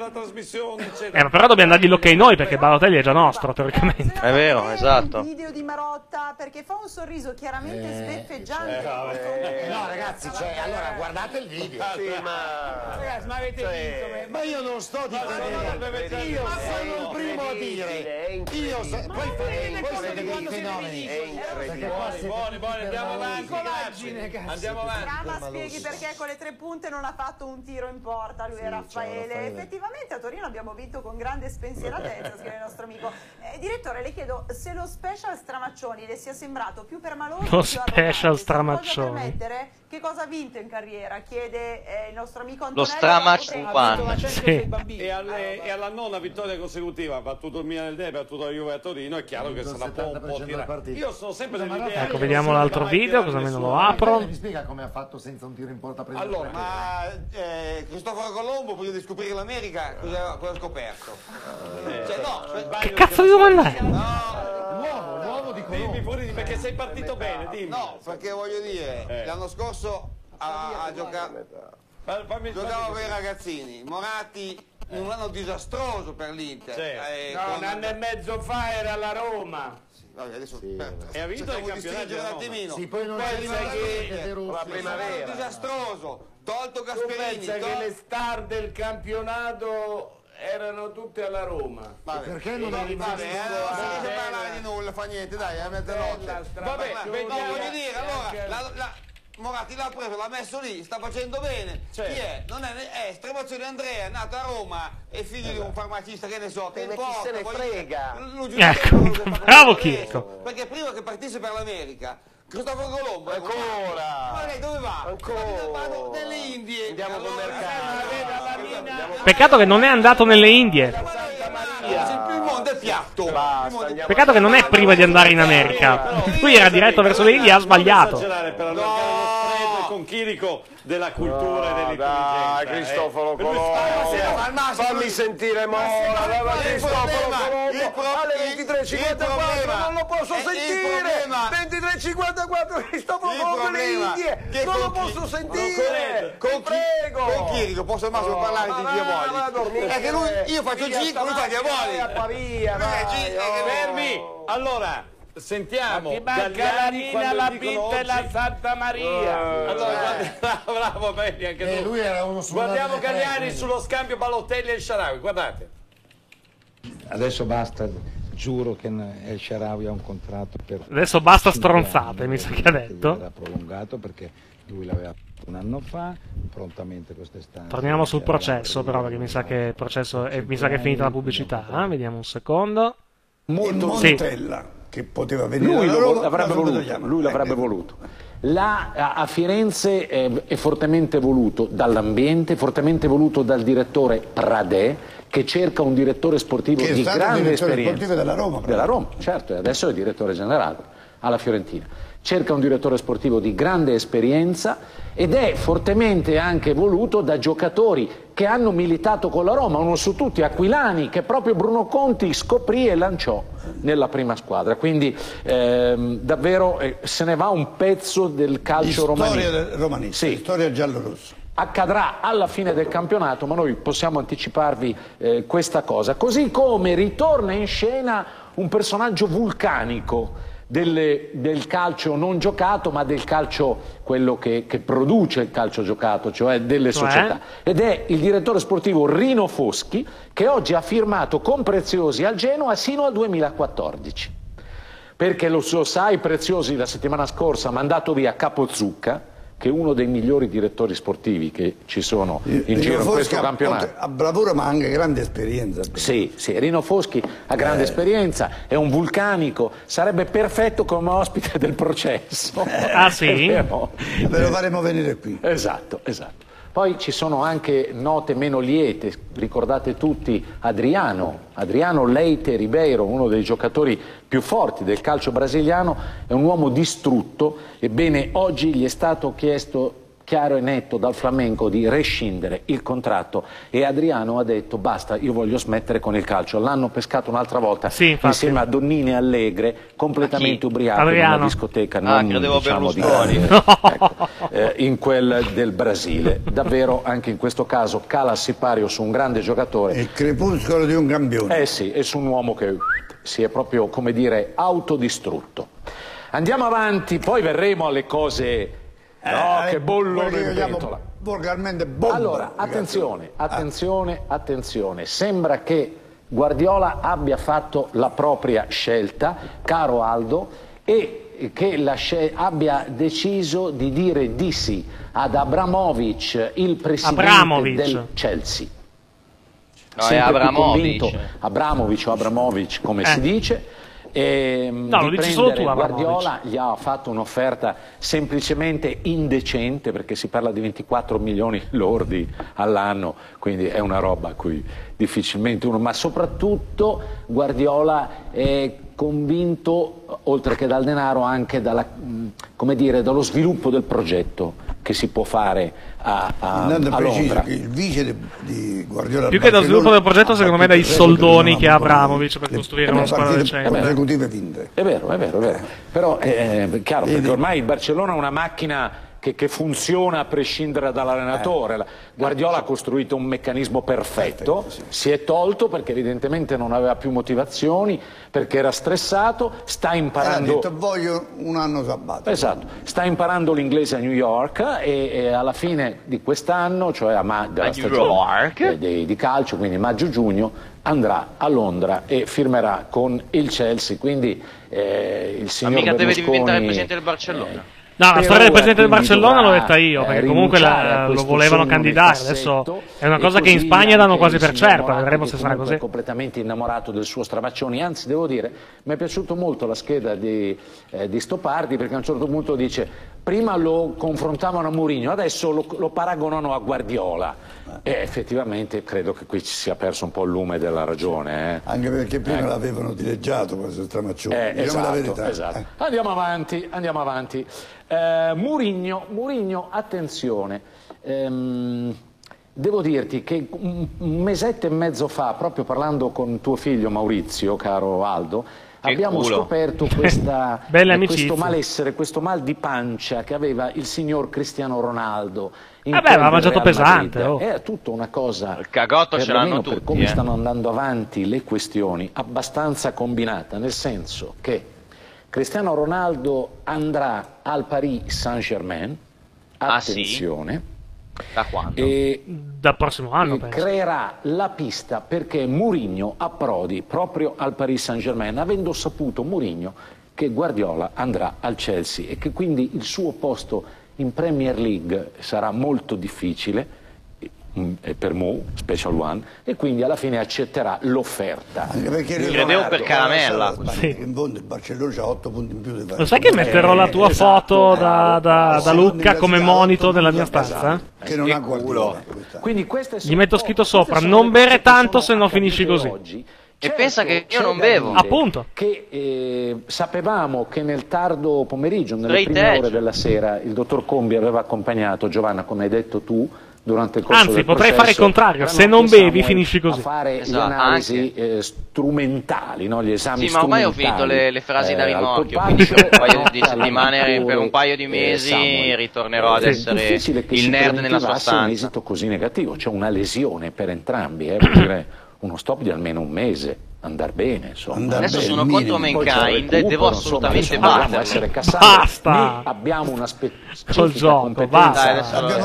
Però dobbiamo dargli l'ok noi, perché Balotelli è già nostro, teoricamente. È vero, esatto. Il video di Marotta, perché fa un sorriso chiaramente sbeffeggiante. No ragazzi, allora guardate il video. Ragazzi, ma avete visto? Ma io non sto dicendo, io sono il primo a dire. Io Buoni, andiamo avanti. Andiamo avanti. Ma spieghi perché con le 3 punte non ha fatto un tiro in porta lui e Raffaele. Effettivamente a Torino abbiamo vinto con grande spensieratezza, scrive il nostro amico. Direttore, le chiedo se lo special Stramaccioni le sia sembrato più permaloso. Lo special Stramaccioni. Che cosa ha vinto in carriera? Chiede il nostro amico Antonello. Lo Stramac sì. E alla nona vittoria consecutiva ha battuto il Milan nel derby, ha battuto la Juve a Torino, è chiaro che se la può tirare. Io sono sempre dell'idea. Ecco, vediamo l'altro video, così almeno lo apro. Mi spiega come ha fatto senza un tiro in porta prima? Allora, ma Cristoforo Colombo, prima di scoprire l'America, cosa ha scoperto? Che cazzo di domanda è? L'uomo di Colombo. Dimmi pure perché sei partito bene, dimmi. No, perché voglio dire, l'anno scorso ha giocato. Giocava con i ragazzini. Moratti in un anno disastroso per l'Inter. Un anno e mezzo fa era alla Roma. Vabbè, adesso e ha vinto il campionato un attimino. Sì, poi non sai che la primavera disastroso. Tolto Gasperini. Pensa che le star del campionato erano tutti alla Roma. Perché non è rimasto? Non si parlare di nulla, fa niente, dai, a mezzanotte. Vabbè, voglio dire, allora, Moratti l'ha preso, l'ha messo lì, sta facendo bene. Chi è? Non è Stremazione Andrea, è nato a Roma, è figlio di un farmacista, che ne so, che chi se ne frega? Ecco, bravo Chirico. Perché prima che partisse per l'America, Cristoforo Colombo ancora, ma lei dove va? Vado nelle Indie, andiamo col mercato. Peccato che non è andato nelle Indie. Il mondo è piatto. Peccato che non è prima di andare in America. Lui era diretto verso le Indie e ha sbagliato. Con Chirico della cultura e dell'intelligenza. Dai, Cristoforo Colombo, fammi sentire Mola, Cristoforo Colombo, alle 23:54 non lo posso sentire, 23:54 Cristoforo Colombo le Indie, non lo posso sentire, prego. Con Chirico posso al massimo parlare di diavoli. È che lui, io faccio il giro, lui fa diavoli. Fermi, allora. Sentiamo, ti manca la Nina, la Pinta e la Santa Maria. Allora, bravo, Belli, anche tu. Lui era uno Guardiamo Galliani sullo scambio Balotelli e El Shaarawy, guardate. Adesso basta, giuro che El Shaarawy ha un contratto per... Adesso basta stronzate, mi sa che ha detto. Era prolungato perché lui l'aveva fatto un anno fa, prontamente quest'estate. Torniamo sul processo però, perché mi sa che il processo mi sa che è finita la pubblicità. Vediamo un secondo. Molto Montella. Che poteva venire lui Roma, l'avrebbe voluto. A Firenze è fortemente voluto dall'ambiente, fortemente voluto dal direttore Pradè, che cerca un direttore sportivo di grande esperienza. Della Roma, certo, e adesso è direttore generale alla Fiorentina. Cerca un direttore sportivo di grande esperienza ed è fortemente anche voluto da giocatori che hanno militato con la Roma, uno su tutti Aquilani, che proprio Bruno Conti scoprì e lanciò nella prima squadra, quindi davvero se ne va un pezzo del calcio romanista. Storia giallorossa. Accadrà alla fine del campionato, ma noi possiamo anticiparvi questa cosa, così come ritorna in scena un personaggio vulcanico del calcio non giocato, ma del calcio quello che produce il calcio giocato, cioè delle società, ed è il direttore sportivo Rino Foschi, che oggi ha firmato con Preziosi al Genoa sino al 2014, perché lo sai, Preziosi la settimana scorsa ha mandato via Capozucca, che è uno dei migliori direttori sportivi che ci sono in giro in questo campionato. Ha bravura ma anche grande esperienza. Sì, Rino Foschi ha grande esperienza, è un vulcanico, sarebbe perfetto come ospite del processo. Ah sì? Ve lo faremo venire qui. Esatto. Poi ci sono anche note meno liete, ricordate tutti Adriano Leite Ribeiro, uno dei giocatori più forti del calcio brasiliano, è un uomo distrutto, ebbene oggi gli è stato chiesto chiaro e netto dal Flamengo di rescindere il contratto e Adriano ha detto basta, io voglio smettere con il calcio. L'hanno pescato un'altra volta insieme a Donnine Allegre, completamente ubriaco in una discoteca, non diciamo di in quel del Brasile. Davvero anche in questo caso cala il sipario su un grande giocatore. Il crepuscolo di un campione. Sì, è su un uomo che si è proprio, come dire, autodistrutto. Andiamo avanti, poi verremo alle cose... che bollo in pentola. Volgarmente bomba. Allora, attenzione. Sembra che Guardiola abbia fatto la propria scelta, caro Aldo, e che abbia deciso di dire di sì ad Abramovich, il presidente del Chelsea. No, è Abramovich. Abramovich, come si dice. Lo dici solo tu, Guardiola gli ha fatto un'offerta semplicemente indecente, perché si parla di 24 milioni lordi all'anno, quindi è una roba a cui difficilmente uno, ma soprattutto Guardiola è convinto, oltre che dal denaro, anche dallo sviluppo del progetto che si può fare a Londra. Il vice di Guardiola più che dallo sviluppo del progetto, secondo me, dai soldoni che ha Abramovich per costruire una squadra decente. Consecutive vinte. È vero. Però è chiaro, perché ormai il Barcellona è una macchina che funziona a prescindere dall'allenatore. Guardiola ha costruito un meccanismo perfetto, si è tolto perché evidentemente non aveva più motivazioni, perché era stressato, sta imparando... Ha detto voglio un anno sabbatico. Esatto, sta imparando l'inglese a New York e alla fine di quest'anno, cioè della stagione di calcio, quindi maggio-giugno, andrà a Londra e firmerà con il Chelsea, quindi il signor Mica deve Berlusconi, diventare presidente del Barcellona. No, la storia del presidente del Barcellona l'ho detta io, perché comunque lo volevano candidare. Adesso è una cosa che in Spagna danno quasi per certa, vedremo se sarà così. È completamente innamorato del suo Stramaccioni, anzi devo dire, mi è piaciuto molto la scheda di Stopardi, perché a un certo punto dice prima lo confrontavano a Mourinho, adesso lo paragonano a Guardiola. E effettivamente credo che qui ci sia perso un po' il lume della ragione. Anche perché prima l'avevano dileggiato questo Stramaccioni, diciamo la verità. Esatto. Andiamo avanti. Mourinho, attenzione, devo dirti che un mesetto e mezzo fa, proprio parlando con tuo figlio Maurizio, caro Aldo, abbiamo scoperto questo malessere, questo mal di pancia che aveva il signor Cristiano Ronaldo. Aveva mangiato pesante. È tutta una cosa, il cagotto ce l'hanno tutti, per come stanno andando avanti le questioni, abbastanza combinata, nel senso che Cristiano Ronaldo andrà al Paris Saint-Germain, attenzione, da quando? Dal prossimo anno, penso. Creerà la pista perché Mourinho approdi proprio al Paris Saint-Germain, avendo saputo Mourinho che Guardiola andrà al Chelsea e che quindi il suo posto in Premier League sarà molto difficile per Mo, Special One, e quindi alla fine accetterà l'offerta. Credevo per caramella. In fondo il Barcellona c'ha 8 punti in più. Lo sai che metterò la tua foto da Lucca come monito nella mia stanza? Che non ha Guardiola. Quindi gli metto scritto sopra: non bere tanto se no finisci così. E pensa che io non bevo. Appunto. Che sapevamo che nel tardo pomeriggio, nelle prime ore della sera, il dottor Combi aveva accompagnato Giovanna, come hai detto tu, durante il corso del potrei processo, fare il contrario, se non bevi finisci così. A fare le analisi strumentali, no? Gli esami strumentali. Sì, ma ormai ho finito le frasi da rimorchio, quindi per un paio di settimane, per un paio di mesi ritornerò ad essere il nerd nella sua stanza. Un esito così negativo, c'è una lesione per entrambi, vuol dire uno stop di almeno un mese. Andar bene, insomma. Adesso sono contro Mankind e devo assolutamente batterlo. Basta! Abbiamo una specifica competenza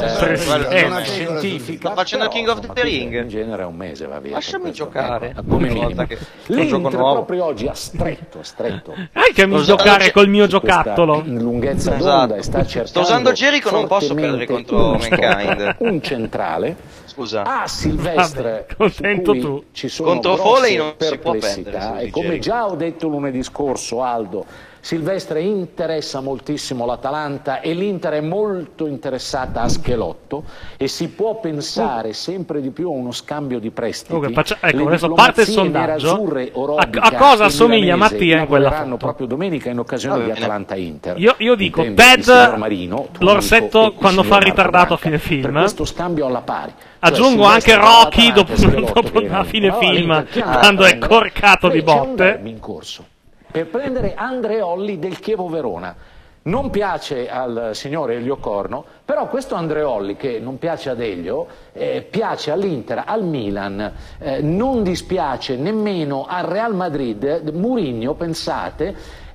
scientifica. Sto facendo il King of the Ring. In genere un mese va via. Lasciami giocare. Come minimo. L'Inter proprio oggi ha stretto. Anche a giocare col mio giocattolo. In lunghezza d'onda e sta cercando. Sto usando Jericho, non posso perdere contro Mankind. Un centrale. Scusa. Silvestre, contento tu. Ci sono contro Foley non si può perdere. E come già ho detto lunedì scorso, Aldo, Silvestre interessa moltissimo l'Atalanta e l'Inter è molto interessata a Schelotto e si può pensare sempre di più a uno scambio di prestiti. Ecco, adesso parte il sondaggio. A cosa assomiglia Mattia in quella foto? Proprio domenica in occasione di Atalanta-Inter. Io dico, Ted, l'orsetto quando fa ritardato a fine film. Per questo scambio alla pari. Aggiungo anche Rocky dopo la fine film, quando è corcato di botte. In corso per prendere Andreolli del Chievo Verona. Non piace al signore Elio Corno, però questo Andreolli, che non piace ad Elio, piace all'Inter, al Milan, non dispiace nemmeno al Real Madrid. Mourinho, pensate,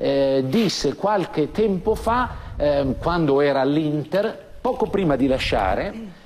disse qualche tempo fa, quando era all'Inter, poco prima di lasciare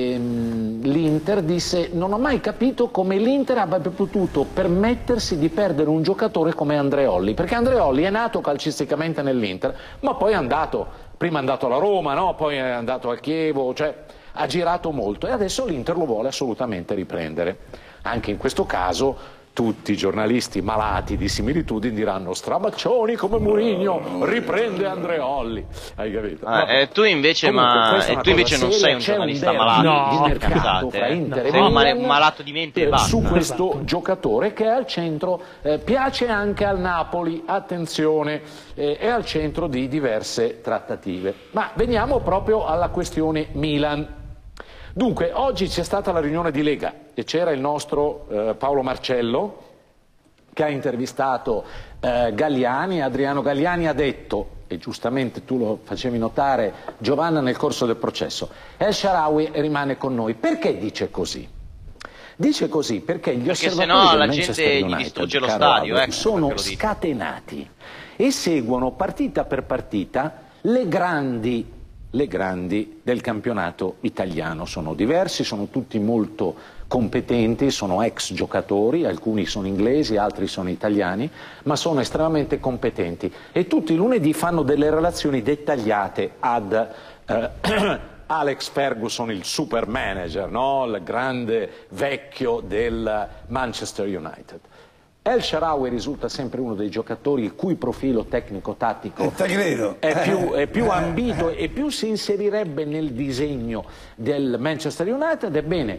l'Inter, disse: non ho mai capito come l'Inter abbia potuto permettersi di perdere un giocatore come Andreolli, perché Andreolli è nato calcisticamente nell'Inter, ma poi prima è andato alla Roma, no? Poi è andato al Chievo, cioè ha girato molto e adesso l'Inter lo vuole assolutamente riprendere. Anche in questo caso tutti i giornalisti malati di similitudini diranno: Stramaccioni come Mourinho riprende Andreolli. Hai capito? Tu invece non sei un giornalista malato di cazzate. Sei un malato di mente e basta. Su questo giocatore che è al centro, piace anche al Napoli, attenzione, è al centro di diverse trattative. Ma veniamo proprio alla questione Milan. Dunque, oggi c'è stata la riunione di Lega e c'era il nostro Paolo Marcello, che ha intervistato Galliani. Adriano Galliani ha detto, e giustamente tu lo facevi notare, Giovanna, nel corso del processo, El Shaarawy rimane con noi. Perché dice così? Dice così perché gli osservatori del Manchester United, caro Aldo, sono scatenati e seguono partita per partita le grandi del campionato italiano. Sono diversi, sono tutti molto competenti, sono ex giocatori, alcuni sono inglesi, altri sono italiani, ma sono estremamente competenti e tutti i lunedì fanno delle relazioni dettagliate ad Alex Ferguson, il super manager, no? Il grande vecchio del Manchester United. El Shaarawy risulta sempre uno dei giocatori il cui profilo tecnico-tattico è più ambito e più si inserirebbe nel disegno del Manchester United. Ebbene,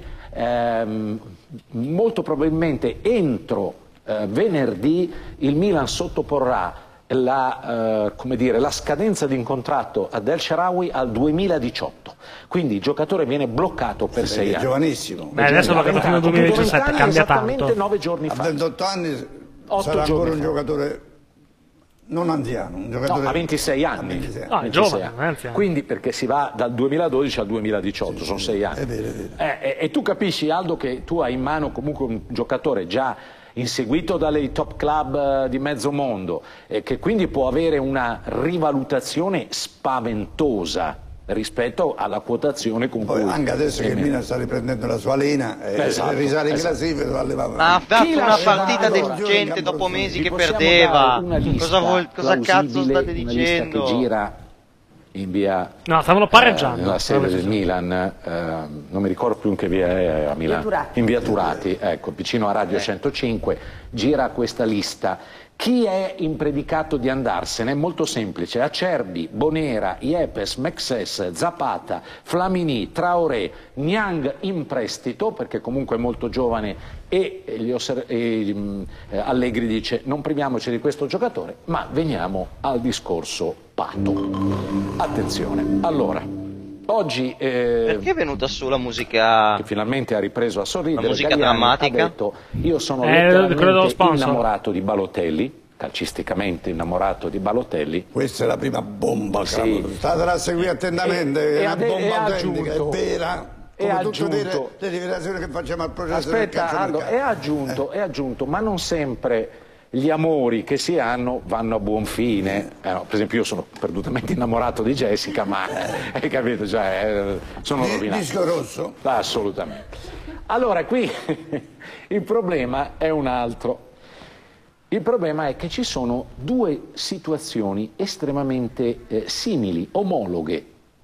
molto probabilmente entro venerdì il Milan sottoporrà la scadenza di un contratto ad El Shaarawy al 2018, quindi il giocatore viene bloccato per 6 anni. È giovanissimo. Adesso lo fino al 2017 cambia tanto. 9 giorni fa. A 28 anni sarà ancora un giocatore non anziano, un giocatore a 26 anni. 26 anni. No, è giovane, quindi perché si va dal 2012 al 2018, sono 6 anni. È vero. E tu capisci, Aldo, che tu hai in mano comunque un giocatore già inseguito dalle top club di mezzo mondo e che quindi può avere una rivalutazione spaventosa rispetto alla quotazione con cui anche adesso che il Milan sta riprendendo la sua lena e risale in classifica, ma ha fatto una partita deficiente dopo mesi che perdeva. Cosa cazzo state dicendo? Che gira in via, no, stavano pareggiando nella sede del Milan, non mi ricordo più in che via è a Milano, in via Turati, ecco, vicino a Radio 105, gira questa lista. Chi è impredicato di andarsene? È molto semplice: Acerbi, Bonera, Yepes, Mexes, Zapata, Flamini, Traoré, Niang in prestito perché comunque è molto giovane e Allegri dice non priviamoci di questo giocatore, ma veniamo al discorso Pato. Attenzione, allora, oggi perché è venuta su la musica che finalmente ha ripreso a sorridere, la musica Galliani drammatica? Ha detto, io sono letteralmente innamorato di Balotelli, calcisticamente innamorato di Balotelli. Questa è la prima bomba, statela a seguire attentamente, è una bomba autentica, è vera. Come tutte le rivelazioni che facciamo al processo. Aspetta, Aldo, è aggiunto, ma non sempre gli amori che si hanno vanno a buon fine. Per esempio io sono perdutamente innamorato di Jessica, ma hai capito, sono rovinato. Disco rosso? Assolutamente. Allora qui il problema è un altro. Il problema è che ci sono due situazioni estremamente simili, omologhe,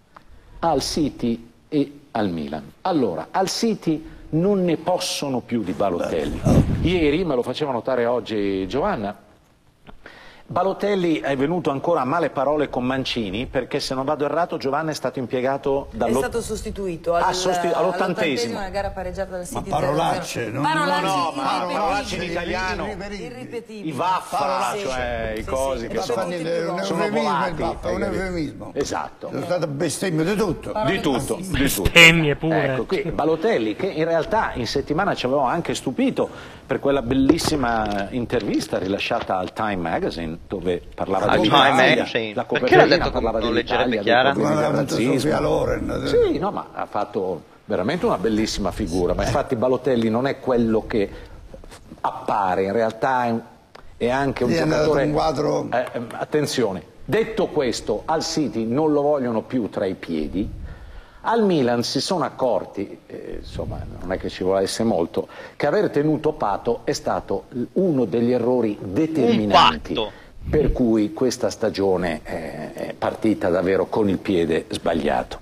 al City e al Milan. Allora, al City non ne possono più di Balotelli. Ieri, me lo faceva notare oggi Giovanna, Balotelli è venuto ancora a male parole con Mancini perché, se non vado errato, Giovanna è stato impiegato è stato sostituito all'80esimo, una gara pareggiata dal City. Ma parolacce, parolacce in italiano, i vaffa, cioè i cosi che sono volati. È un eufemismo. Esatto. Sono state bestemmie di tutto. Di tutto. Bestemmie pure. Ecco, qui Balotelli, che in realtà in settimana ci aveva anche stupito per quella bellissima intervista rilasciata al Time Magazine, dove parlava dell'Italia, la copertina parlava dell'Italia, Sofia Loren. Sì, no, ma ha fatto veramente una bellissima figura, ma infatti Balotelli non è quello che appare, in realtà è anche un giocatore. Attenzione, detto questo, al City non lo vogliono più tra i piedi. Al Milan si sono accorti, insomma non è che ci volesse molto, che aver tenuto Pato è stato uno degli errori determinanti per cui questa stagione è partita davvero con il piede sbagliato.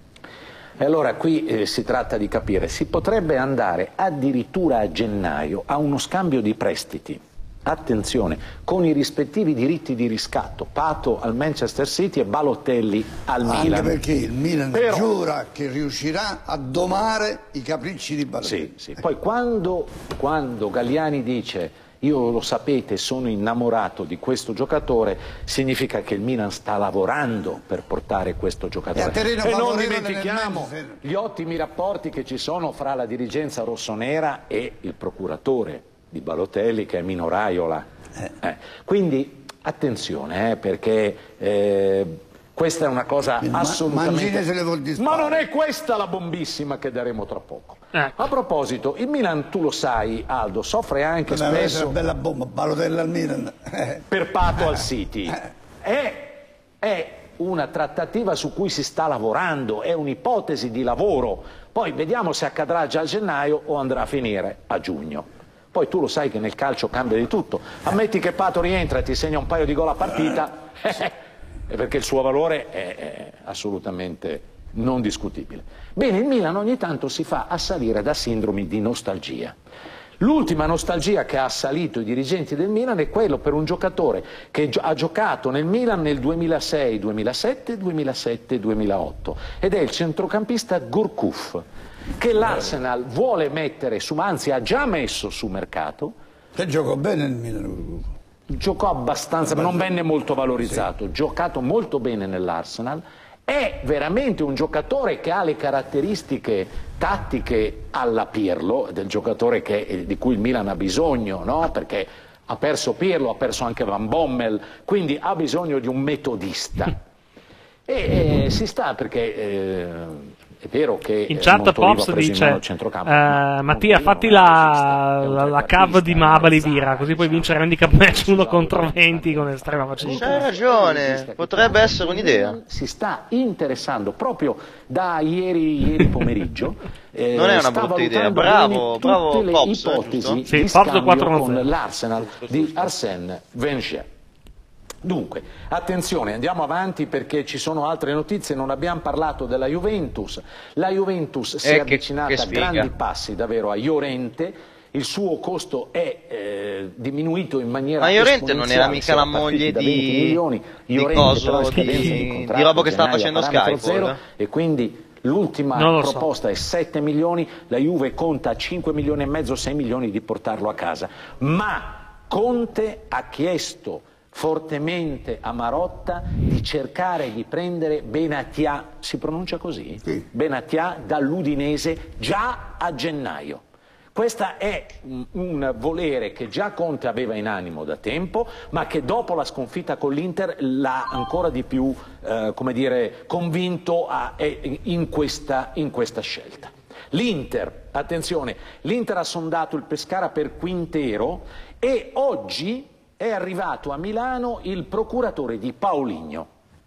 E allora qui si tratta di capire, si potrebbe andare addirittura a gennaio a uno scambio di prestiti. Attenzione, con i rispettivi diritti di riscatto, Pato al Manchester City e Balotelli al Milan. Anche perché il Milan giura che riuscirà a domare i capricci di Balotelli. Sì. Poi quando Galliani dice io, lo sapete, sono innamorato di questo giocatore, significa che il Milan sta lavorando per portare questo giocatore. E non dimentichiamo gli ottimi rapporti che ci sono fra la dirigenza rossonera e il procuratore di Balotelli, che è Mino Raiola. Quindi attenzione, perché questa è una cosa assolutamente... Ma non è questa la bombissima che daremo tra poco. A proposito, il Milan, tu lo sai, Aldo, soffre anche spesso... Una bella bomba, Balotelli al Milan. Per Pato al City. È una trattativa su cui si sta lavorando, è un'ipotesi di lavoro. Poi vediamo se accadrà già a gennaio o andrà a finire a giugno. Poi tu lo sai che nel calcio cambia di tutto. Ammetti che Pato rientra e ti segna un paio di gol a partita, perché il suo valore è assolutamente non discutibile. Bene, il Milan ogni tanto si fa assalire da sindromi di nostalgia. L'ultima nostalgia che ha assalito i dirigenti del Milan è quello per un giocatore che ha giocato nel Milan nel 2006, 2007, 2007, 2008 ed è il centrocampista Gourcuff, che l'Arsenal vuole mettere su, anzi ha già messo su mercato. Che giocò bene nel Milan. Giocò abbastanza, ma non venne molto valorizzato, giocato molto bene nell'Arsenal. È veramente un giocatore che ha le caratteristiche tattiche alla Pirlo, del giocatore di cui il Milan ha bisogno, no? Perché ha perso Pirlo, ha perso anche Van Bommel, quindi ha bisogno di un metodista. E si sta perché... È vero che in chat Pops dice Mattia, fatti la cave di Mabali Vira, così puoi vincere handicap match 1 contro 20 con estrema facilità. C'hai ragione, potrebbe essere un'idea. Si sta interessando proprio da ieri pomeriggio. Non è una brutta idea, bravo Pops, ipotesi sì, di Pops scambio con l'Arsenal di Arsène Wenger. Dunque, attenzione, andiamo avanti perché ci sono altre notizie, non abbiamo parlato della Juventus. La Juventus si è avvicinata a grandi passi davvero a Llorente, il suo costo è diminuito in maniera esponenziale. Ma Llorente non era mica la moglie di roba che sta facendo Skype? E quindi l'ultima proposta è 7 milioni, la Juve conta 5 milioni e mezzo, 6 milioni di portarlo a casa. Ma Conte ha chiesto fortemente a Marotta di cercare di prendere Benatia, si pronuncia così? Sì. Benatia dall'Udinese già a gennaio. Questo è un volere che già Conte aveva in animo da tempo, ma che dopo la sconfitta con l'Inter l'ha ancora di più, come dire, convinto in questa scelta. L'Inter, attenzione, l'Inter ha sondato il Pescara per Quintero e oggi è arrivato a Milano il procuratore di Paulinho.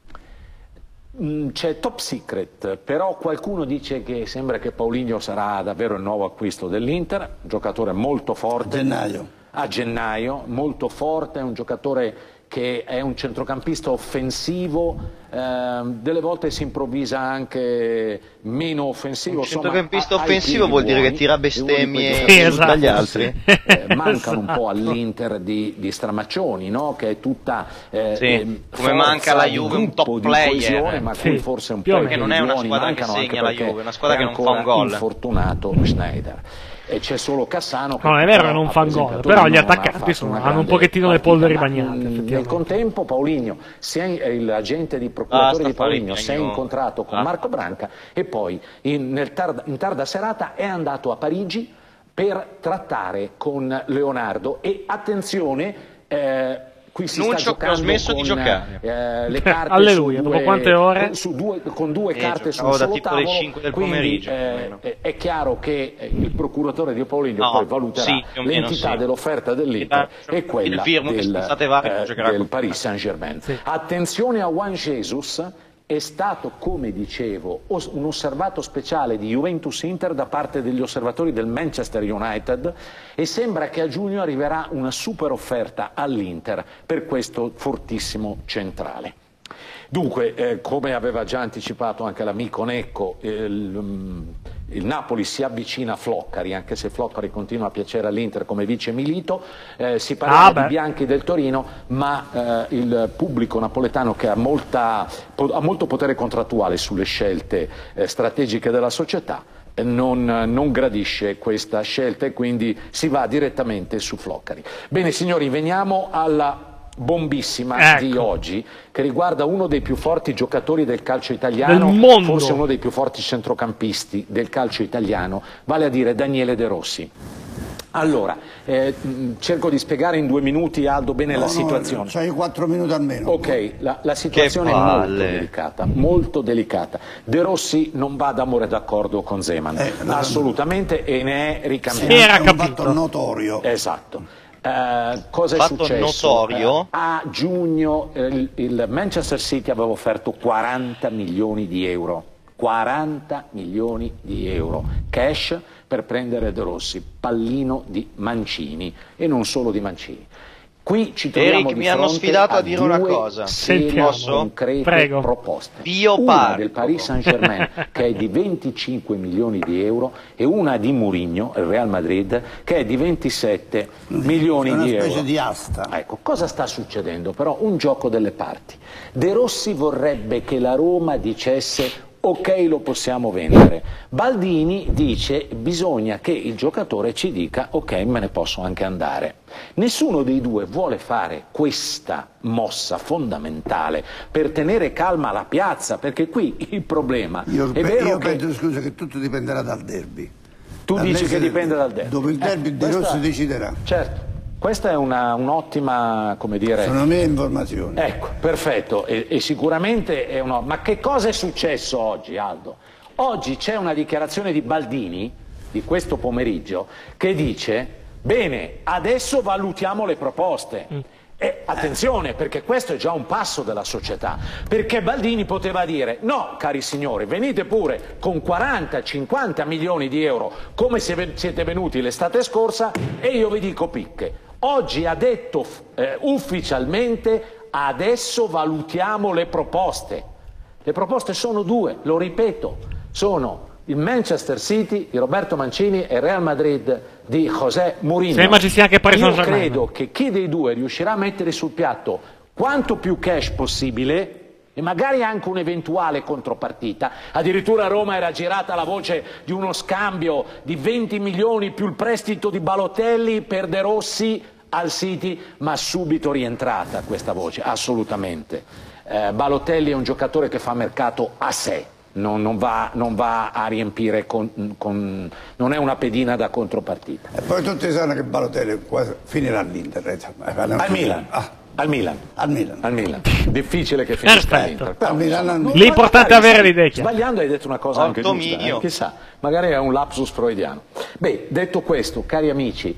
C'è top secret, però qualcuno dice che sembra che Paulinho sarà davvero il nuovo acquisto dell'Inter, un giocatore molto forte. A gennaio, molto forte, è un giocatore che è un centrocampista offensivo, delle volte si improvvisa anche meno offensivo. Un centrocampista offensivo vuol dire che tira bestemmie dagli altri. Mancano un po' all'Inter di Stramaccioni, no? Che è tutta come manca la Juve un top player, ma qui forse un po' perché non è una squadra che segna la Juve, è una squadra che non fa un gol. Infortunato Schneider. E c'è solo Cassano che no, è vero che non fa gol, però gli attaccanti hanno un pochettino le polveri bagnate. Nel contempo Paulinho, l'agente di procuratore di Paulinho, si è incontrato con Marco Branca e poi in tarda serata è andato a Parigi per trattare con Leonardo e attenzione, qui si sta giocando che ho smesso di giocare. Le carte alleluia, dopo quante ore? Con due carte sul solo tavolo, 5 del quindi pomeriggio, è chiaro che il procuratore di Paulinho poi valuterà l'entità dell'offerta dell'Inter e quella del Paris Saint-Germain. Attenzione a Juan Jesus, è stato, come dicevo, un osservato speciale di Juventus-Inter da parte degli osservatori del Manchester United e sembra che a giugno arriverà una super offerta all'Inter per questo fortissimo centrale. Dunque, come aveva già anticipato anche l'amico Necco, il Napoli si avvicina a Floccari, anche se Floccari continua a piacere all'Inter come vice Milito, si parla di Bianchi del Torino, ma il pubblico napoletano che ha molto potere contrattuale sulle scelte strategiche della società non gradisce questa scelta e quindi si va direttamente su Floccari. Bene signori, veniamo alla bombissima di oggi, che riguarda uno dei più forti giocatori del calcio italiano, forse uno dei più forti centrocampisti del calcio italiano, vale a dire Daniele De Rossi. Allora, cerco di spiegare in 2 minuti, Aldo, bene la situazione. C'hai 4 minuti almeno. Ok, la situazione è molto delicata. De Rossi non va d'amore d'accordo con Zeman, assolutamente, e ne è ricambiato. Era un fatto notorio. Esatto. Cosa è fatto successo? Notorio? A giugno il Manchester City aveva offerto 40 milioni di euro. 40 milioni di euro cash per prendere De Rossi, pallino di Mancini, e non solo di Mancini. Qui ci troviamo Eric, di mi hanno sfidato a dire una cosa. Concrete proposte. Una del Paris Saint-Germain che è di 25 milioni di euro e una di Mourinho, il Real Madrid, che è di 27 milioni di euro. Una specie di asta. Ecco, cosa sta succedendo? Però un gioco delle parti. De Rossi vorrebbe che la Roma dicesse: ok, lo possiamo vendere. Baldini dice: bisogna che il giocatore ci dica: ok, me ne posso anche andare. Nessuno dei due vuole fare questa mossa fondamentale per tenere calma la piazza, perché qui il problema è vero io penso, scusa, che tutto dipenderà dal derby. Tu dici che dipende dal derby. Dove il derby De Rossi deciderà. Certo. Questa è un'ottima, come dire... Sono mie informazioni. Ecco, perfetto, e sicuramente è uno... Ma che cosa è successo oggi, Aldo? Oggi c'è una dichiarazione di Baldini, di questo pomeriggio, che dice: bene, adesso valutiamo le proposte. E attenzione, perché questo è già un passo della società, perché Baldini poteva dire: no, cari signori, venite pure con 40-50 milioni di euro, come se siete venuti l'estate scorsa, e io vi dico picche. Oggi ha detto ufficialmente: adesso valutiamo le proposte. Le proposte sono 2, lo ripeto, sono il Manchester City di Roberto Mancini e il Real Madrid di José Mourinho. Sembra ci sia anche Paris Io Saint-Germain. credo che chi dei due riuscirà a mettere sul piatto quanto più cash possibile, e magari anche un'eventuale contropartita. Addirittura a Roma era girata la voce di uno scambio di 20 milioni più il prestito di Balotelli per De Rossi al City, ma subito rientrata questa voce, assolutamente. Balotelli è un giocatore che fa mercato a sé, non va a riempire non è una pedina da contropartita. E poi tutti sanno che Balotelli finirà all'Inter. Al Milan. Al Milan. Al Milan. Difficile che finisca all'Inter. L'importante è avere l'idea chiara. Sbagliando hai detto una cosa anche giusta, chissà, magari è un lapsus freudiano. Beh, detto questo, cari amici,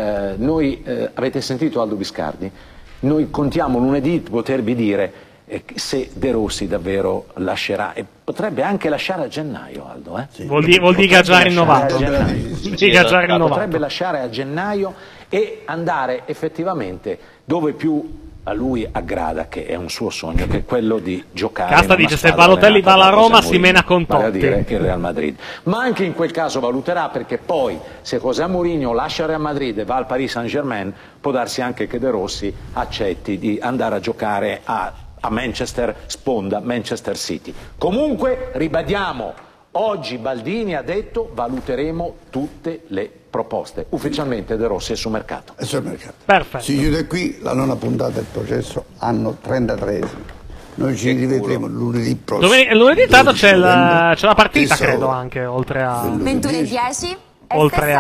noi avete sentito Aldo Biscardi? Noi contiamo lunedì di potervi dire se De Rossi davvero lascerà, e potrebbe anche lasciare a gennaio, Aldo. Sì. Vuol dire che ha già rinnovato. Potrebbe lasciare a gennaio e andare effettivamente dove più a lui aggrada, che è un suo sogno, che è quello di giocare. Casta dice: se Balotelli va alla Roma si mena con Totti. Vale a dire il Real Madrid. Ma anche in quel caso valuterà, perché poi se José Mourinho lascia il Real Madrid e va al Paris Saint-Germain, può darsi anche che De Rossi accetti di andare a giocare a Manchester, sponda Manchester City. Comunque ribadiamo, oggi Baldini ha detto: valuteremo tutte le proposte. Ufficialmente De Rossi è sul mercato. È sul mercato. Perfetto. Si chiude qui la 9ª puntata del processo, anno 33. Noi ci rivedremo lunedì prossimo. Lunedì tanto c'è la partita, credo, anche oltre a 21:10. oltre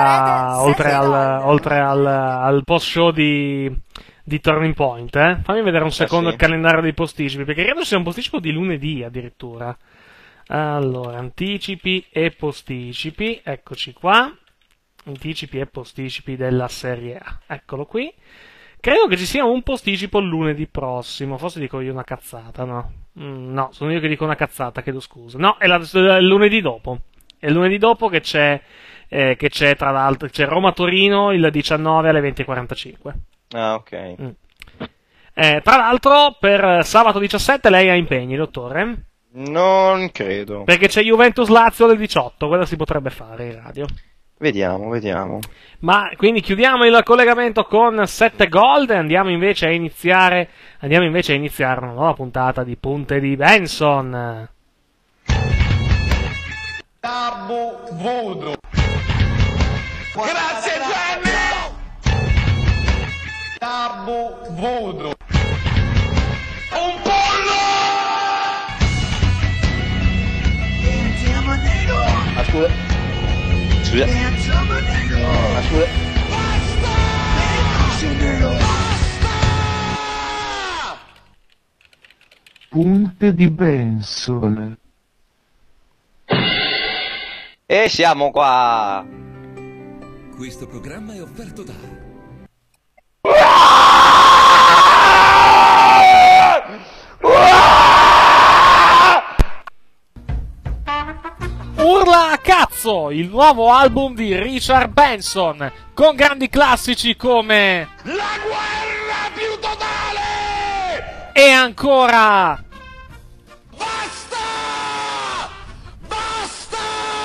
al post show di Turning Point, Fammi vedere un secondo il calendario dei posticipi, perché credo sia un posticipo di lunedì addirittura. Allora, anticipi e posticipi, eccoci qua. Anticipi e posticipi della Serie A, eccolo qui. Credo che ci sia un posticipo lunedì prossimo, forse dico io una cazzata, no? No, sono io che dico una cazzata, chiedo scusa. No, è il lunedì dopo. È il lunedì dopo che c'è tra l'altro, c'è Roma-Torino il 19 alle 20:45. Ah, ok. Tra l'altro, per sabato 17 lei ha impegni, dottore? Non credo. Perché c'è Juventus-Lazio del 18, quello si potrebbe fare in radio. Vediamo. Ma quindi chiudiamo il collegamento con 7 Gold e andiamo invece a iniziare una nuova puntata di Punte di Benson. Tabu Voodoo. Grazie Gianni! Tabu Voodoo. Un pollo! Scusa. punte di Benson. E siamo qua. Questo programma è offerto da Urla a cazzo, il nuovo album di Richard Benson, con grandi classici come La guerra più totale! E ancora Basta! Basta!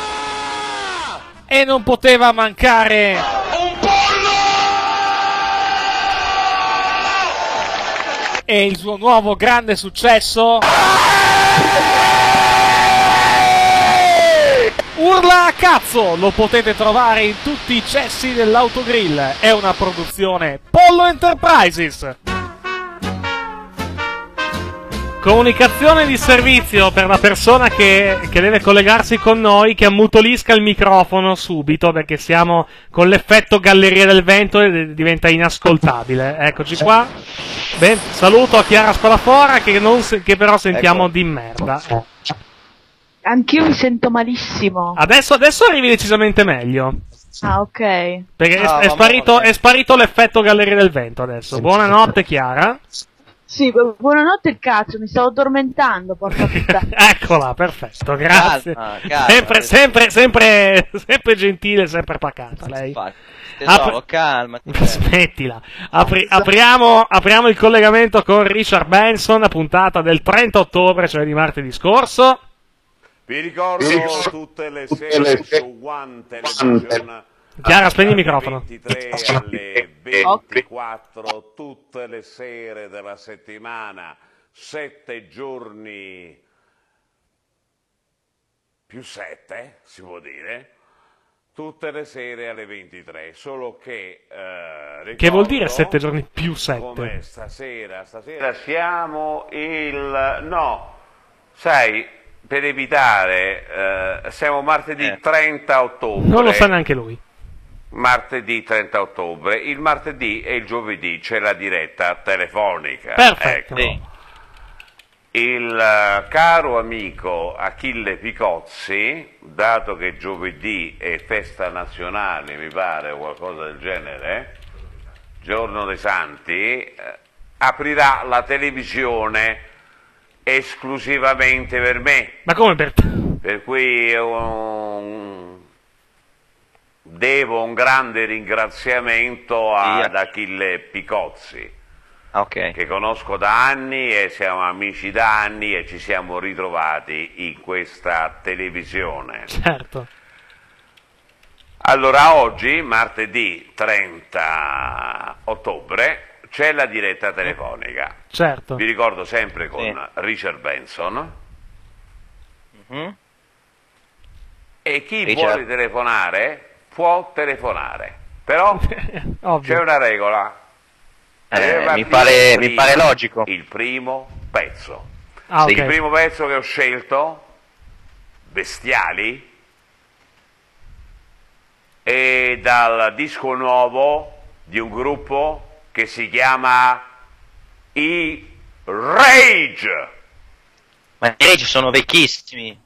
E non poteva mancare Un pollo! E il suo nuovo grande successo Urla a cazzo! Lo potete trovare in tutti i cessi dell'autogrill. È una produzione Pollo Enterprises. Comunicazione di servizio per la persona che deve collegarsi con noi, che ammutolisca il microfono subito, perché siamo con l'effetto Galleria del Vento e diventa inascoltabile. Eccoci qua. Ben, saluto a Chiara Spalafora che però sentiamo di merda. Anch'io mi sento malissimo. Adesso arrivi decisamente meglio. Ah, ok. Perché è sparito l'effetto Galleria del Vento adesso. Buonanotte, Chiara. Sì, buonanotte il cazzo, mi stavo addormentando, porca puttana. Eccola, perfetto, grazie. Calma, sempre gentile, sempre pacata lei. Tesoro, calmati. Smettila. Apriamo il collegamento con Richard Benson, la puntata del 30 ottobre, cioè di martedì scorso. Vi ricordo tutte le sere su One Television. Chiara, spegni il microfono. 23 alle 24 tutte le sere della settimana, 7 giorni più 7, si può dire, tutte le sere alle 23, solo che che vuol dire 7 giorni più 7? Come stasera siamo sai, per evitare, siamo martedì 30 ottobre. Non lo sa neanche lui. Martedì 30 ottobre, il martedì e il giovedì c'è la diretta telefonica. Perfetto. Ecco. Il caro amico Achille Picozzi, dato che giovedì è festa nazionale, mi pare, o qualcosa del genere, giorno dei santi, aprirà la televisione esclusivamente per me. Ma come per te? Per cui devo un grande ringraziamento ad Achille Picozzi, che conosco da anni e siamo amici da anni e ci siamo ritrovati in questa televisione. Certo. Allora oggi, martedì 30 ottobre, c'è la diretta telefonica. Certo. Vi ricordo sempre con Richard Benson. E chi vuole telefonare può telefonare, però c'è una regola. Mi pare logico. Il primo pezzo. Okay. Il primo pezzo che ho scelto, Bestiali, è dal disco nuovo di un gruppo che si chiama i Rage. Ma i Rage sono vecchissimi.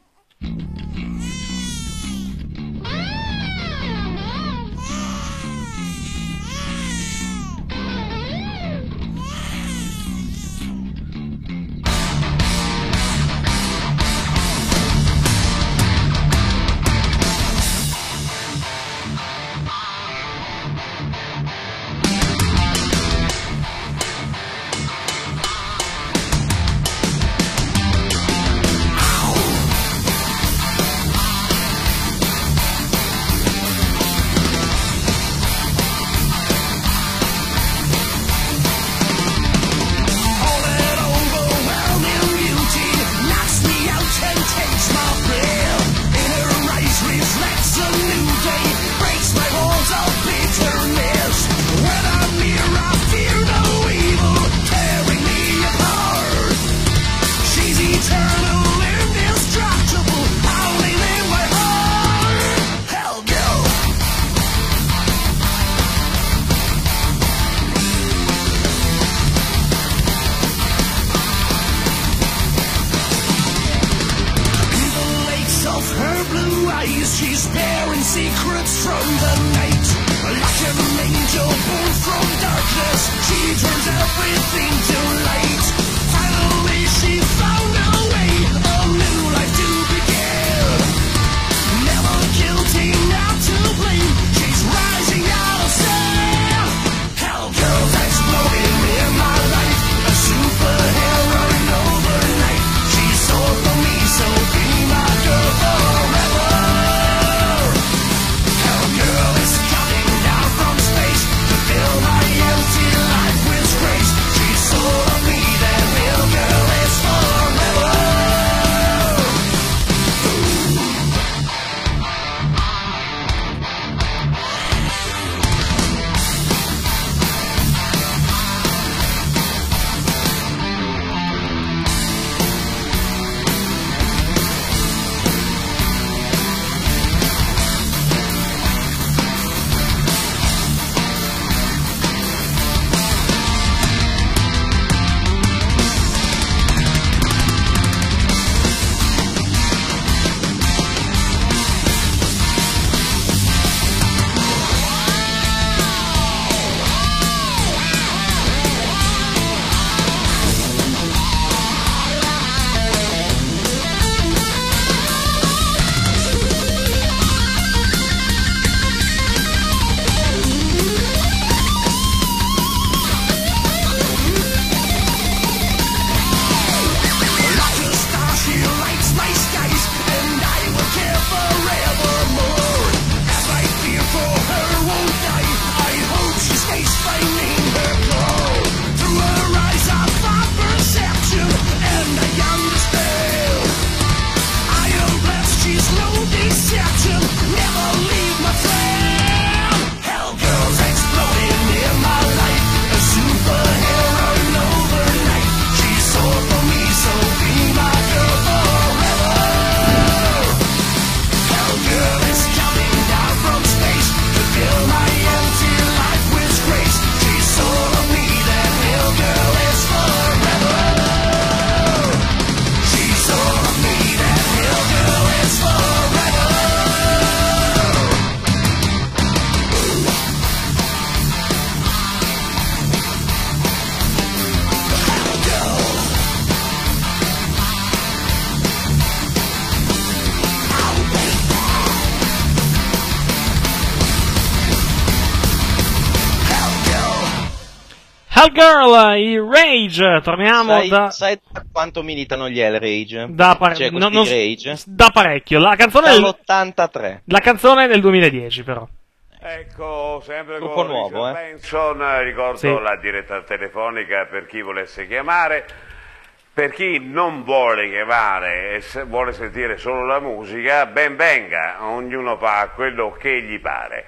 Hellgirl, i Rage, torniamo sai quanto militano gli Hellrage? Da parecchio, la canzone dall'83. La canzone del 2010 però. Ecco, sempre Gruppo con nuovo, Richard Benson, ricordo la diretta telefonica per chi volesse chiamare. Per chi non vuole chiamare e vuole sentire solo la musica, ben venga, ognuno fa quello che gli pare.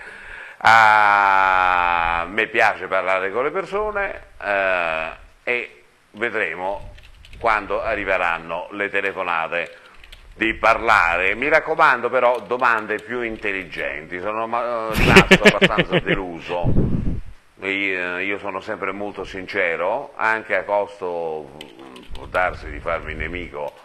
A me piace parlare con le persone e vedremo quando arriveranno le telefonate di parlare. Mi raccomando però domande più intelligenti, sono rimasto abbastanza deluso. Io sono sempre molto sincero, anche a costo, può darsi, di farmi nemico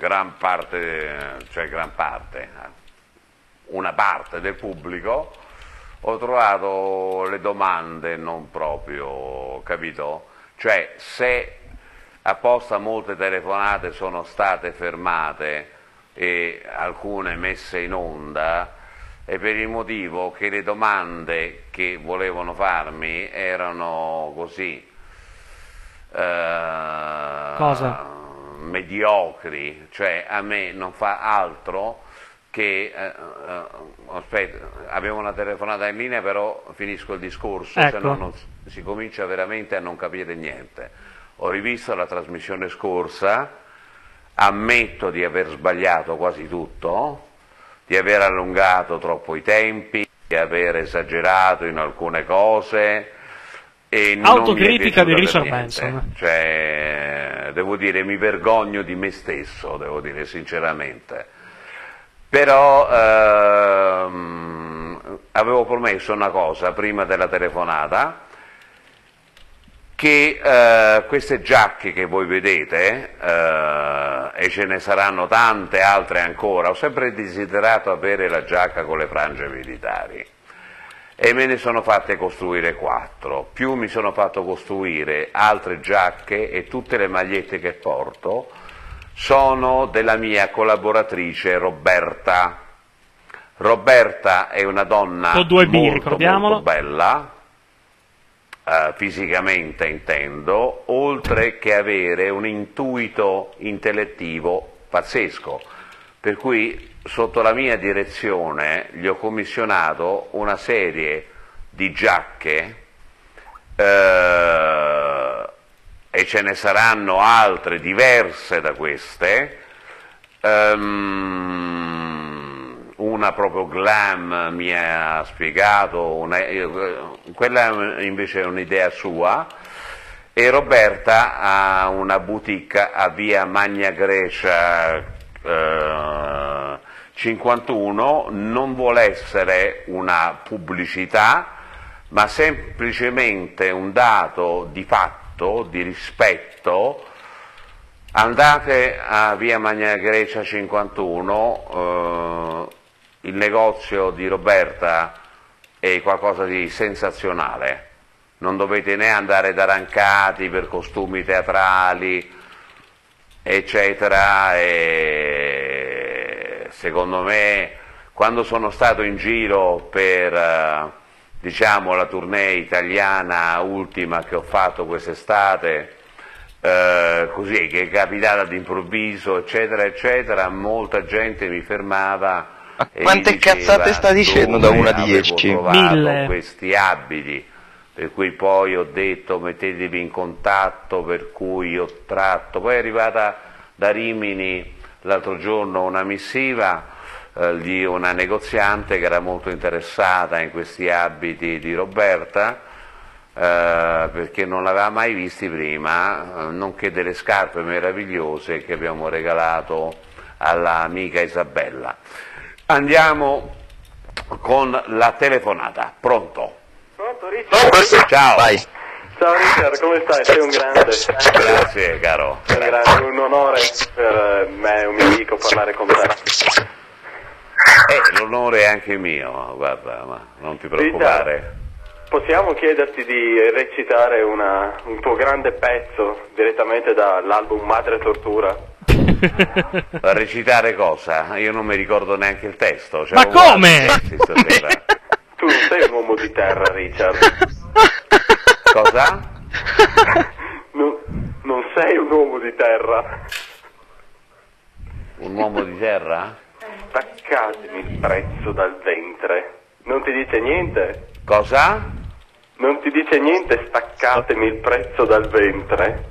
una parte del pubblico. Ho trovato le domande non proprio, capito? Cioè, se apposta molte telefonate sono state fermate e alcune messe in onda, è per il motivo che le domande che volevano farmi erano così mediocri, cioè a me non fa altro che aspetta, avevo una telefonata in linea, però finisco il discorso, ecco. Se no non si comincia veramente a non capire niente. Ho rivisto la trasmissione scorsa, ammetto di aver sbagliato quasi tutto, di aver allungato troppo i tempi, di aver esagerato in alcune cose e autocritica di Richard niente. Benson. Cioè, devo dire, mi vergogno di me stesso, devo dire sinceramente. Però avevo promesso una cosa prima della telefonata, che queste giacche che voi vedete, e ce ne saranno tante altre ancora, ho sempre desiderato avere la giacca con le frange militari e me ne sono fatte costruire 4, più mi sono fatto costruire altre giacche e tutte le magliette che porto sono della mia collaboratrice Roberta. Roberta è una donna molto bella, fisicamente intendo, oltre che avere un intuito intellettivo pazzesco, per cui sotto la mia direzione gli ho commissionato una serie di giacche e ce ne saranno altre diverse da queste, una proprio glam mi ha spiegato, quella invece è un'idea sua, e Roberta ha una boutique a via Magna Grecia 51, non vuole essere una pubblicità, ma semplicemente un dato di fatto, di rispetto. Andate a via Magna Grecia 51, il negozio di Roberta è qualcosa di sensazionale, non dovete né andare da Rancati per costumi teatrali eccetera, e secondo me quando sono stato in giro per diciamo la tournée italiana ultima che ho fatto quest'estate, così, che è capitata d'improvviso eccetera eccetera, molta gente mi fermava e quante mi diceva, cazzate sta dicendo da 1 a 10? avevo trovato questi abiti, per cui poi ho detto mettetevi in contatto, per cui ho tratto, poi è arrivata da Rimini l'altro giorno una missiva di una negoziante che era molto interessata in questi abiti di Roberta, perché non l'aveva mai visti prima, nonché delle scarpe meravigliose che abbiamo regalato all'amica Isabella. Andiamo con la telefonata. Pronto? Pronto, Richard? Ciao. Vai. Ciao Richard, come stai? Sei un grande. Grazie caro. Grazie, un onore per me e un mio amico parlare con te. L'onore è anche mio, guarda, ma non ti preoccupare. Richard, possiamo chiederti di recitare un tuo grande pezzo direttamente dall'album Madre Tortura? Recitare cosa? Io non mi ricordo neanche il testo. Ma come? Tu non sei un uomo di terra, Richard. Cosa? Non sei un uomo di terra. Un uomo di terra? Staccatemi il prezzo dal ventre. Non ti dice niente? Cosa? Non ti dice niente, staccatemi il prezzo dal ventre.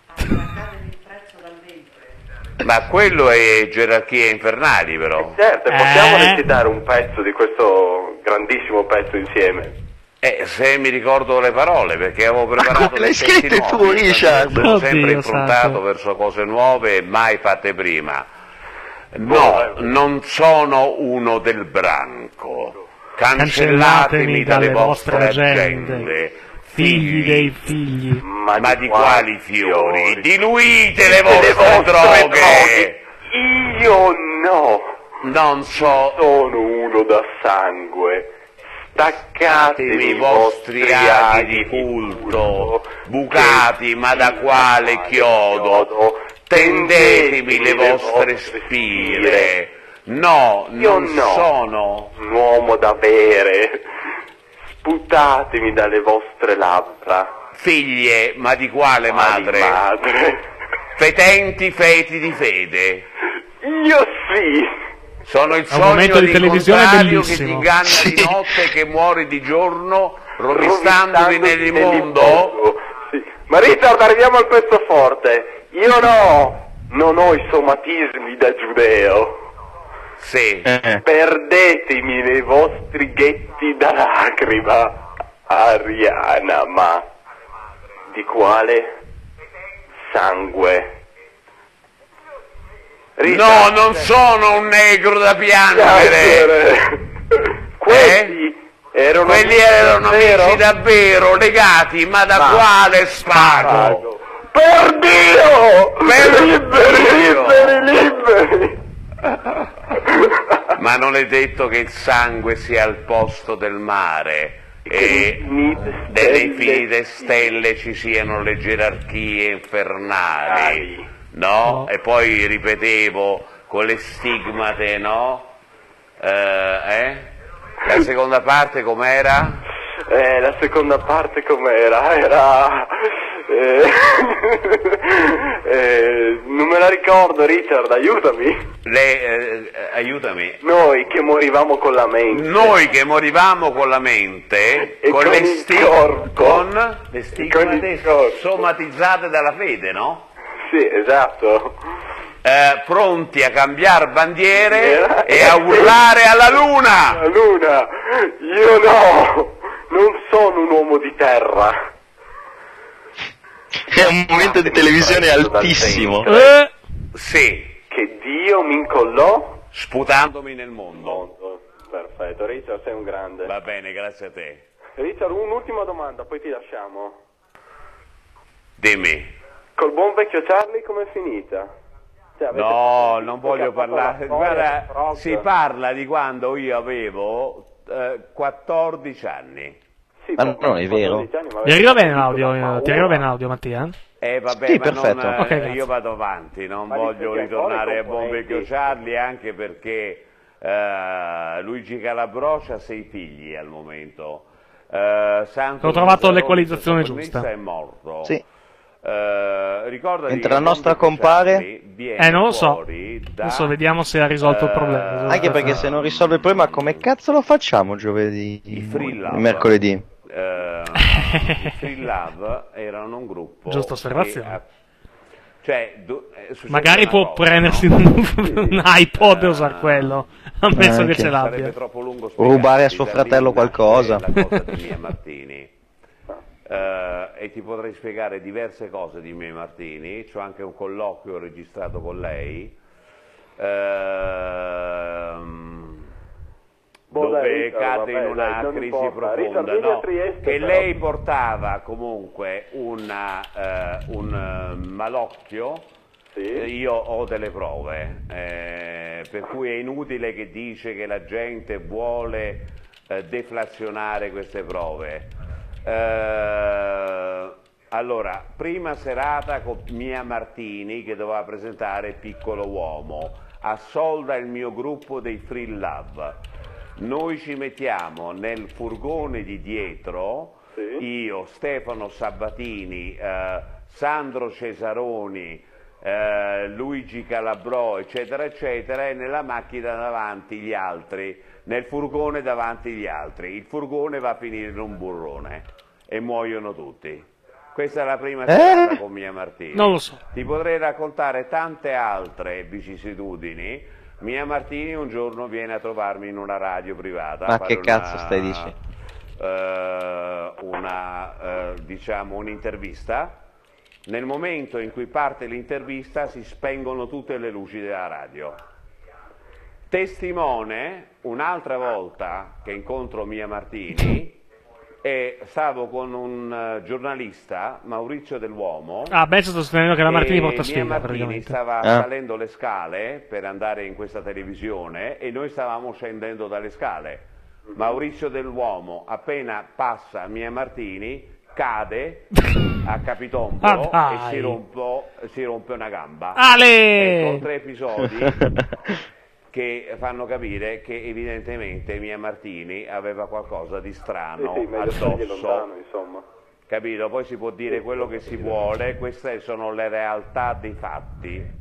Ma quello è Gerarchie Infernali, però. Certo, possiamo recitare un pezzo di questo grandissimo pezzo insieme. Se mi ricordo le parole, perché avevo preparato l'hai dei testi scritto tu, nuovi, Richard? sono sempre Oddio, improntato santo. verso cose nuove e mai fatte prima. No, non sono uno del branco. Cancellatemi dalle vostre agende, figli dei figli. Ma di quali fiori? Diluite le vostre droghe! Io no! Non sono uno da sangue. Staccatevi i vostri aghi di culto, bucati ma da quale chiodo, tendetemi le vostre spire. No, non sono un uomo da bere. Sputatemi dalle vostre labbra. Figlie, ma di quale madre? Fetenti feti di fede. Io sì. Sono il È un momento sogno di televisione contrario che ti bellissimo. inganna di notte e che muori di giorno rovistandovi nell'immondo. Sì. Ma Richard, arriviamo al pezzo forte. Io non ho i somatismi da giudeo. Sì. Perdetemi nei vostri ghetti da lacrima, Ariana, ma di quale sangue? No, non sono un negro da piangere. Quelli erano amici davvero, legati, ma da quale spago? Per Dio! Liberi! Ma non è detto che il sangue sia al posto del mare e delle infinite stelle ci siano le gerarchie infernali, no? E poi ripetevo con le stigmate, no? La seconda parte com'era? La seconda parte com'era? Era... non me la ricordo, Richard, aiutami. Aiutami. Noi che morivamo con la mente. Noi che morivamo con la mente, E con con le il corpo. con le stigmate somatizzate dalla fede, no? Sì, esatto. Pronti a cambiare bandiere e a urlare alla luna! La luna! Io no! Non sono un uomo di terra. È un momento di televisione altissimo. Sì. Che Dio mi incollò sputandomi nel mondo. Perfetto, Richard, sei un grande. Va bene, grazie a te. Richard, un'ultima domanda, poi ti lasciamo. Dimmi. Col buon vecchio Charlie com'è finita? Cioè, No, non voglio parlare. Guarda, Frog. si parla di quando io avevo 14 anni. Ma non è vero. Ti arriva bene l'audio? Ti arriva bene l'audio, Mattia? Vabbè, Sì, ma perfetto. non, Ok, grazie. io vado avanti, non Ma voglio dice che ritornare ancora a i buon vecchio componenti- Charlie, anche perché Luigi Calabrocia ha 6 figli al momento. Santo Ho trovato Luigi l'equalizzazione Alonso, il giusta. protagonista, è morto. Sì. Ricordati Mentre che la nostra Buon Vecchio compare- Charlie viene Non lo so. fuori da- Adesso vediamo se ha risolto il problema. Anche perché se non risolve il problema, come cazzo lo facciamo giovedì? Free Love. Mercoledì? i Free Love erano un gruppo. Giusta osservazione. Magari può prendersi un iPod e usare quello, ammesso che ce l'abbia. Rubare a suo fratello qualcosa. La cosa di Mia Martini. E ti potrei spiegare diverse cose di Mia Martini. C'ho anche un colloquio registrato con lei. Dove cade in una crisi profonda, no? Che lei portava comunque un malocchio. Io ho delle prove, per cui è inutile che dice che la gente vuole deflazionare queste prove. Allora, prima serata con Mia Martini che doveva presentare Piccolo Uomo, assolda il mio gruppo dei Free Love. Noi ci mettiamo nel furgone di dietro, io, Stefano Sabatini, Sandro Cesaroni, Luigi Calabrò, eccetera, eccetera, e nella macchina davanti gli altri, nel furgone davanti gli altri. Il furgone va a finire in un burrone e muoiono tutti. Questa è la prima serata con Mia Martini. Non lo so. Ti potrei raccontare tante altre vicissitudini. Mia Martini un giorno viene a trovarmi in una radio privata. Ma che cazzo stai dicendo? Diciamo un'intervista. Nel momento in cui parte l'intervista si spengono tutte le luci della radio. Testimone, un'altra volta che incontro Mia Martini, e stavo con un giornalista, Maurizio Dell'Uomo. Sto sostenendo che la Martini porta sfiga, Mia Martini praticamente. stava salendo le scale per andare in questa televisione e noi stavamo scendendo dalle scale. Maurizio Dell'Uomo, appena passa Mia Martini, cade a capitombolo e si rompe una gamba. Ecco, 3 episodi che fanno capire che evidentemente Mia Martini aveva qualcosa di strano addosso, insomma. capito? Poi si può dire quello che si vuole, queste sono le realtà dei fatti.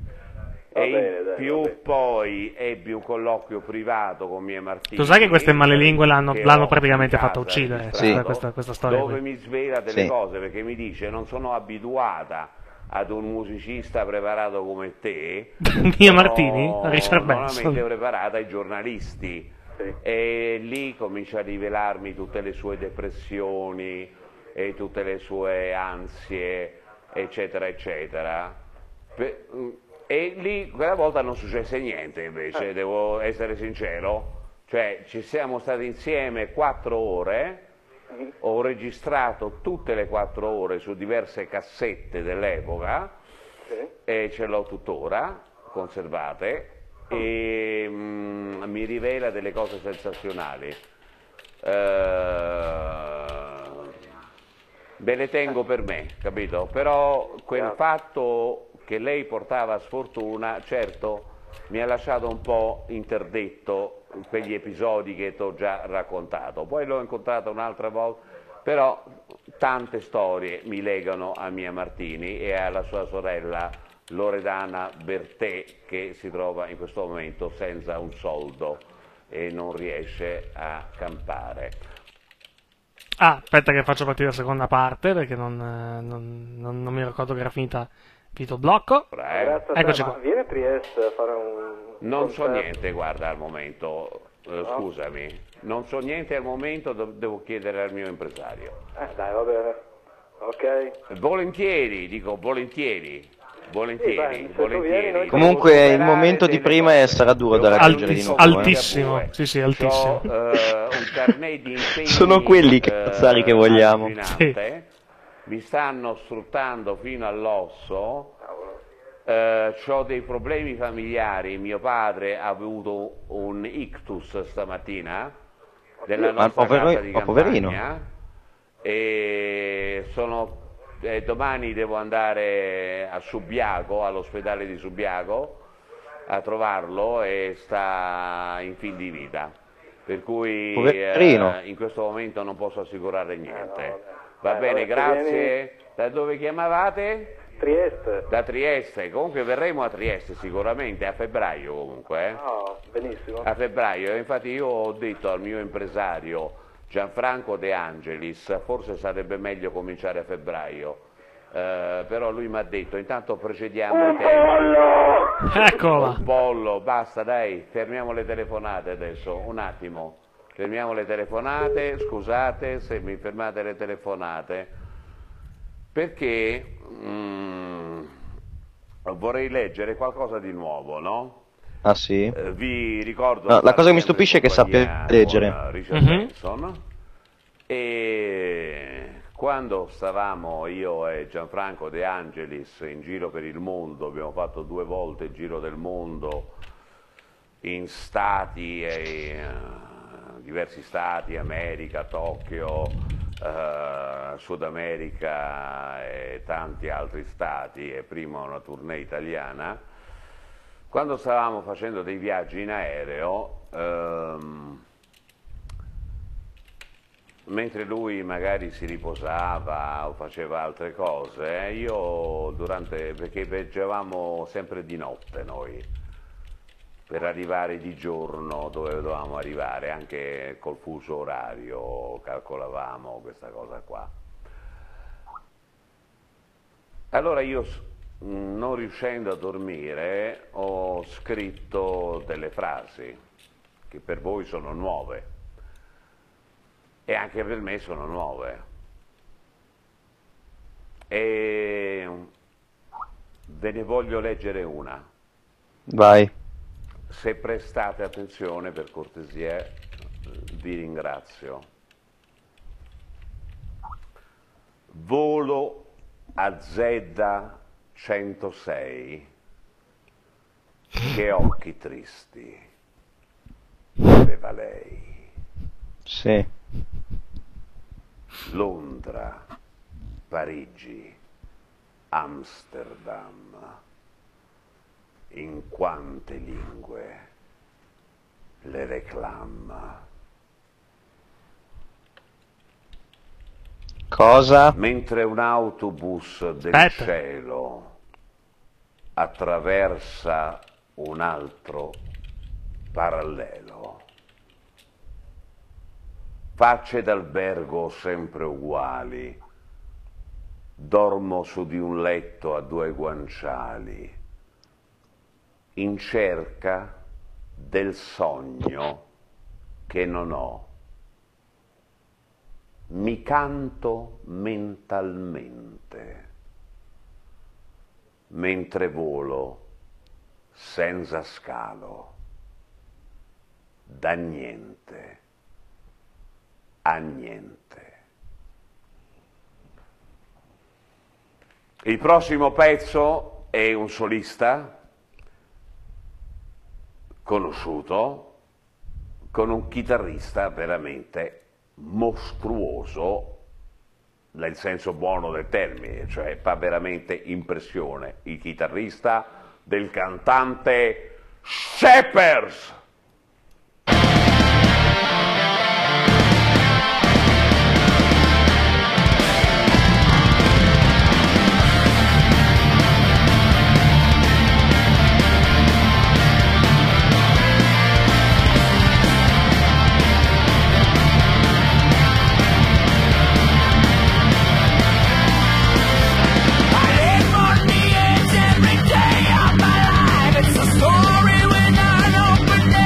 Poi ebbi un colloquio privato con Mia Martini. Tu sai che queste malelingue l'hanno praticamente fatta uccidere, questa storia dove qui. mi svela delle cose, perché mi dice non sono abituata ad un musicista preparato come te. Mia Martini? Richard Benson. Normalmente preparata ai giornalisti. E lì comincia a rivelarmi tutte le sue depressioni e tutte le sue ansie, eccetera, eccetera. E lì quella volta non successe niente, invece, devo essere sincero. Cioè, ci siamo stati insieme 4 ore. Ho registrato tutte le 4 ore su diverse cassette dell'epoca e ce l'ho tuttora conservate e mi rivela delle cose sensazionali. Ve le tengo per me, capito? Però quel fatto che lei portava sfortuna, certo, mi ha lasciato un po' interdetto quegli episodi che ti ho già raccontato. Poi l'ho incontrata un'altra volta, però tante storie mi legano a Mia Martini e alla sua sorella Loredana Bertè, che si trova in questo momento senza un soldo e non riesce a campare. Aspetta che faccio partire la seconda parte, perché non mi ricordo che era finito il blocco. Eccoci qua. Viene a Trieste a fare un... Non so niente, guarda, al momento, scusami, non so niente al momento, devo chiedere al mio impresario. Dai, va bene, ok. Volentieri, dico volentieri. Comunque il momento di prima sarà duro da raggiungere di nuovo. Altissimo, sì, altissimo. Un carnet di impegni sono quelli cazzari che vogliamo. Mi stanno sfruttando fino all'osso. Ho dei problemi familiari, mio padre ha avuto un ictus stamattina della nostra casa di campagna e domani devo andare a Subiaco, all'ospedale di Subiaco a trovarlo e sta in fin di vita, per cui in questo momento non posso assicurare niente. Va bene, grazie. Da dove chiamavate? Trieste. Da Trieste, comunque verremo a Trieste sicuramente, a febbraio comunque. Benissimo. A febbraio, infatti io ho detto al mio impresario, Gianfranco De Angelis, forse sarebbe meglio cominciare a febbraio, però lui mi ha detto intanto procediamo i tempi. Eccola. Un pollo, basta dai, fermiamo le telefonate adesso, un attimo, fermiamo le telefonate, scusate se mi fermate le telefonate, perché vorrei leggere qualcosa di nuovo, no? Ah sì? Vi ricordo... No, la cosa che mi stupisce è che sappia leggere. Richard Benson, e quando stavamo io e Gianfranco De Angelis in giro per il mondo, abbiamo fatto 2 volte il giro del mondo in stati, diversi stati, America, Tokyo, Sud America e tanti altri stati, e prima una tournée italiana. Quando stavamo facendo dei viaggi in aereo, mentre lui magari si riposava o faceva altre cose, io perché viaggiavamo sempre di notte noi, per arrivare di giorno dove dovevamo arrivare, anche col fuso orario calcolavamo questa cosa qua. Allora io, non riuscendo a dormire, ho scritto delle frasi che per voi sono nuove e anche per me sono nuove, e ve ne voglio leggere una. Vai. Se prestate attenzione, per cortesia, vi ringrazio. Volo a Zedda 106, che occhi tristi aveva lei. Sì. Londra, Parigi, Amsterdam, in quante lingue le reclama. Cosa? Mentre un autobus del cielo attraversa un altro parallelo. Facce d'albergo sempre uguali, dormo su di un letto a 2 guanciali, in cerca del sogno che non ho. Mi canto mentalmente, mentre volo senza scalo, da niente a niente. Il prossimo pezzo è un solista conosciuto, con un chitarrista veramente mostruoso, nel senso buono del termine, cioè fa veramente impressione, il chitarrista del cantante Shepherds. Every day of my life, it's a story without opening.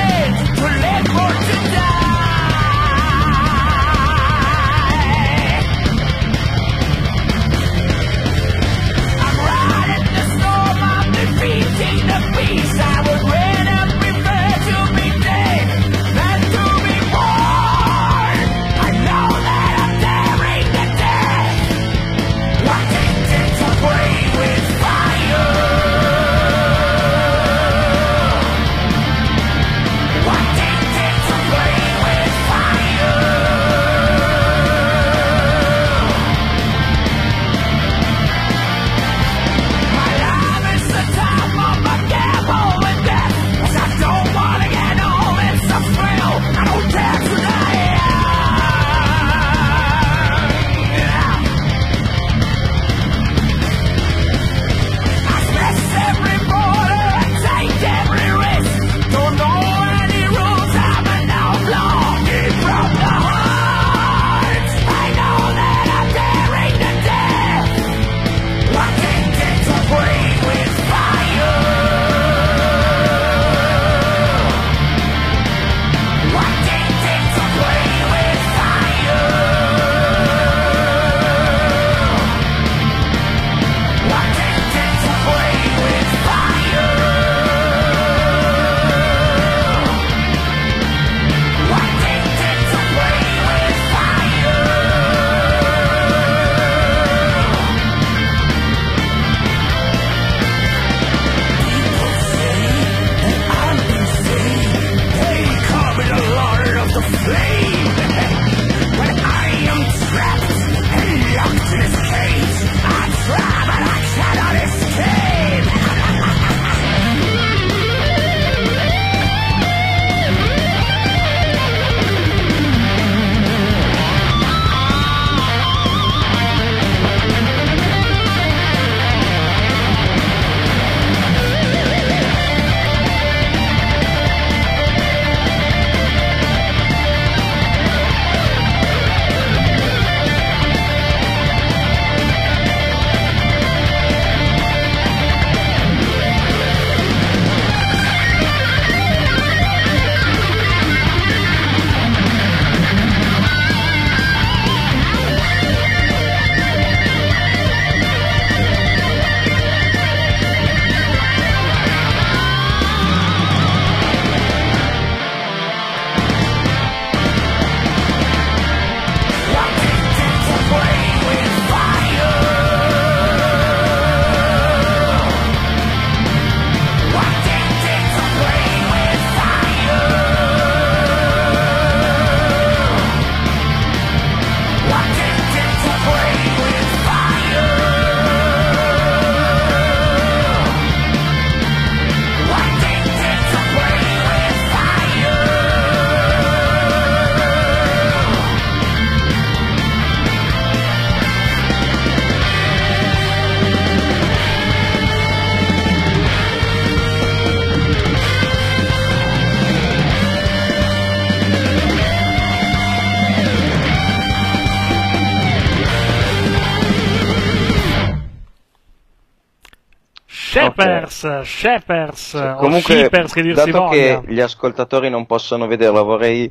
Shepers o Comunque, Shippers, che dir si dato voglia. che gli ascoltatori non possono vederlo,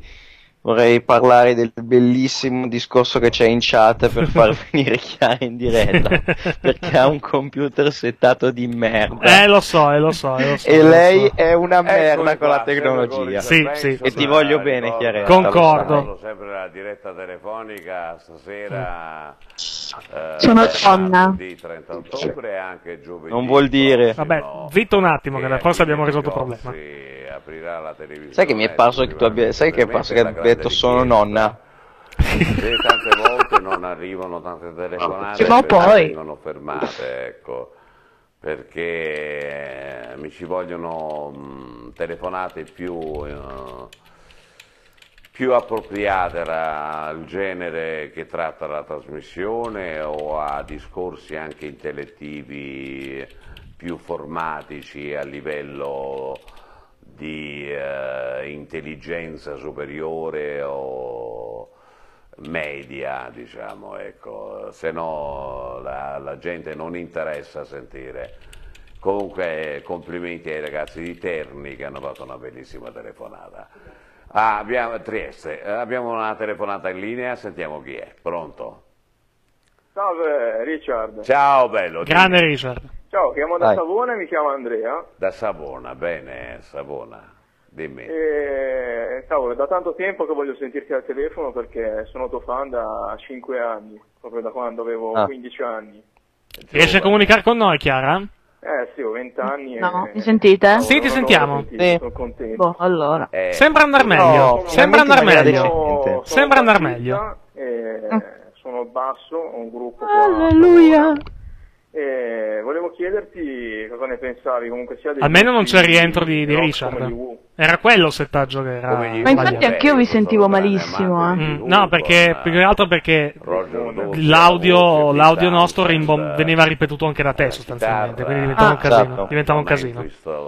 vorrei parlare del bellissimo discorso che c'è in chat per far venire Chiara in diretta, perché ha un computer settato di merda. Lo so. E lei è una merda con la tecnologia. Sì. E ti voglio bene, Chiara. Concordo. Sempre la diretta telefonica stasera. Sono donna. Di 30 ottobre e anche giovedì. Non vuol dire. Vabbè, zitto un attimo, che forse abbiamo risolto il problema. Aprirà la televisione. Sai che mi è parso che tu abbia. Sai che è parso che abbia detto sono nonna? Se tante volte non arrivano tante telefonate, Ma poi vengono fermate, ecco, perché mi ci vogliono telefonate più appropriate al genere che tratta la trasmissione o a discorsi anche intellettivi più formatici a livello di intelligenza superiore o media, diciamo, ecco, se no la gente non interessa a sentire. Comunque complimenti ai ragazzi di Terni che hanno fatto una bellissima telefonata. Trieste, abbiamo una telefonata in linea, sentiamo chi è. Pronto? Salve Richard. Ciao bello. Grande Richard. Ciao, chiamo da Savona e mi chiamo Andrea. Da Savona, bene, Savona. Dimmi. Cavolo, è da tanto tempo che voglio sentirti al telefono perché sono tuo fan da 5 anni, proprio da quando avevo 15 anni. Riesci a comunicare con noi, Chiara? Sì, ho 20 anni. No, mi sentite? Sì, ti sentiamo. Sono contento. Boh, allora. Sembra andar meglio. Sembra andar meglio. Sembra andar meglio. Sono al basso, ho un gruppo. Alleluia. Volevo chiederti cosa ne pensavi, comunque sia dei almeno non c'è il rientro di Richard. Era quello il settaggio che era. Ma infatti anch'io vi sentivo malissimo. No, perché più che altro perché l'audio nostro veniva ripetuto anche da te sostanzialmente, quindi diventava un casino.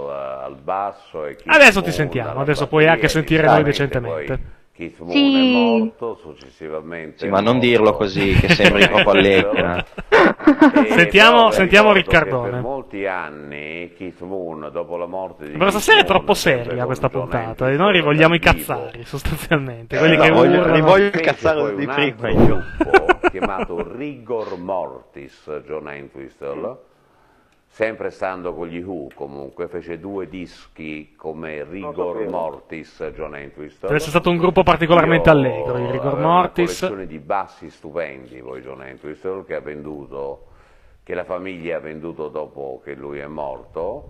Adesso ti sentiamo, adesso puoi anche sentire noi decentemente. Keith Moon è morto, successivamente. Sì, ma non dirlo così, che sembri proprio allegra. Sentiamo Riccardone. Per molti anni Keith Moon, dopo la morte di ma stasera è troppo seria questa puntata e noi rivogliamo i cazzari sostanzialmente, quelli che rivoglio il cazzaro di prima. Un gruppo chiamato Rigor Mortis, John Entwistle, sempre stando con gli Who, comunque fece 2 dischi come Rigor Mortis, John Entwistle. Deve essere stato un gruppo particolarmente allegro, il Rigor Mortis. Una collezione di bassi stupendi, poi John Entwistle, che la famiglia ha venduto dopo che lui è morto,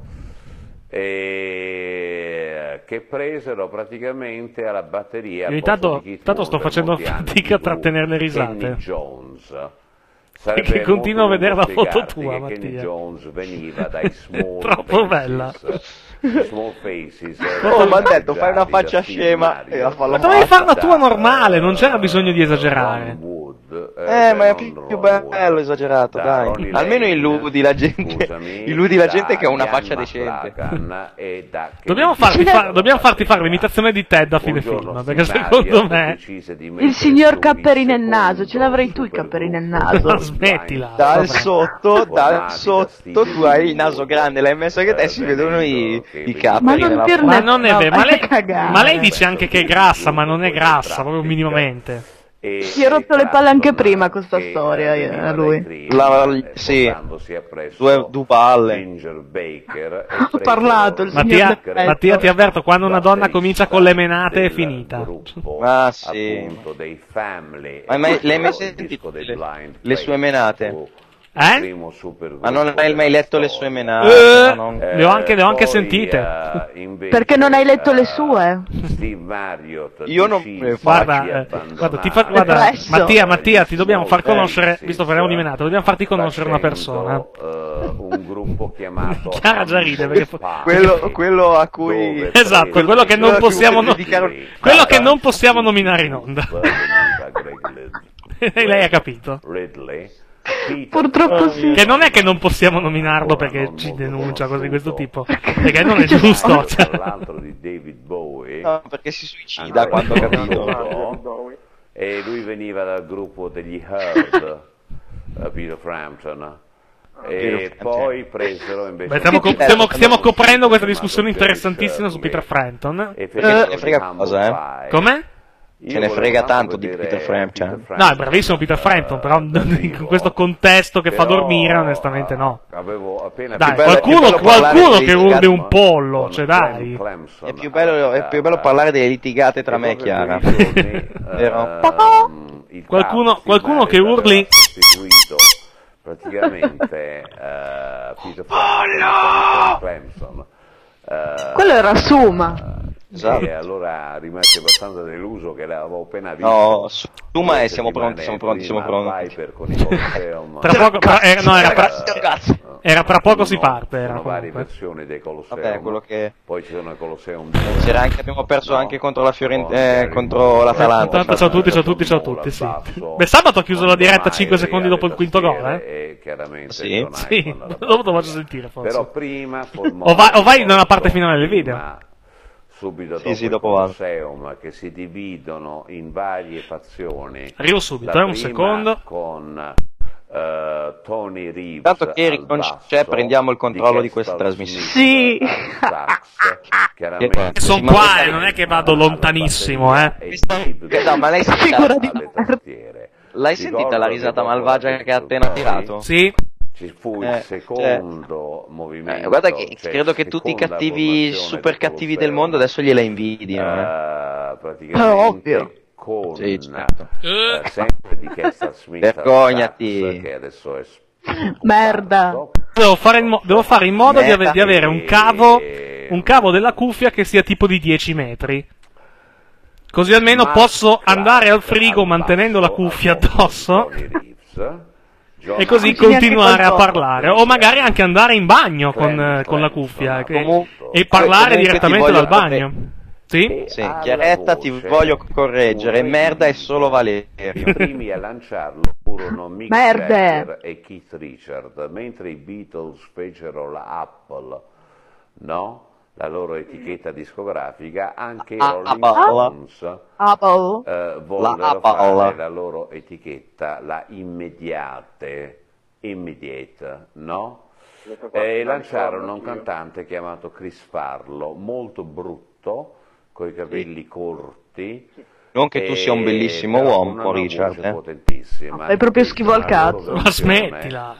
e che presero praticamente alla batteria. Intanto sto facendo fatica a trattenere le risate. Kenny Jones. Che continuo a vedere la foto tua, Mattia. Kenny Jones veniva dai small Troppo bella. Small faces. Oh, mi ha detto fai una faccia scema e la fa la Ma dovevi farla tua normale, non c'era bisogno di esagerare. Ma è più bello esagerato, dai. Almeno illudi la gente. Illudi la gente che ha una faccia decente. Dobbiamo farti fare l'imitazione di Ted a fine film, perché secondo me il signor Capperini nel naso, ce l'avrei tu i Capperini nel naso. Smettila. Dal sotto tu hai il naso grande, l'hai messo anche te, si vedono i capri. Ma non è vero, ma lei dice anche che è grassa, ma non è grassa, proprio minimamente. Si è rotto le palle anche prima con sta storia a lui. Sì, due palle. Ho parlato il Mattia, ti avverto, quando una donna comincia con le menate è finita. Ah sì. Ma lei hai mai sentito le sue menate? Ma non hai mai letto le sue menate? Le ho anche sentite. Perché non hai letto le sue? Io non me guarda, Mattia, ti dobbiamo far conoscere, visto che parliamo di menate, dobbiamo farti conoscere una persona. Un gruppo chiamato Chiara già ride perché quello a cui esatto, quello che non possiamo quello che non possiamo nominare in onda. Lei ha capito. Purtroppo sì. Che non è che non possiamo nominarlo perché ci denuncia, cose di questo tipo. Perché non è giusto. No, perché si suicida quando ha capito. E lui veniva dal gruppo degli Heard, Peter Frampton. E poi presero invece. Stiamo coprendo questa discussione interessantissima su Peter Frampton. E frega cosa, Com'è? Ce ne frega tanto di Peter Frampton. No, è bravissimo Peter Frampton, però in questo contesto che fa dormire, onestamente no. Dai, qualcuno che urli un pollo, cioè dai. È più bello parlare delle litigate tra me e Chiara. Vero? Qualcuno che urli praticamente Peter Frampton. Quello era Suma. Esatto. E allora rimase abbastanza deluso che l'avevo appena visto. No, Suma e siamo pronti. Era tra poco si parte. Sono varie versioni dei Colosseum. Vabbè, quello che... Poi ci sono i Colosseum. Abbiamo perso anche contro la contro l'Atalanta. Ciao a tutti, sì. Beh, sabato ha chiuso la diretta 5 secondi dopo il quinto gol, Sì. Sì, dopo te lo faccio sentire forse. Però prima o vai nella parte finale del video. Subito dopo il Colosseum, che si dividono in varie fazioni. Arrivo subito, un secondo. Con Tony Reeves. Tanto che Eric non c'è, prendiamo il controllo di questa trasmissione. Sì. Sono qua e non è che vado lontanissimo, No, ma l'hai sentita la risata malvagia che ha appena tirato? Sì. Ci fu il secondo movimento. Guarda che credo che tutti i cattivi, super cattivi del mondo adesso gliela invidino. Praticamente ovvio. Con certo. sempre di Kessler Smith. Vergognati. Che adesso è merda. Devo fare in modo di avere un cavo della cuffia che sia tipo di 10 metri. Così almeno posso andare al frigo mantenendo la cuffia addosso. E così continuare a parlare, o magari anche andare in bagno con la cuffia e parlare direttamente dal bagno. Sì? Sì, Chiaretta, ti voglio correggere, merda è solo Valerio. I primi a lanciarlo furono Mick Jagger e Keith Richards, mentre i Beatles fecero la Apple, no? La loro etichetta discografica, anche i Rolling Stones vollero fare la loro etichetta, la Immediate, no? E lanciarono un cantante chiamato Chris Farlow, molto brutto, coi capelli corti. Non che tu sia un bellissimo uomo, Richard. Fai proprio schifo al cazzo. Ma smettila.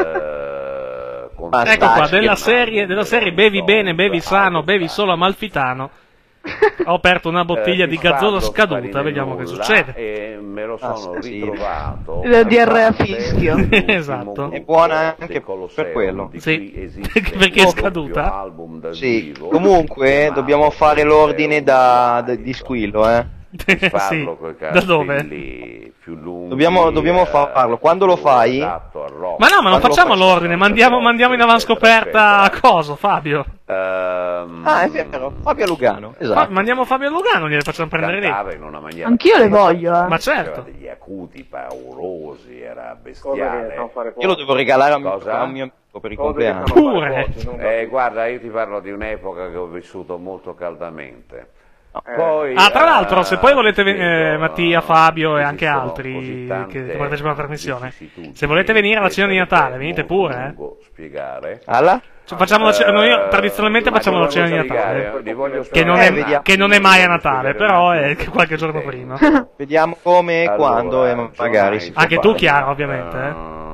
Ecco qua, della serie bevi bene, bevi sano, bevi solo Amalfitano. Ho aperto una bottiglia di gazzosa scaduta, vediamo che succede. E me lo sono ritrovato. La DR a fischio. Esatto. È buona anche per quello. Sì, perché è scaduta. Sì, comunque dobbiamo fare l'ordine di Squillo, di farlo Sì. coi Da dove? cartelli più lunghi. Dobbiamo farlo. Quando lo fai? Adatto a rock. Ma no, ma non Quando facciamo lo faccio- l'ordine, mandiamo in avanscoperta a coso, Fabio. Ah, è vero, Fabio Lugano, esatto. Mandiamo Fabio Lugano, gliele facciamo prendere lì. Cantava in una maniera Anch'io le voglio, Ma aveva certo. degli acuti paurosi, era Cose che bestiale. sanno fare Io lo devo regalare a un Cosa? mio amico per il Cose che compleanno. sanno fare pochi, non da tutti. Guarda, io ti parlo di un'epoca che ho vissuto molto caldamente. Poi, Ah, tra l'altro, se poi volete spiego, Mattia, Fabio e anche esistono altri così che tante partecipano alla trasmissione, vicissitudini se volete venire alla cena di che Natale, sarebbe venite molto pure, lungo spiegare. Alla? Cioè, facciamo la cena, noi tradizionalmente facciamo la cena di Natale, che non è mai a Natale, però è qualche giorno prima. Vediamo come e quando e magari si può Anche tu, fare. Chiara, ovviamente.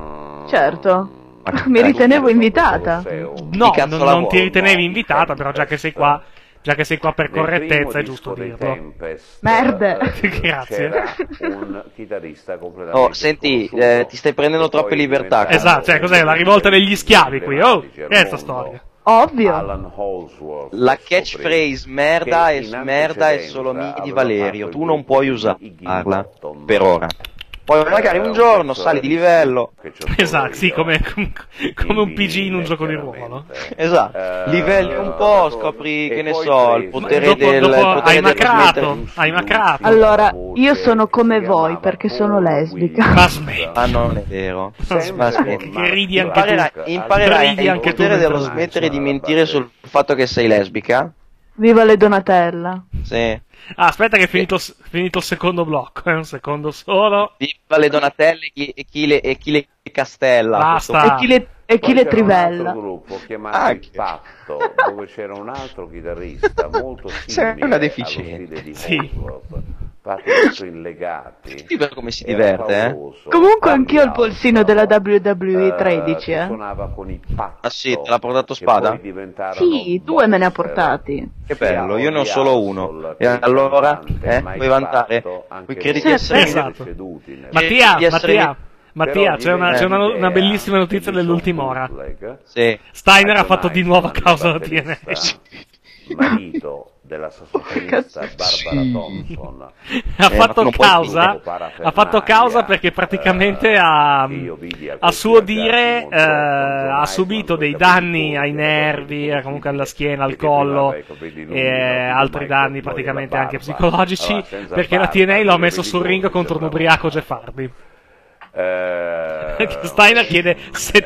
Certo. Mi ritenevo invitata. No, cazzo la non vuoi? ti ritenevi invitata, però già che sei qua per correttezza è giusto dirlo. Merda. Grazie. C'era un chitarrista completamente Oh, senti, ti stai prendendo troppe libertà. Esatto, cioè cos'è la rivolta degli schiavi qui? Oh, che è sta storia? Ovvio. Alan Holdsworth La catchphrase merda e smerda è solo mia di Valerio, tu non puoi usarla per ora. Poi magari un giorno sali di livello. Esatto, sì, come un PG in un gioco di ruolo. Esatto, livelli un po', scopri, che ne so, il potere Dopo del... hai potere macrato, hai macrato. Allora, io sono come voi perché sono lesbica. Ma smetti. Ah, non è vero. Ma smetti. Che ridi anche tu. Imparerai Ridi il anche tu potere dello mentre smettere di mentire sul fatto che sei lesbica. Viva le Donatella. Sì. Ah, aspetta che è finito il secondo blocco, un secondo solo. Viva le Donatelle e chi le castella. Basta. E chi le Poi c'era un trivella. altro gruppo chiamato Il Patto, dove c'era un altro chitarrista molto Sei simile una allo deficiente. stile di Sì. Holdsworth, fatti tutto in legati. Sì, come si diverte, pauroso, Comunque anch'io ho il cambiato, polsino della WWE 13, che suonava con i Patto. Ah sì, te l'ha portato che Spada? poi diventarono Sì, 2 me ne ha boxer. portati. Che bello, io ne ho solo uno. E allora, puoi vantare, puoi credi di essere... Esatto. Mattia, c'è una bellissima notizia dell'ultima ora. Sì. Steiner ha fatto di nuovo causa alla TNS. Marito della sassofonista Barbara Thompson. Ha fatto causa perché praticamente a suo dire ha subito dei danni ai nervi, comunque alla schiena, al collo e altri danni praticamente anche psicologici, perché la TNA l'ha messo sul ring contro un ubriaco Jeff Hardy. Steiner chiede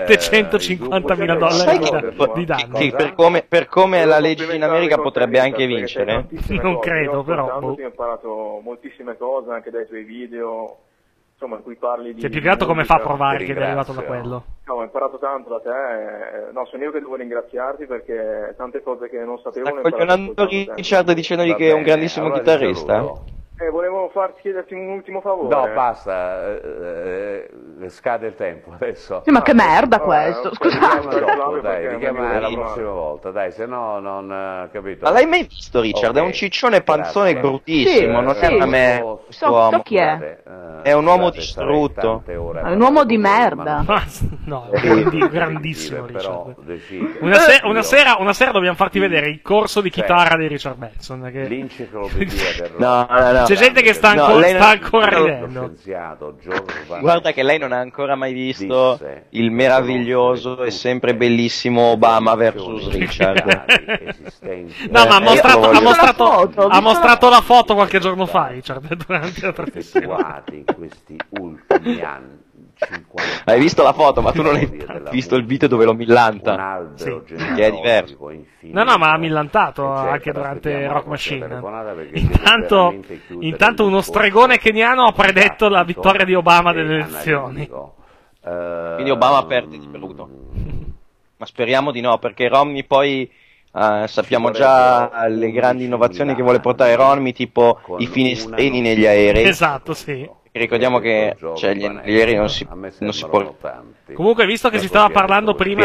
$750.000 di danni. Che per come è la legge in America potrebbe anche vincere. Non credo, però. Ho imparato moltissime cose anche dai tuoi video, insomma, in cui parli di... C'è più che altro come fa a provare che è arrivato da quello. No, ho imparato tanto da te, no, sono io che devo ringraziarti perché tante cose che non sapevo... Sta coglionando Richard dicendogli che è un grandissimo chitarrista. Volevo chiederti un ultimo favore. No, basta, scade il tempo adesso. Sì, ma che merda questo, scusate. Richiamare la prossima volta, dai, se no non capito. Ma l'hai mai visto Richard? È un ciccione panzone bruttissimo, non è a me So chi è. È un uomo distrutto. È un uomo di merda. No, grandissimo Richard. Una sera dobbiamo farti vedere il corso di chitarra di Richard Benson. L'enciclopedia del No. C'è gente che sta ancora ridendo. Guarda che lei non ha ancora mai visto il meraviglioso e sempre bellissimo Obama vs Richard. No, ma ha mostrato la foto qualche giorno fa, Richard, durante la trasmissione. in questi ultimi anni. Hai visto la foto, ma tu non hai visto il video dove lo millanta. Sì. Che è diverso. No, ma ha millantato anche durante Rock Machine. Intanto uno stregone keniano ha predetto la vittoria di Obama delle elezioni. Quindi Obama perde di peluto. Ma speriamo di no, perché Romney poi sappiamo già le grandi innovazioni che vuole portare Romney, tipo i finestrini negli aerei. Esatto, sì. Ricordiamo che gli aerei non si può. Comunque, visto che si stava parlando prima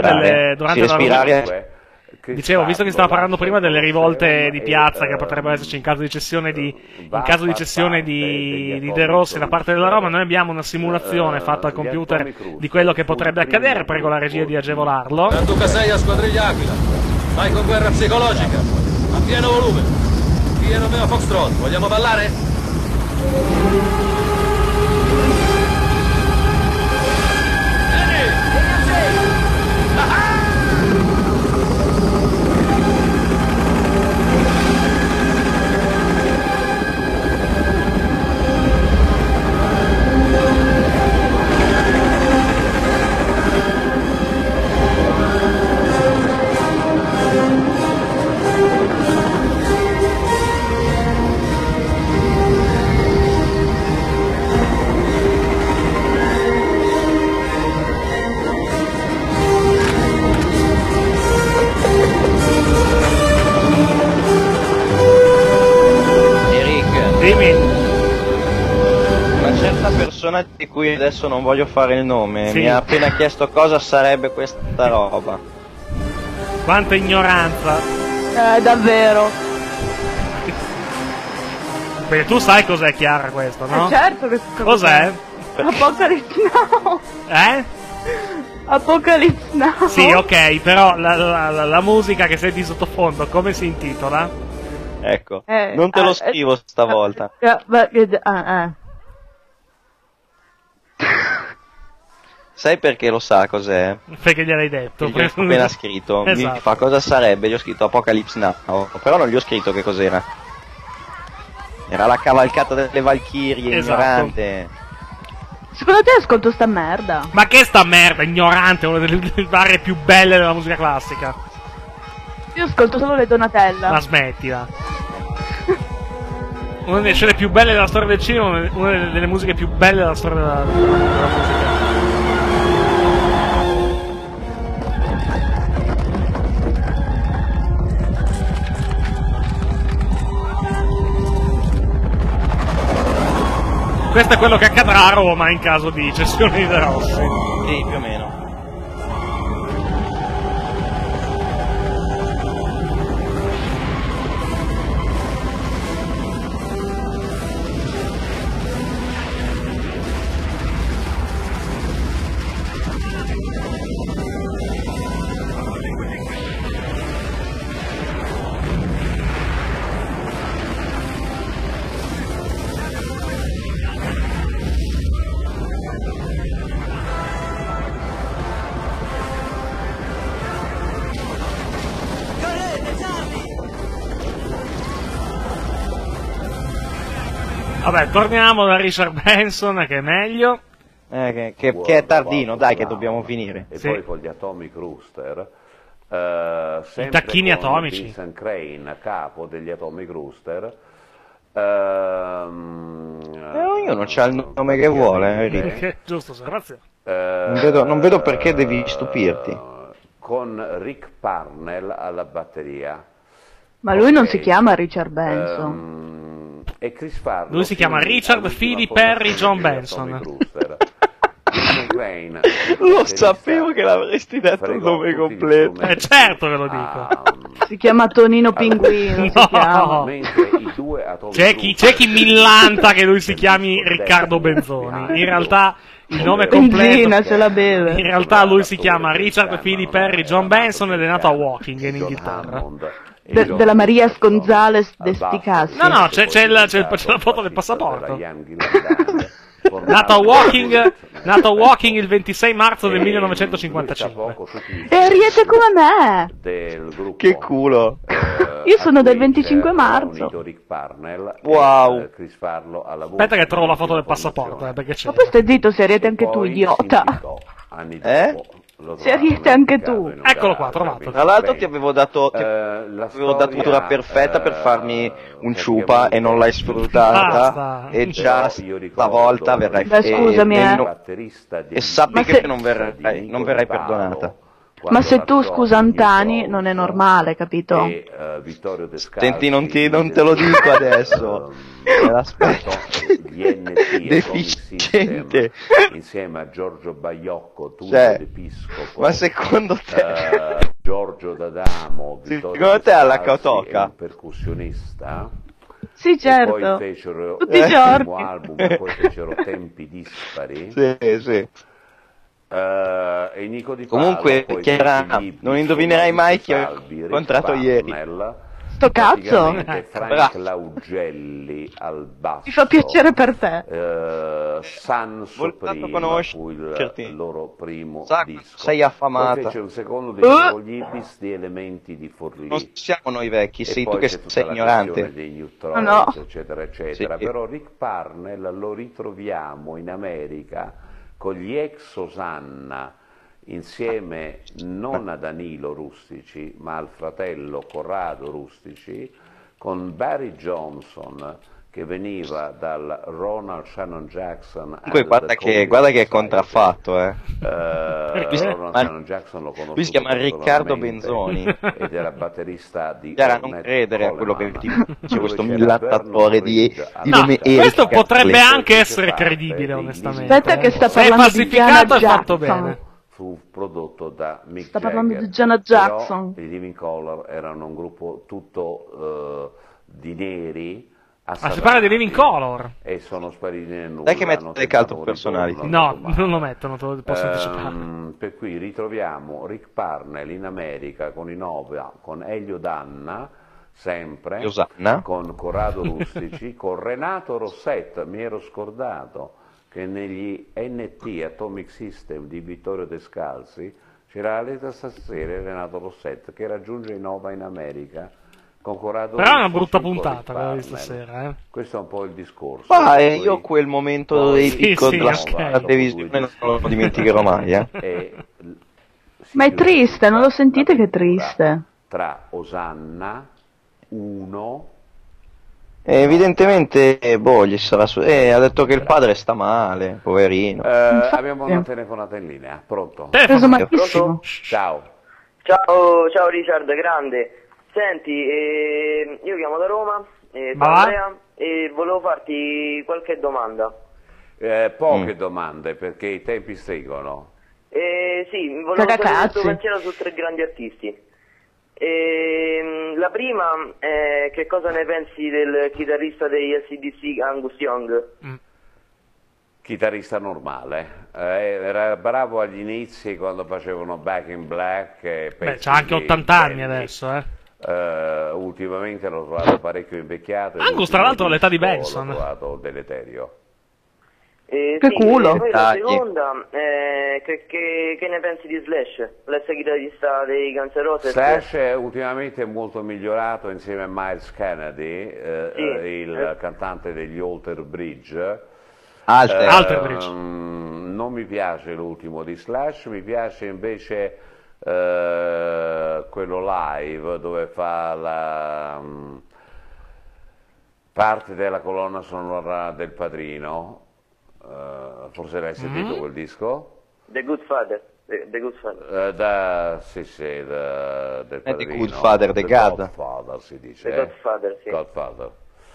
Dicevo, visto che si stava parlando prima delle rivolte di piazza che potrebbero esserci in caso di cessione di De Rossi da parte della Roma, noi abbiamo una simulazione fatta al computer di quello che potrebbe accadere, prego la regia di agevolarlo. Duca 6 a squadriglia Aquila, vai con guerra psicologica, a pieno volume, P Romeo Foxtrot, vogliamo ballare? Di cui adesso non voglio fare il nome, sì. Mi ha appena chiesto cosa sarebbe questa roba. Quanta ignoranza. Davvero. Perché tu sai cos'è, Chiara, questo, no? Certo che cos'è? Apocalypse Now. Apocalypse Now. Sì, ok, però la musica che senti sottofondo, come si intitola? Ecco, non te lo scrivo stavolta. Sai perché lo sa cos'è? Perché gliel'hai detto. Gli ho appena scritto. Esatto. Mi fa cosa sarebbe, gli ho scritto Apocalypse Now, però non gli ho scritto che cos'era. Era la cavalcata delle Valchirie, esatto. Ignorante. Secondo te ascolto sta merda? Ma che sta merda, Ignorante, una delle varie più belle della musica classica. Io ascolto solo le Donatella. Ma smettila. Una delle scene più belle della storia del cinema, una delle musiche più belle della storia della musica. Questo è quello che accadrà a Roma in caso di cessione di De Rossi. Sì, più o meno. Vabbè, torniamo da Richard Benson, che è meglio. Che è tardino, dai, che dobbiamo finire. E sì. Poi con gli Atomic Rooster. I tacchini atomici. Vincent Crane, a capo degli Atomic Rooster. Ognuno c'ha il nome che vuole, giusto, grazie. Non vedo perché devi stupirti. Con Rick Parnell alla batteria. Ma lui non si chiama Richard Benson. E Chris Farlow. Lui si chiama Richard Philip Perry John Benson. Lo sapevo che l'avresti detto il nome completo. Certo che lo dico. Si chiama Tonino Pinguino. No. Si chiama. C'è chi millanta che lui si chiami Riccardo Benzoni. In realtà il nome completo se la beve. In realtà lui si chiama Richard Philip Perry John Benson ed è nato a Woking in Inghilterra. Della Maria Gonzales de Sticassi. No, c'è la foto del passaporto. Nato a Woking il 26 marzo del 1955. E Ariete come me. Che culo. Io sono del 25 marzo. Wow. Aspetta che trovo la foto del passaporto, perché c'è. Ma poi stai zitto, se Ariete anche tu, idiota. Se Ariete anche tu. Eccolo qua, trovato. Tra l'altro ti avevo dato la perfetta per farmi un ciupa e non l'hai sfruttata. E già stavolta verrai e sappi che non verrai perdonata. Ma se tu scusa Antani non è normale, capito? Senti, non te lo dico adesso. Aspetta. Deficiente. Insieme a Giorgio Baiocco, Tullio D'Episcopo. Ma secondo te Giorgio D'Adamo, secondo te alla Cotoca? Un percussionista. Sì, certo. E poi fecero tutti i giorni. Album, e poi fecero Tempi Dispari. Sì. E Nico Di Paolo, comunque, Chiara, non indovinerai mai chi ho incontrato ieri. Sto cazzo! Frank Laugelli al basso. Mi fa piacere per te. Sun Supreme fu il loro primo disco. Sei affamata. Poi fece un secondo disco con gli Ibis di Elementi di Forlì. Non siamo noi vecchi, sei tu che sei la ignorante. dei Newtronics, eccetera, eccetera. Sì. Però Rick Parnell lo ritroviamo in America con gli ex Osanna, insieme non a Danilo Rustici, ma al fratello Corrado Rustici, con Barry Johnson, che veniva dal Ronald Shannon Jackson. Comunque guarda che è contraffatto, Ronald Shannon Jackson lo conosco. Lui si chiama Riccardo Benzoni. Ed era batterista di Chiara, non credere a quello che ti dice questo millattatore di nome Eric questo potrebbe Carley. anche essere credibile, onestamente. Aspetta che sta Se è parlando di Janet falsificato è fatto Jackson. bene. Fu prodotto da Mick Sta parlando Jagger, di Janet Jackson. però i Living Colour erano un gruppo tutto di neri. Si parla di Living Color. E sono spariti nel nulla. Dai che mette caldo personality. No, non lo mettono, te lo posso anticipare. Per cui ritroviamo Rick Parnell in America con i Nova, con Elio Danna, sempre, Osanna. con Corrado Rustici, con Renato Rosset, mi ero scordato che negli NT Atomic System di Vittorio Descalzi c'era la lettera stasera Renato Rosset che raggiunge i Nova in America. Con Corrado Però è una Rustici, brutta con puntata Rick quella di stasera, Questo è un po' il discorso. Ma io quel momento dei picco della ok. televisione non lo dimenticherò mai. Ma è triste, non lo sentite che è triste? Tra Osanna, uno... Evidentemente, gli sarà ha detto che il padre sta male, poverino. Abbiamo una telefonata in linea, pronto? Preso malissimo. Ciao. Ciao Richard, grande. Senti, io chiamo da Roma, sono Andrea, e volevo farti qualche domanda. Poche domande, perché i tempi stringono. Sì, volevo sapere il tuo pensiero su 3 grandi artisti. La prima è che cosa ne pensi del chitarrista degli AC/DC Angus Young? Chitarrista normale, era bravo agli inizi quando facevano Back in Black. C'ha anche 80 anni adesso, ultimamente l'ho trovato parecchio invecchiato. Angus, tra l'altro, all'età di Benson. L'ho trovato deleterio. Che culo! Poi la seconda, che ne pensi di Slash, l'ex chitarrista dei Guns N' Roses? Slash è ultimamente molto migliorato insieme a Miles Kennedy, il cantante degli Alter Bridge. Alter Bridge. Non mi piace l'ultimo di Slash, mi piace invece quello live dove fa la parte della colonna sonora del Padrino. Forse l'hai sentito quel disco? The Good Father. Del Padrino. The Good Father, The God. Godfather si dice. The Godfather, sì. Godfather.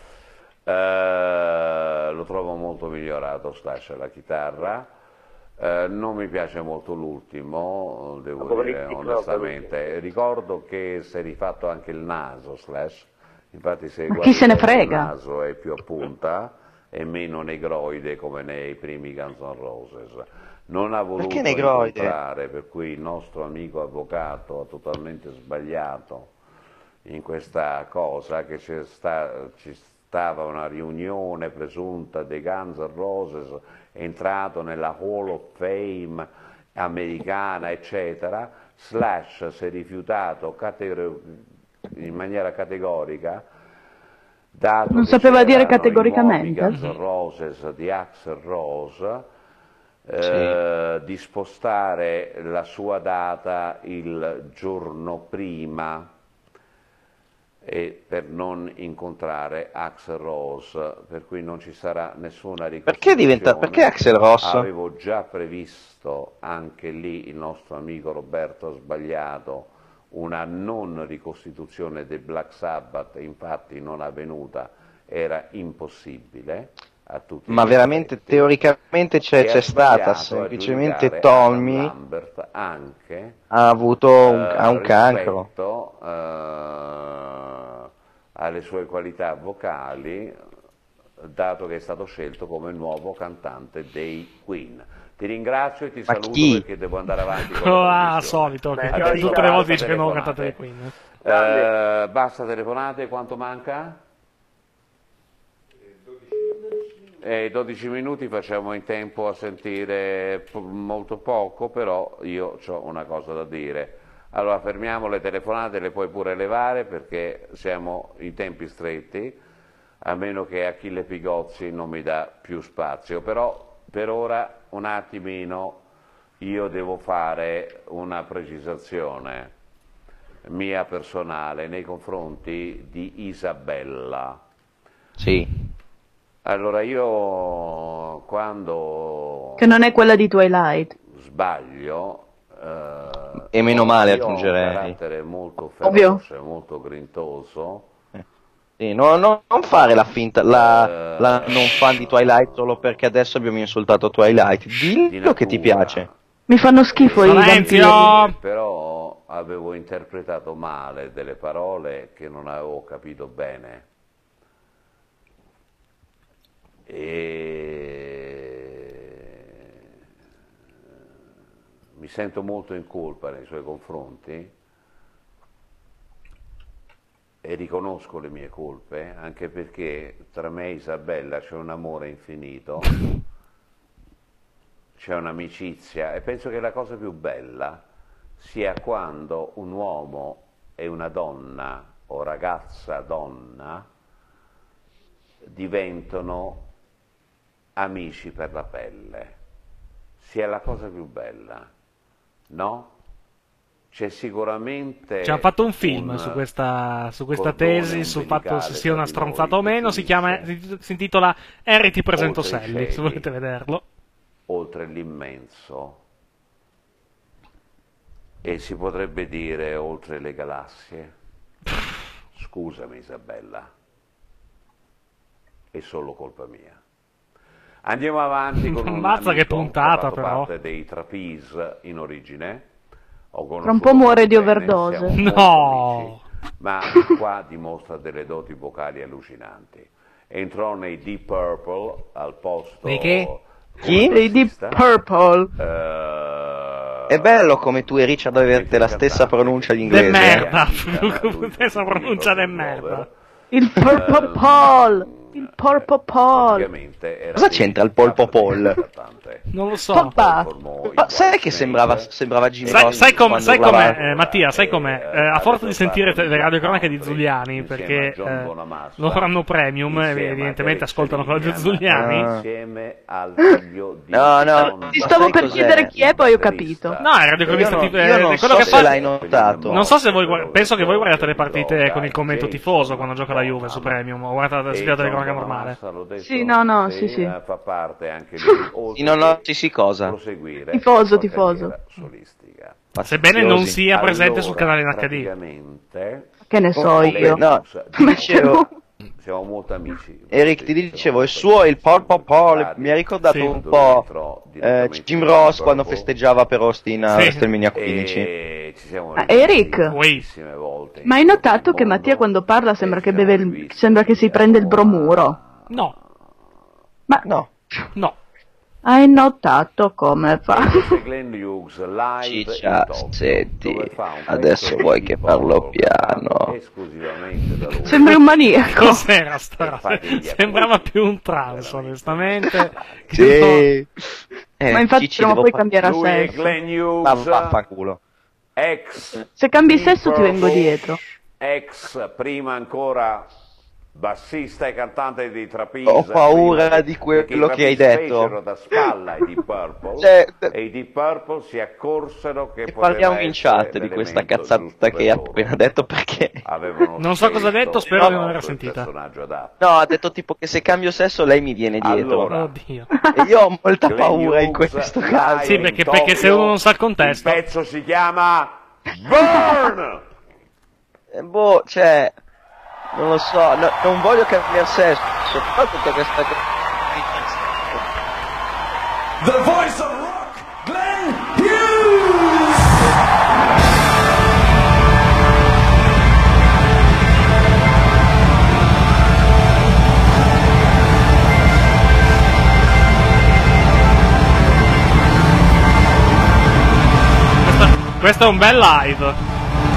Lo trovo molto migliorato Slash alla chitarra. Non mi piace molto l'ultimo, devo dire onestamente. Ricordo che si è rifatto anche il naso Slash, infatti se chi se ne frega? Il naso è più a punta e meno negroide come nei primi Guns N' Roses. Non ha voluto incontrare, per cui il nostro amico avvocato ha totalmente sbagliato in questa cosa, che ci stava una riunione presunta dei Guns N' Roses, è entrato nella Hall of Fame americana, eccetera. Slash si è rifiutato in maniera categorica, dato non sapeva dire categoricamente Guns N' Roses di Axl Rose, di spostare la sua data il giorno prima per non incontrare Axl Rose, per cui non ci sarà nessuna ricostruzione. Perché Axl Rose? Avevo già previsto anche lì, il nostro amico Roberto ha sbagliato, una non ricostituzione del Black Sabbath, infatti non avvenuta, era impossibile a tutti. Ma veramente teoricamente c'è stata, semplicemente Tommy anche ha avuto un cancro. alle sue qualità vocali, dato che è stato scelto come nuovo cantante dei Queen. Ti ringrazio e ti saluto perché devo andare avanti con la solito, tutte le volte dice che non cantate dei Queen. Basta telefonate, quanto manca? 12 minuti, facciamo in tempo a sentire molto poco, però io ho una cosa da dire. Allora fermiamo le telefonate, le puoi pure levare perché siamo in tempi stretti, a meno che Achille Pigozzi non mi dà più spazio, però per ora un attimino io devo fare una precisazione mia personale nei confronti di Isabella. Sì. Allora io quando... Che non è quella di Twilight. Sbaglio... e meno male Ho aggiungerei. un carattere molto feroce, molto grintoso. Sì, non fare la finta, la non fan di Twilight solo perché adesso abbiamo insultato Twilight. Dillo che ti piace. Mi fanno schifo i vampiri. Però avevo interpretato male delle parole che non avevo capito bene. E mi sento molto in colpa nei suoi confronti e riconosco le mie colpe, anche perché tra me e Isabella c'è un amore infinito, c'è un'amicizia e penso che la cosa più bella sia quando un uomo e una donna o ragazza donna diventano amici per la pelle, sia la cosa più bella, no? C'è sicuramente... Ci hanno fatto un film su questa tesi, sul fatto se sia una stronzata o meno, si intitola Harry ti presento Sally, se volete vederlo. Oltre l'immenso, e si potrebbe dire oltre le galassie. Scusami Isabella, è solo colpa mia. Andiamo avanti con un Mazza che puntata, però. però. Dei Trapeze in origine. Tra un po' muore di overdose. No! Amici, ma qua dimostra delle doti vocali allucinanti. Entrò nei Deep Purple al posto... Dei che? Chi? Dei Deep Purple. È bello come tu e Richard avete la stessa pronuncia di inglese. De merda, stessa pronuncia de merda. Il Purple Paul. Il Purple Paul. Cosa c'entra il Polpo Paul? Non lo so. Ma sai che sembrava Jimmy Ross? Sai com'è, Mattia, sai com'è? A forza di sentire le radiocronache di Zuliani, perché loro hanno premium, evidentemente ascoltano quello di Zuliani. Insieme al figlio di... No, ti stavo per chiedere chi è, poi ho capito. No, è radiocronista tipo... Io non so se l'hai notato. Non so se voi... Penso che voi guardate le partite con il commento tifoso quando gioca la Juve su premium, o guardate la telecronaca normale. Sì, no, sì. Fa parte anche di... Sì, no, sì, cosa? Tifoso. Sebbene non sia presente sul canale in HD. Che ne so io. No, ti dicevo... Siamo molto amici. Eric, ti dicevo, il suo, il Purple Paul, mi ha ricordato un po' Jim Ross quando festeggiava per Austin a WrestleMania 15. Eric, ma hai notato che Mattia quando parla sembra che beve sembra che si prende il bromuro? No. Ma no. Hai notato come fa? Ciccia, senti, adesso vuoi che parlo piano? Sembri un maniaco. Cos'era sta roba? Sembrava più un trans, onestamente. Sì. Ma infatti non puoi cambiare a sesso. Ma vaffanculo. Se cambi sesso ti vengo dietro. Prima ancora bassista e cantante di Trapeze. Ho paura di quello che hai detto. Da spalla i Deep Purple, e i Deep Purple si accorsero che parliamo in chat di questa cazzata che hai appena detto, perché non so cosa ha detto, spero di non aver sentita. No, ha detto tipo che se cambio sesso lei mi viene dietro. Oddio. E io ho molta paura in questo caso. Sì, perché se uno non sa il contesto. Il pezzo si chiama Burn. Cioè, non lo so, non voglio cambiare sesso, soprattutto questa The voice of rock, Glenn Hughes! Questo è un bel live.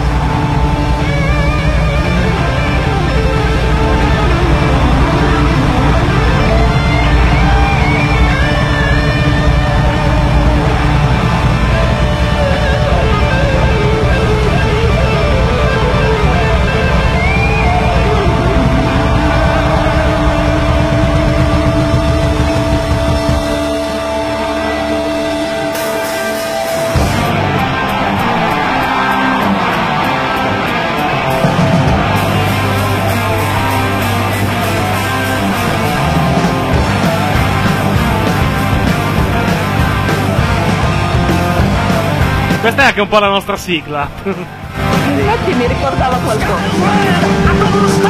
Questa è anche un po' la nostra sigla. Infatti mi ricordava qualcosa.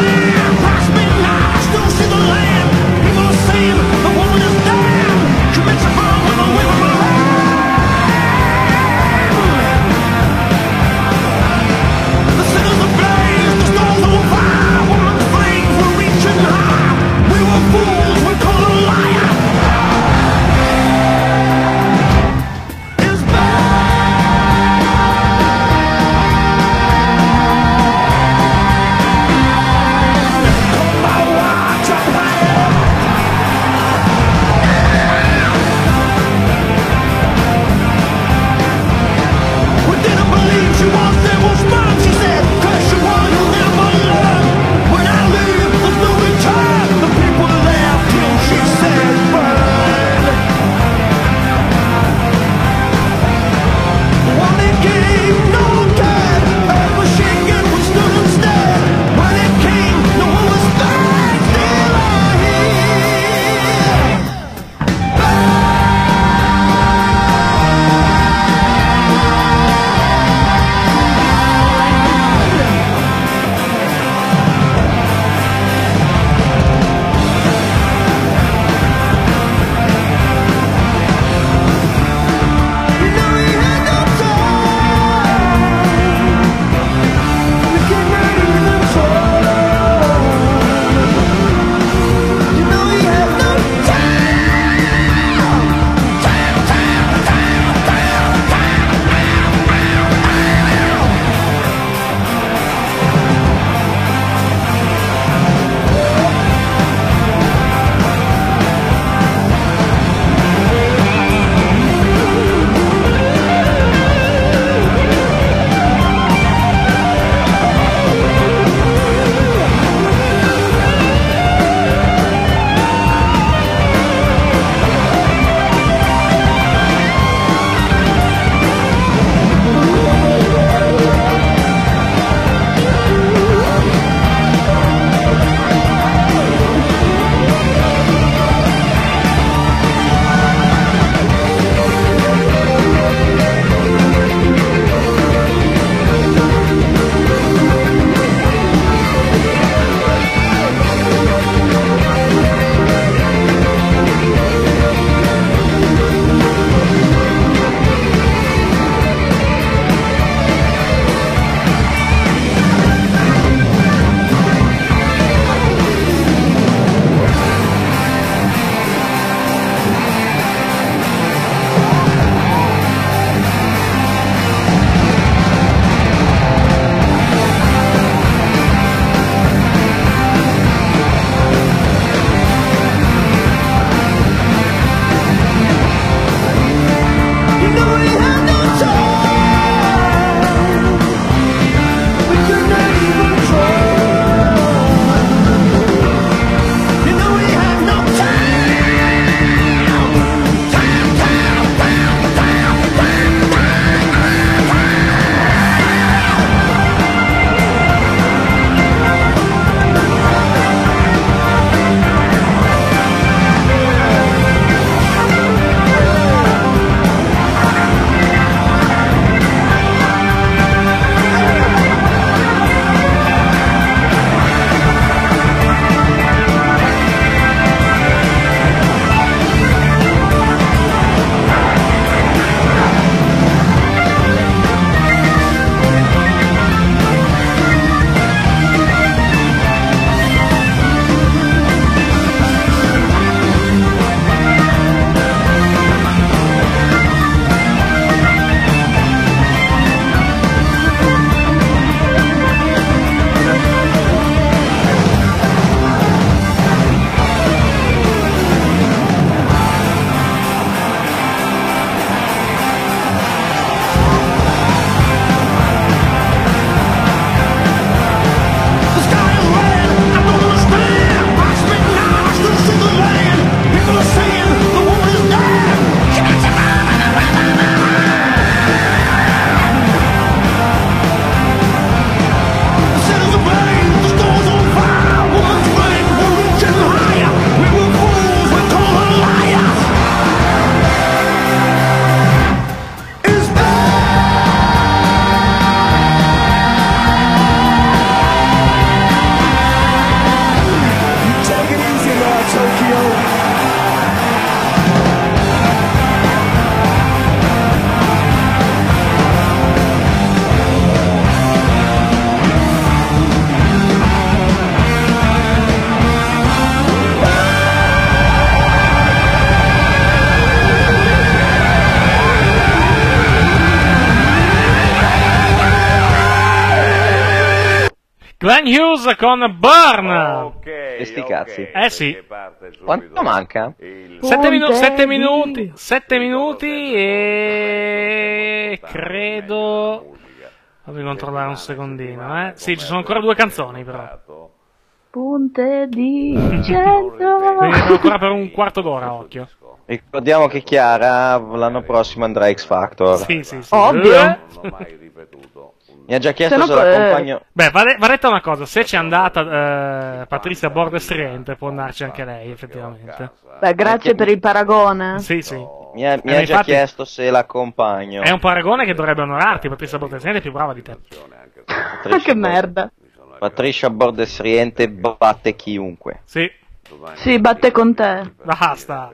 Glenn Hughes con Burn. E sti cazzi. Sì. Quanto manca? 7 minuti e credo... Fammi controllare un secondino, Sì, ci sono ancora 2 canzoni però. Punte di centro. Quindi abbiamo ancora per un quarto d'ora, occhio. Ricordiamo che Chiara l'anno prossimo andrà a X Factor. Sì. Ovvio. Mi ha già chiesto se l'accompagno. Beh, va detta una cosa, se c'è andata Patrizia Bordes Riente può andarci anche lei, effettivamente. Beh, grazie per il paragone. Sì. Mi ha già chiesto se l'accompagno. È un paragone che dovrebbe onorarti, Patrizia Bordes Riente è più brava di te. Ma che merda. Patricia Bordes Riente batte chiunque. Sì, batte con te. Basta.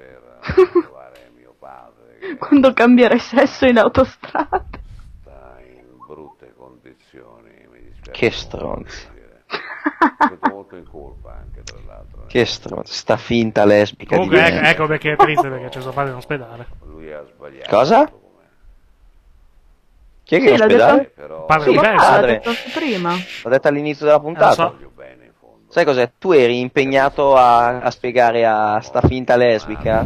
Quando cambierai sesso in autostrada. Brutte condizioni, mi dispiace. Che stronzi. Molto in colpa anche, tra l'altro. Che stronzi, sta finta lesbica. Comunque ecco perché è triste, perché c'è suo padre in ospedale. Lui ha sbagliato. Cosa? Chi è che è in ospedale? Padre di Benson. L'ha detto prima. L'ho detto all'inizio della puntata. Sai cos'è? Tu eri impegnato a spiegare a sta finta lesbica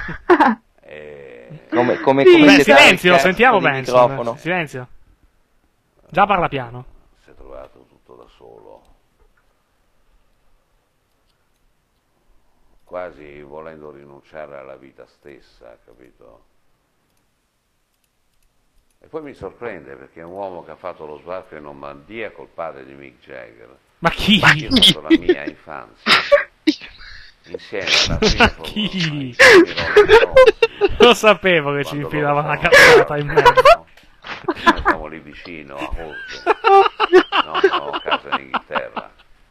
come silenzio, sentiamo Benson. Silenzio. Già parla piano. Si è trovato tutto da solo, quasi volendo rinunciare alla vita stessa, capito? E poi mi sorprende perché è un uomo che ha fatto lo sbarco in Normandia col padre di Mick Jagger. Ma chi? Io ho fatto la mia infanzia insieme alla prima chi? Lo sapevo che ci infilava una cazzata in mezzo. Siamo lì vicino a Holt, no, a casa in Inghilterra.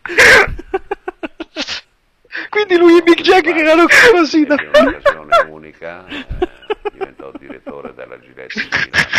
Quindi lui e Mick Jagger erano così da in un'occasione unica diventò direttore della Gillette di Milano.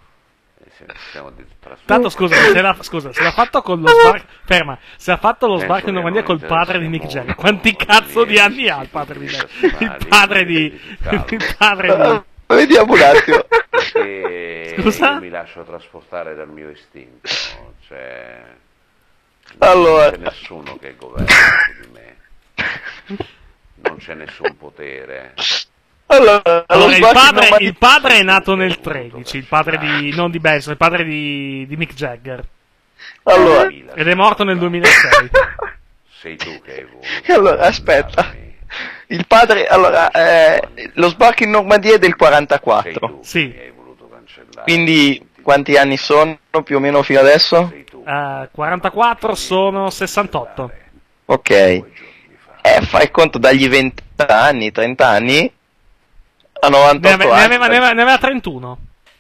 Tanto scusa, se l'ha fatto con lo sbarco. Ferma, se ha fatto lo sbarco in Normandia col padre di Mick Jagger, quanti cazzo di anni ha il padre di Mick? Il padre di. Vediamo un attimo. Scusa? Io mi lascio trasportare dal mio istinto, cioè allora. Non c'è nessuno che governa su di me, non c'è nessun potere. Allora, il padre è nato nel 13, il padre di non di Benson, il padre di Mick Jagger. Allora. Ed è morto nel 2006. Sei tu che hai voluto. Allora, aspetta. Il padre, allora, lo sbarco in Normandia è del 44. Sì. Quindi quanti anni sono più o meno fino adesso? 44 sono 68. Ok. Fai conto dagli 20 anni, 30 anni a 98 anni. Ne aveva 31.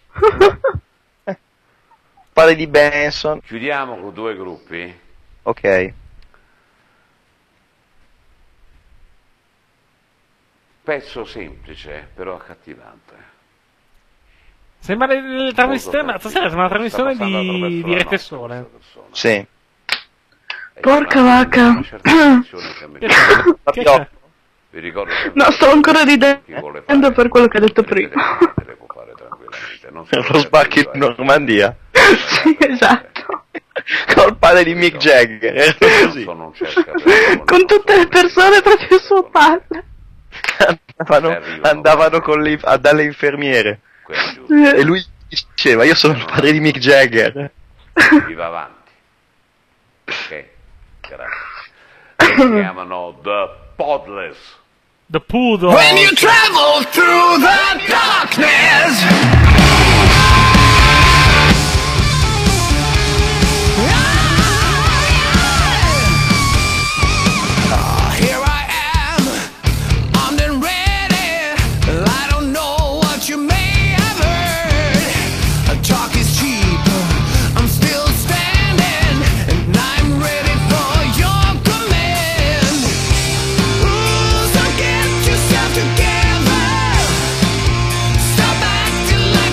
Padre di Benson. Chiudiamo con 2 gruppi. Ok. Pezzo semplice, però accattivante. Sembra la trasmissione, stasera sembra una trasmissione di Rete Sole. Sì. Porca vacca. Che c'è? Vi ricordo no, sto ancora ridendo per quello che ha detto prima. Lo sbarco in Normandia. Sì, esatto. Col padre di Mick Jagger. Così. Con tutte le persone proprio suo padre. Andavano dalle infermiere. E lui diceva: io sono il padre di Mick Jagger. Viva avanti. Ok, grazie. Si chiamano The Podless. The Poodle. When you travel through the darkness. Together, stop acting like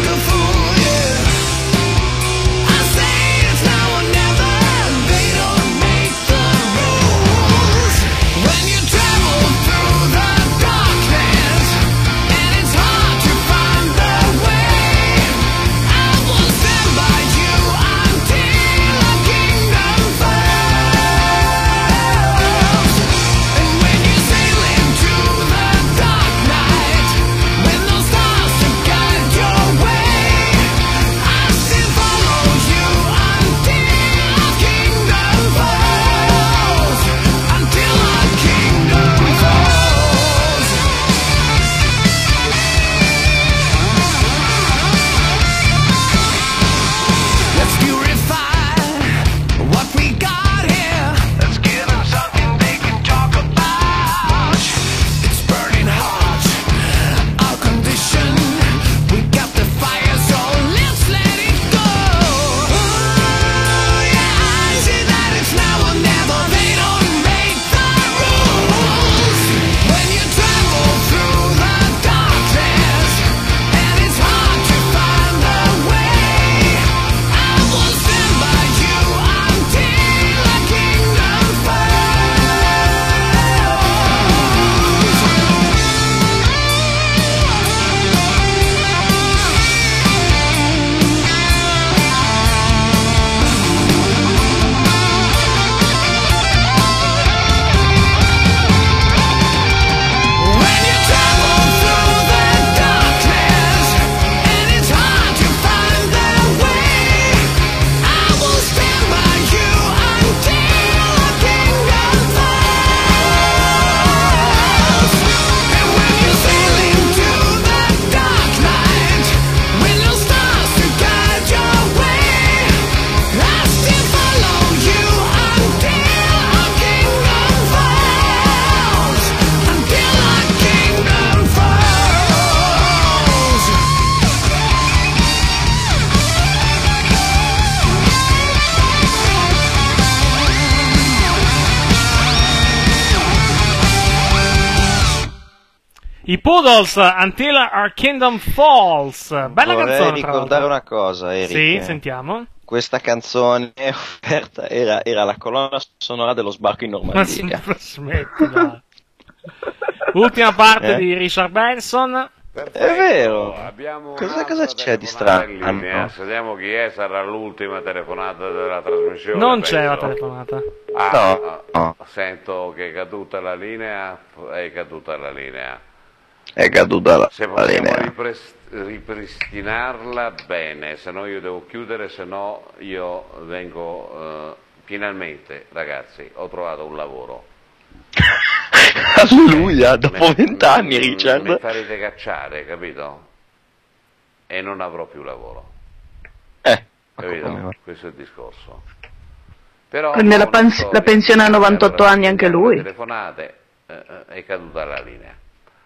I Poodles, Until Our Kingdom Falls. Bella Vorrei canzone. ricordare una cosa, Eric. Sì, sentiamo. Questa canzone offerta era la colonna sonora dello sbarco in Normandia. Smettila. Ultima parte di Richard Benson. Perfetto. È vero. Abbiamo Cosa c'è di strano? Vediamo chi è, sarà l'ultima telefonata della trasmissione. Non c'è la telefonata. No. Sento che è caduta la linea. È caduta la linea. Se possiamo ripristinarla bene, se no io devo chiudere, se no io vengo. Finalmente, ragazzi, ho trovato un lavoro. Alleluia, dopo 20 anni, Richard. Mi farete cacciare, capito? E non avrò più lavoro. Capito? Questo è il discorso. Però prende la pensione a 98 anni anche lui. Telefonate, è caduta la linea.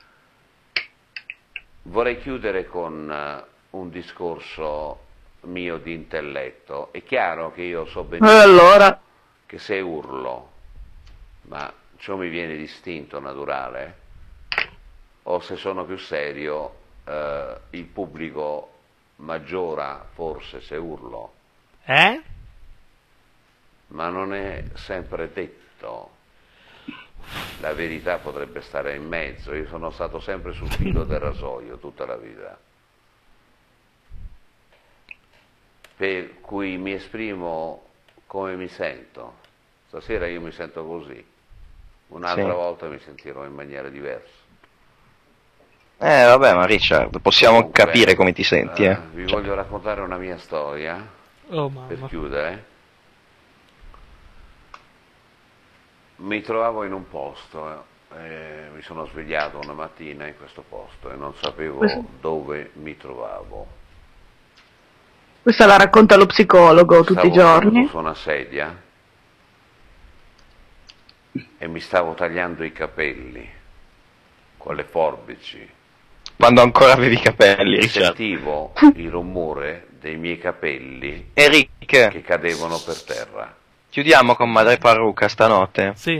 Vorrei chiudere con un discorso mio di intelletto. È chiaro che io so benissimo che se urlo, ma ciò mi viene distinto naturale, o se sono più serio, il pubblico maggiora forse se urlo. Ma non è sempre detto. La verità potrebbe stare in mezzo. Io sono stato sempre sul filo del rasoio tutta la vita, per cui mi esprimo come mi sento. Stasera io mi sento così, un'altra volta mi sentirò in maniera diversa. Vabbè, ma Richard, possiamo capire come ti senti, Vi voglio raccontare una mia storia per chiudere. Mi trovavo in un posto, mi sono svegliato una mattina in questo posto e non sapevo dove mi trovavo. Questa la racconta lo psicologo tutti i giorni. Stavo su una sedia e mi stavo tagliando i capelli con le forbici. Quando ancora avevi i capelli, Richard. Sentivo il rumore dei miei capelli Eric, che cadevano per terra. Chiudiamo con Madre Parrucca stanotte? Sì.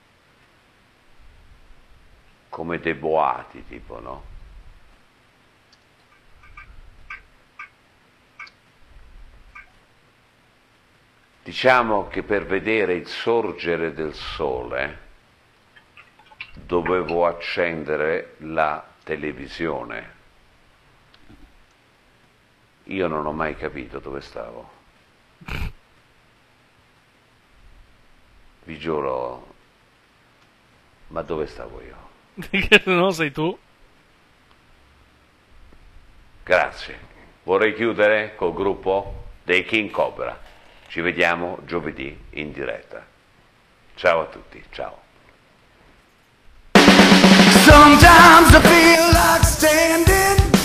Come dei boati, tipo, no? Diciamo che per vedere il sorgere del sole dovevo accendere la televisione. Io non ho mai capito dove stavo. Vi giuro, ma dove stavo io? Che non sei tu? Grazie. Vorrei chiudere col gruppo dei King Cobra. Ci vediamo giovedì in diretta. Ciao a tutti, ciao. Sometimes I feel like standing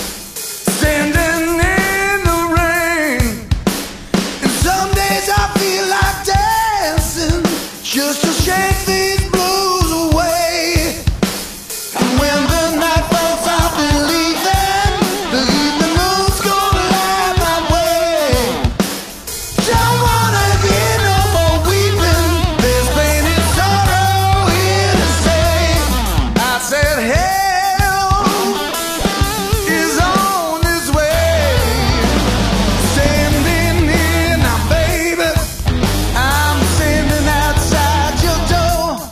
in the rain. And some days I feel like dancing just to shake these blues away. And when the night falls, I believe that the evening moon's gonna light my way. Don't wanna get no more weeping. There's pain and sorrow here to stay. I said, hell is on its way. Standing here now, baby. I'm standing outside your door.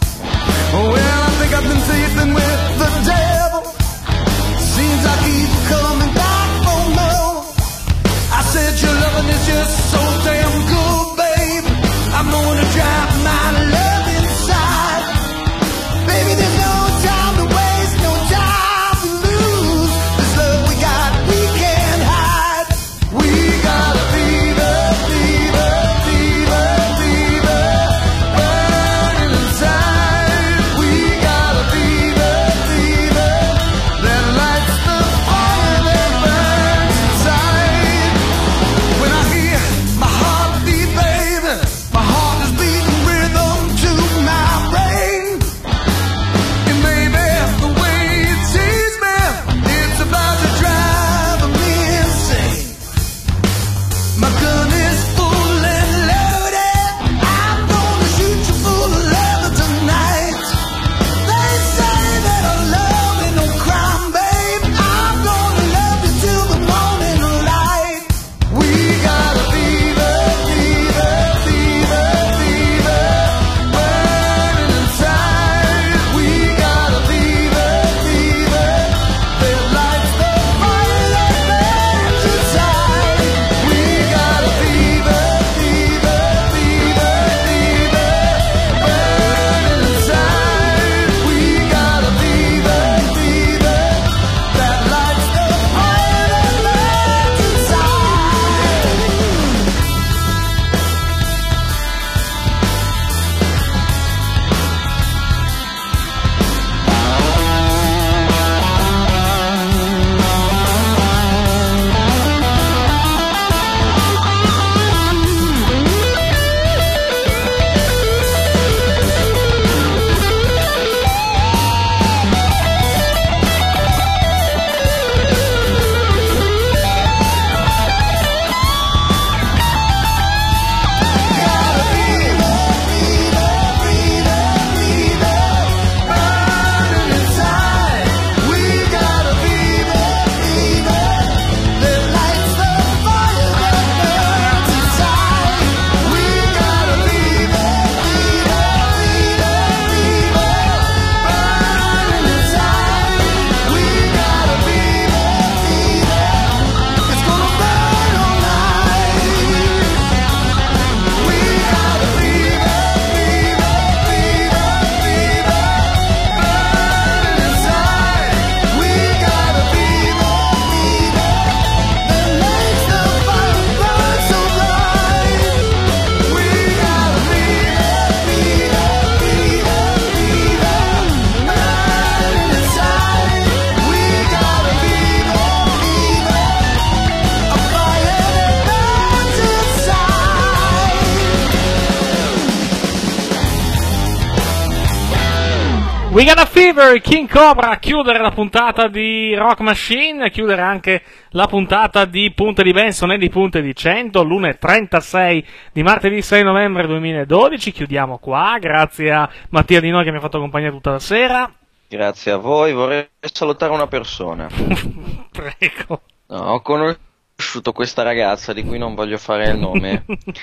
We Got a Fever, King Cobra, a chiudere la puntata di Rock Machine, a chiudere anche la puntata di Punte di Benson e di Punte di 100, l'1:36 di martedì 6 novembre 2012. Chiudiamo qua, grazie a Mattia Di Noi che mi ha fatto compagnia tutta la sera. Grazie a voi, vorrei salutare una persona. Prego. No, ho conosciuto questa ragazza di cui non voglio fare il nome.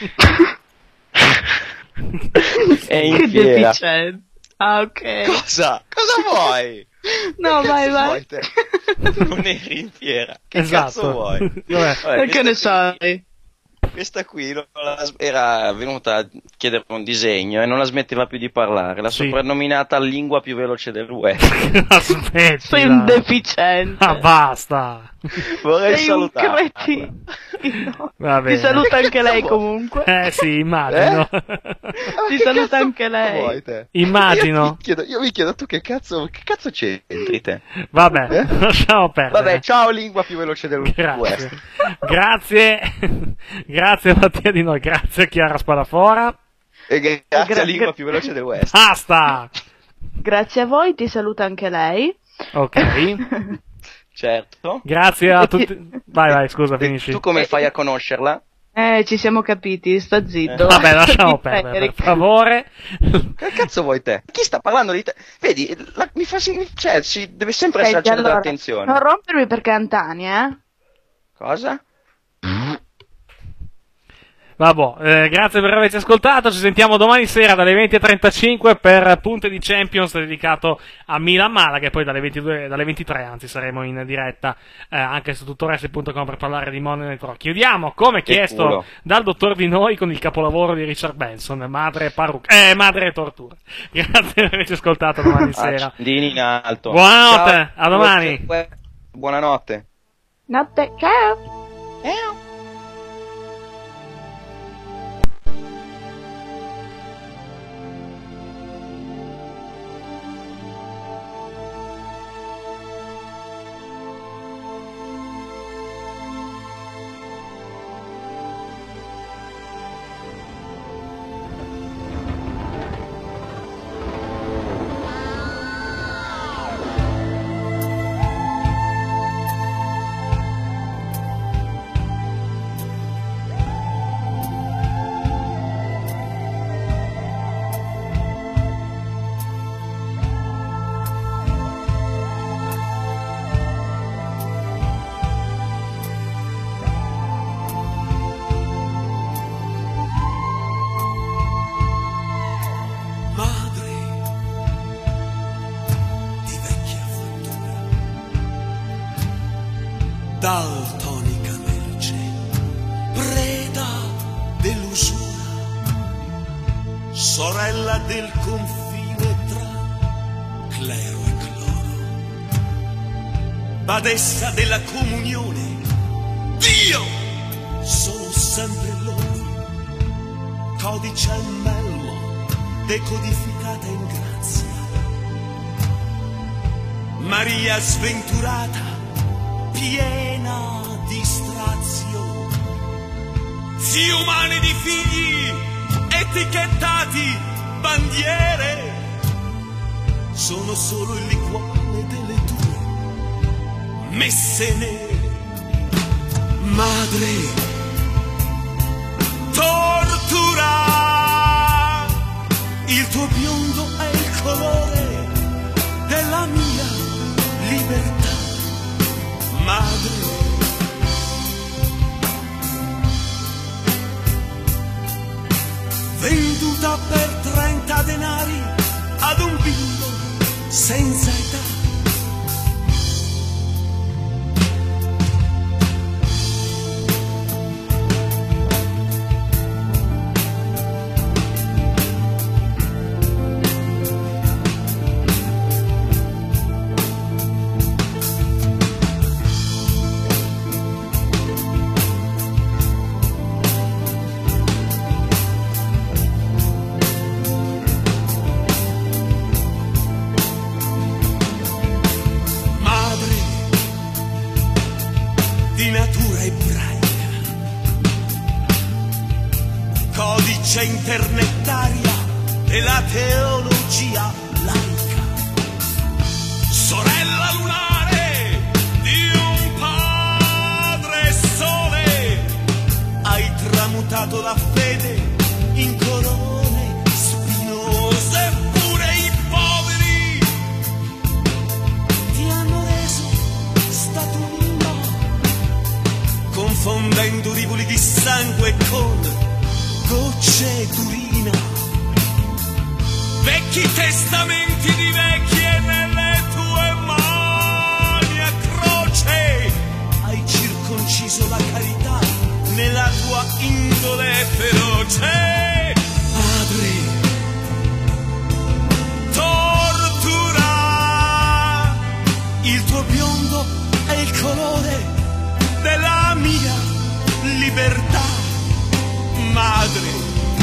È in Che fiera. deficiente. Ah, ok. Cosa vuoi? No, Che vai, cazzo vai. vuoi te? Non eri in fiera. Che Esatto. cazzo vuoi? Vabbè, che ne sai? Questa qui era venuta a chiedere un disegno e non la smetteva più di parlare. L'ha soprannominata lingua più veloce del web. Aspetta. Sei un deficiente. Ah, basta. Vorrei Sei salutare. un cretino. Va bene. Ti saluta anche lei comunque. Sì, immagino. Ti saluta anche lei. Vuoi te? Immagino. Io mi chiedo tu che cazzo c'entri te? Vabbè, lasciamo perdere. Vabbè, ciao lingua più veloce del web. Grazie a Mattia Di Noi, grazie a Chiara Spadafora. E grazie a lingua più veloce del West. Basta! Grazie a voi, ti saluta anche lei. Ok. Certo. Grazie a tutti. Vai, scusa, finisci. Tu come fai a conoscerla? Ci siamo capiti, sta zitto. Vabbè, lasciamo perdere, per favore. Che cazzo vuoi te? Chi sta parlando di te? Vedi, ci deve sempre essere al centro dell'attenzione. Non rompermi per Cantani, Cosa? Vabbè, grazie per averci ascoltato, ci sentiamo domani sera dalle 20:35 per Punte di Champions dedicato a Milan Malaga, e poi dalle 23 anzi saremo in diretta anche su tuttoresti.com per parlare di Monday Night Raw. Chiudiamo come chiesto dal dottor Di Noi con il capolavoro di Richard Benson, Madre e Tortura. Grazie per averci ascoltato domani sera. Accendini in alto. Buonanotte, Ciao. a domani. Buonanotte. Notte, ciao. Ciao. daltonica merce, preda dell'usura, sorella del confine tra clero e cloro, badessa della comunione, Dio, sono sempre loro, codice al melmo, decodificata in grazia, Maria sventurata, piena di strazio, fiumani di figli etichettati bandiere, sono solo il liquore delle tue messe nere. Madre, tortura, il tuo biondo è il colore della mia libertà. Madre, venduta per 30 denari ad un bimbo senza età. Internettaria e la teologia laica, sorella lunare di un padre sole, hai tramutato la fede in corone spinose, pure i poveri ti hanno reso statuina, confondendo rivoli di sangue con gocce d'urina. Vecchi testamenti di vecchie nelle tue mani a croce, hai circonciso la carità nella tua indole feroce. Padre, tortura, il tuo biondo è il colore della mia libertà. Madre,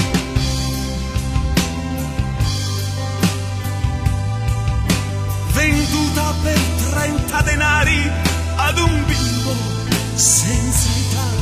venduta per 30 denari ad un bimbo senza età.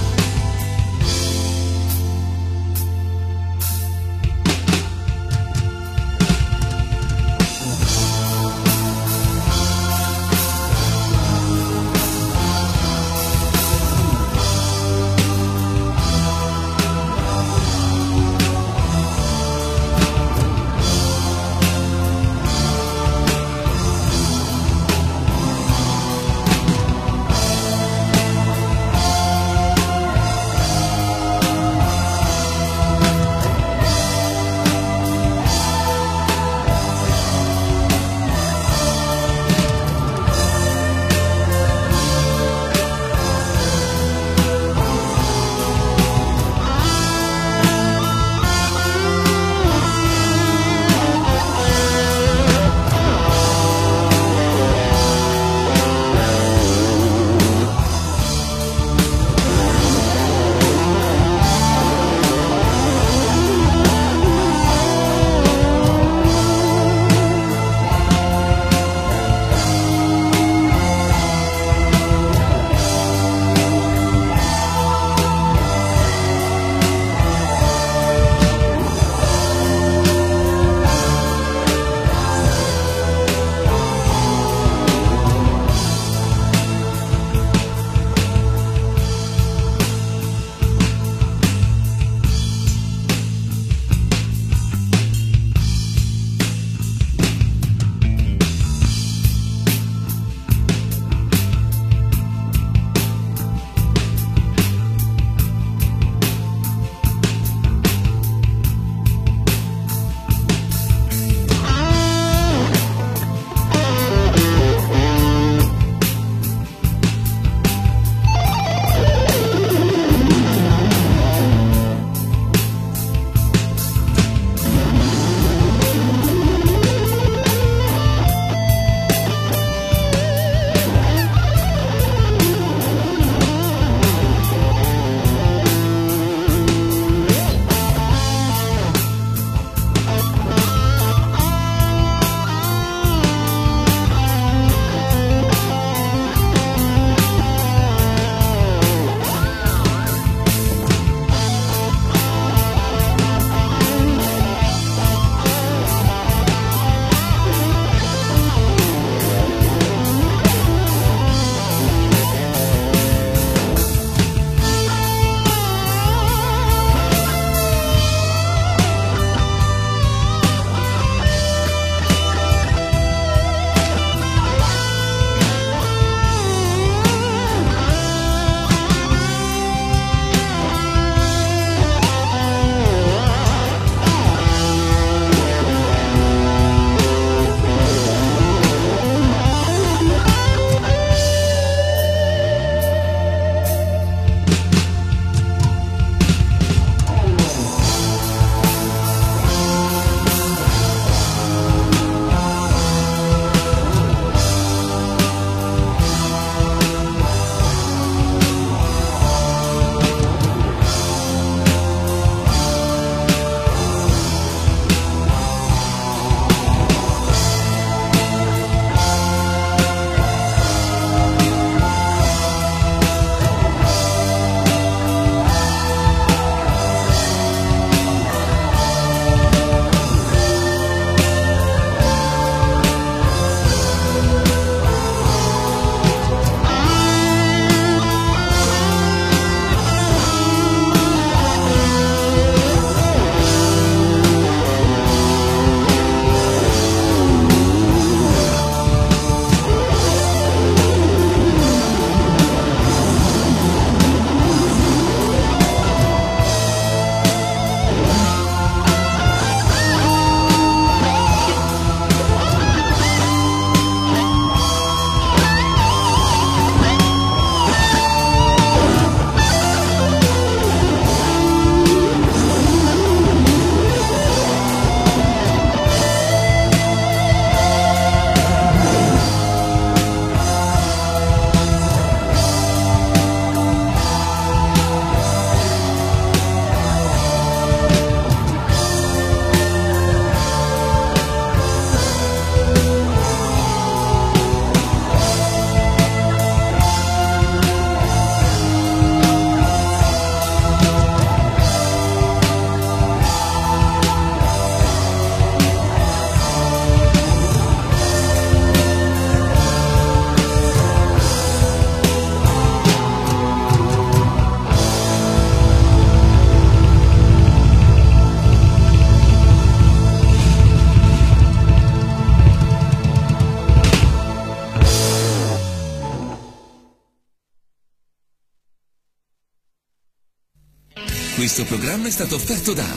Questo programma è stato offerto da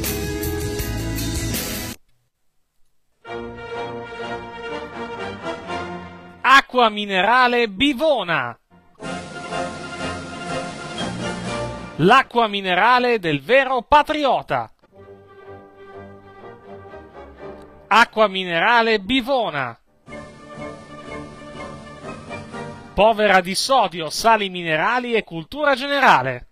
Acqua minerale Bivona. L'acqua minerale del vero patriota. Acqua minerale Bivona. Povera di sodio, sali minerali e cultura generale.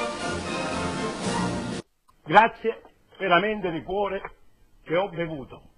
Grazie veramente di cuore che ho bevuto.